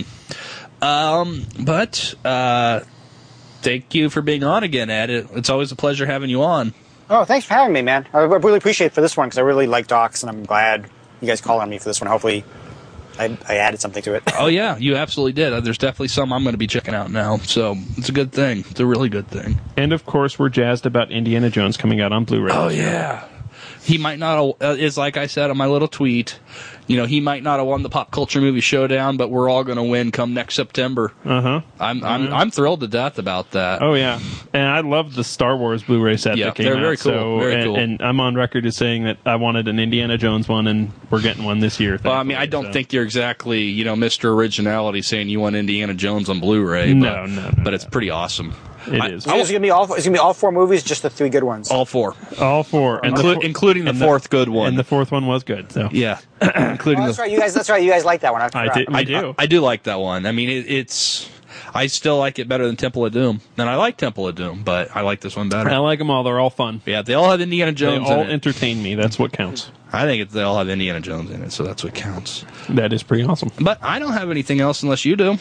Um, but uh, thank you for being on again, Ed. It, it's always a pleasure having you on.
Oh, thanks for having me, man. I really appreciate it for this one because I really like docs, and I'm glad you guys called on me for this one. Hopefully, I, I added something to it.
Oh yeah, you absolutely did. There's definitely some I'm going to be checking out now, so it's a good thing. It's a really good thing.
And of course, we're jazzed about Indiana Jones coming out on Blu-ray.
Oh yeah, he might not. Uh, is like I said on my little tweet. You know, he might not have won the Pop Culture Movie Showdown, but we're all going to win come next September.
Uh huh.
I'm I'm I'm thrilled to death about that.
Oh yeah, and I love the Star Wars Blu-ray set
Yeah,
that came
they're
out.
very cool,
So,
very
and,
cool.
and I'm on record as saying that I wanted an Indiana Jones one, and we're getting one this year.
Well, I mean, I
thankfully,
don't
so.
think you're exactly, you know, Mister Originality saying you want Indiana Jones on Blu-ray.
No,
but,
no, no,
But
no.
it's pretty awesome.
It
I-
is.
So it's gonna be all. It's gonna be all four movies, just the three good ones.
All four,
all four, and the
Inclu-
four-
including the
and
fourth good one.
and the fourth one was good. So
yeah,
Oh,
including
that's
the.
right. You guys. That's right. You guys like that one. I,
I
forgot.
did. I
I
do.
I, I do like that one. I mean, it, it's. I still like it better than Temple of Doom, and I like Temple of Doom, but I like this one better.
I like them all. They're all fun.
Yeah, they all have Indiana
They
Jones
all
in it.
entertain me. That's what counts.
I think it, they all have Indiana Jones in it, so that's what counts.
That is pretty awesome.
But I don't have anything else unless you do.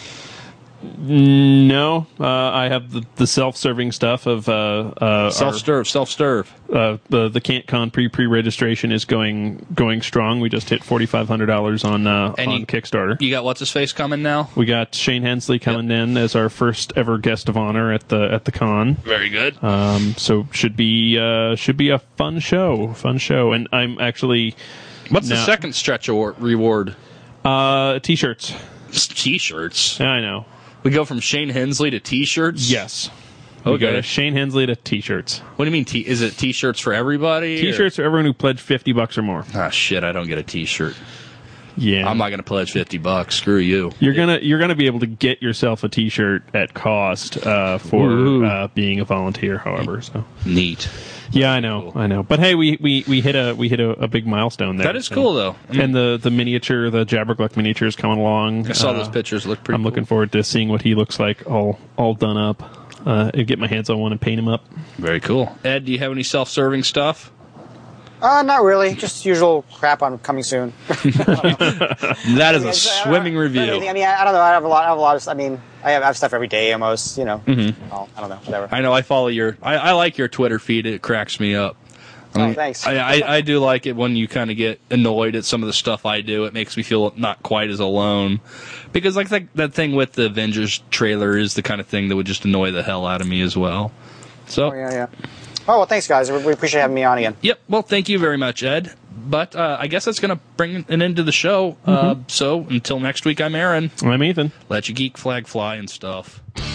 No, uh, I have the, the self-serving stuff of uh, uh,
Self-serve, self-serve.
our, uh, the the Can'tCon pre pre registration is going going strong. We just hit forty five hundred dollars on uh,
And
on
you-
Kickstarter.
You got what's his face coming now?
We got Shane Hensley coming in as our first ever guest of honor at the at the con.
Very good.
Um, so should be uh, should be a fun show, fun show. And I'm actually
What's the
now-
second stretch award, reward?
uh, t-shirts.
T-shirts.
I know.
We go from Shane Hensley to T-shirts.
Yes. We
Okay.
go to Shane Hensley to t-shirts.
What do you mean? T- is it T-shirts for everybody? or-
T-shirts for everyone who pledged fifty bucks or more.
Ah, shit! I don't get a T-shirt.
Yeah.
I'm not going to pledge fifty bucks. Screw you.
You're gonna you're gonna be able to get yourself a T-shirt at cost uh, for
Ooh.
uh, being a volunteer. However, so
Neat.
yeah, I know, I know. But hey, we, we, we hit a we hit a, a big milestone there.
That is
so.
cool, though. I mean,
And the, the miniature, the Jabbergluck miniature is coming along.
I saw
Uh,
those pictures. Look pretty.
I'm
cool.
looking forward to seeing what he looks like all all done up. Uh, and get my hands on one and paint him up.
Very cool. Ed, do you have any self-serving stuff?
Uh, not really. Just usual crap on coming soon.
That is a
It's, uh,
swimming
I
review.
mean, I mean, I don't know. I have a lot. I have a lot of. I mean, I have, I have stuff every day almost. You know.
Mm-hmm.
Well, I don't know. Whatever.
I know. I follow your. I, I like your Twitter feed. It cracks me up. I
Oh,
mean,
thanks.
I, I, I do like it when you kind of get annoyed at some of the stuff I do. It makes me feel not quite as alone. Because like that, that thing with the Avengers trailer is the kind of thing that would just annoy the hell out of me as well. So,
Oh yeah, yeah. Oh well, thanks guys. We we appreciate having me on again.
yep. Well, thank you very much, Ed. But uh, I guess that's going to bring an end to the show. Uh, so until next week, I'm Aaron.
I'm Ethan.
Let your geek flag fly and stuff.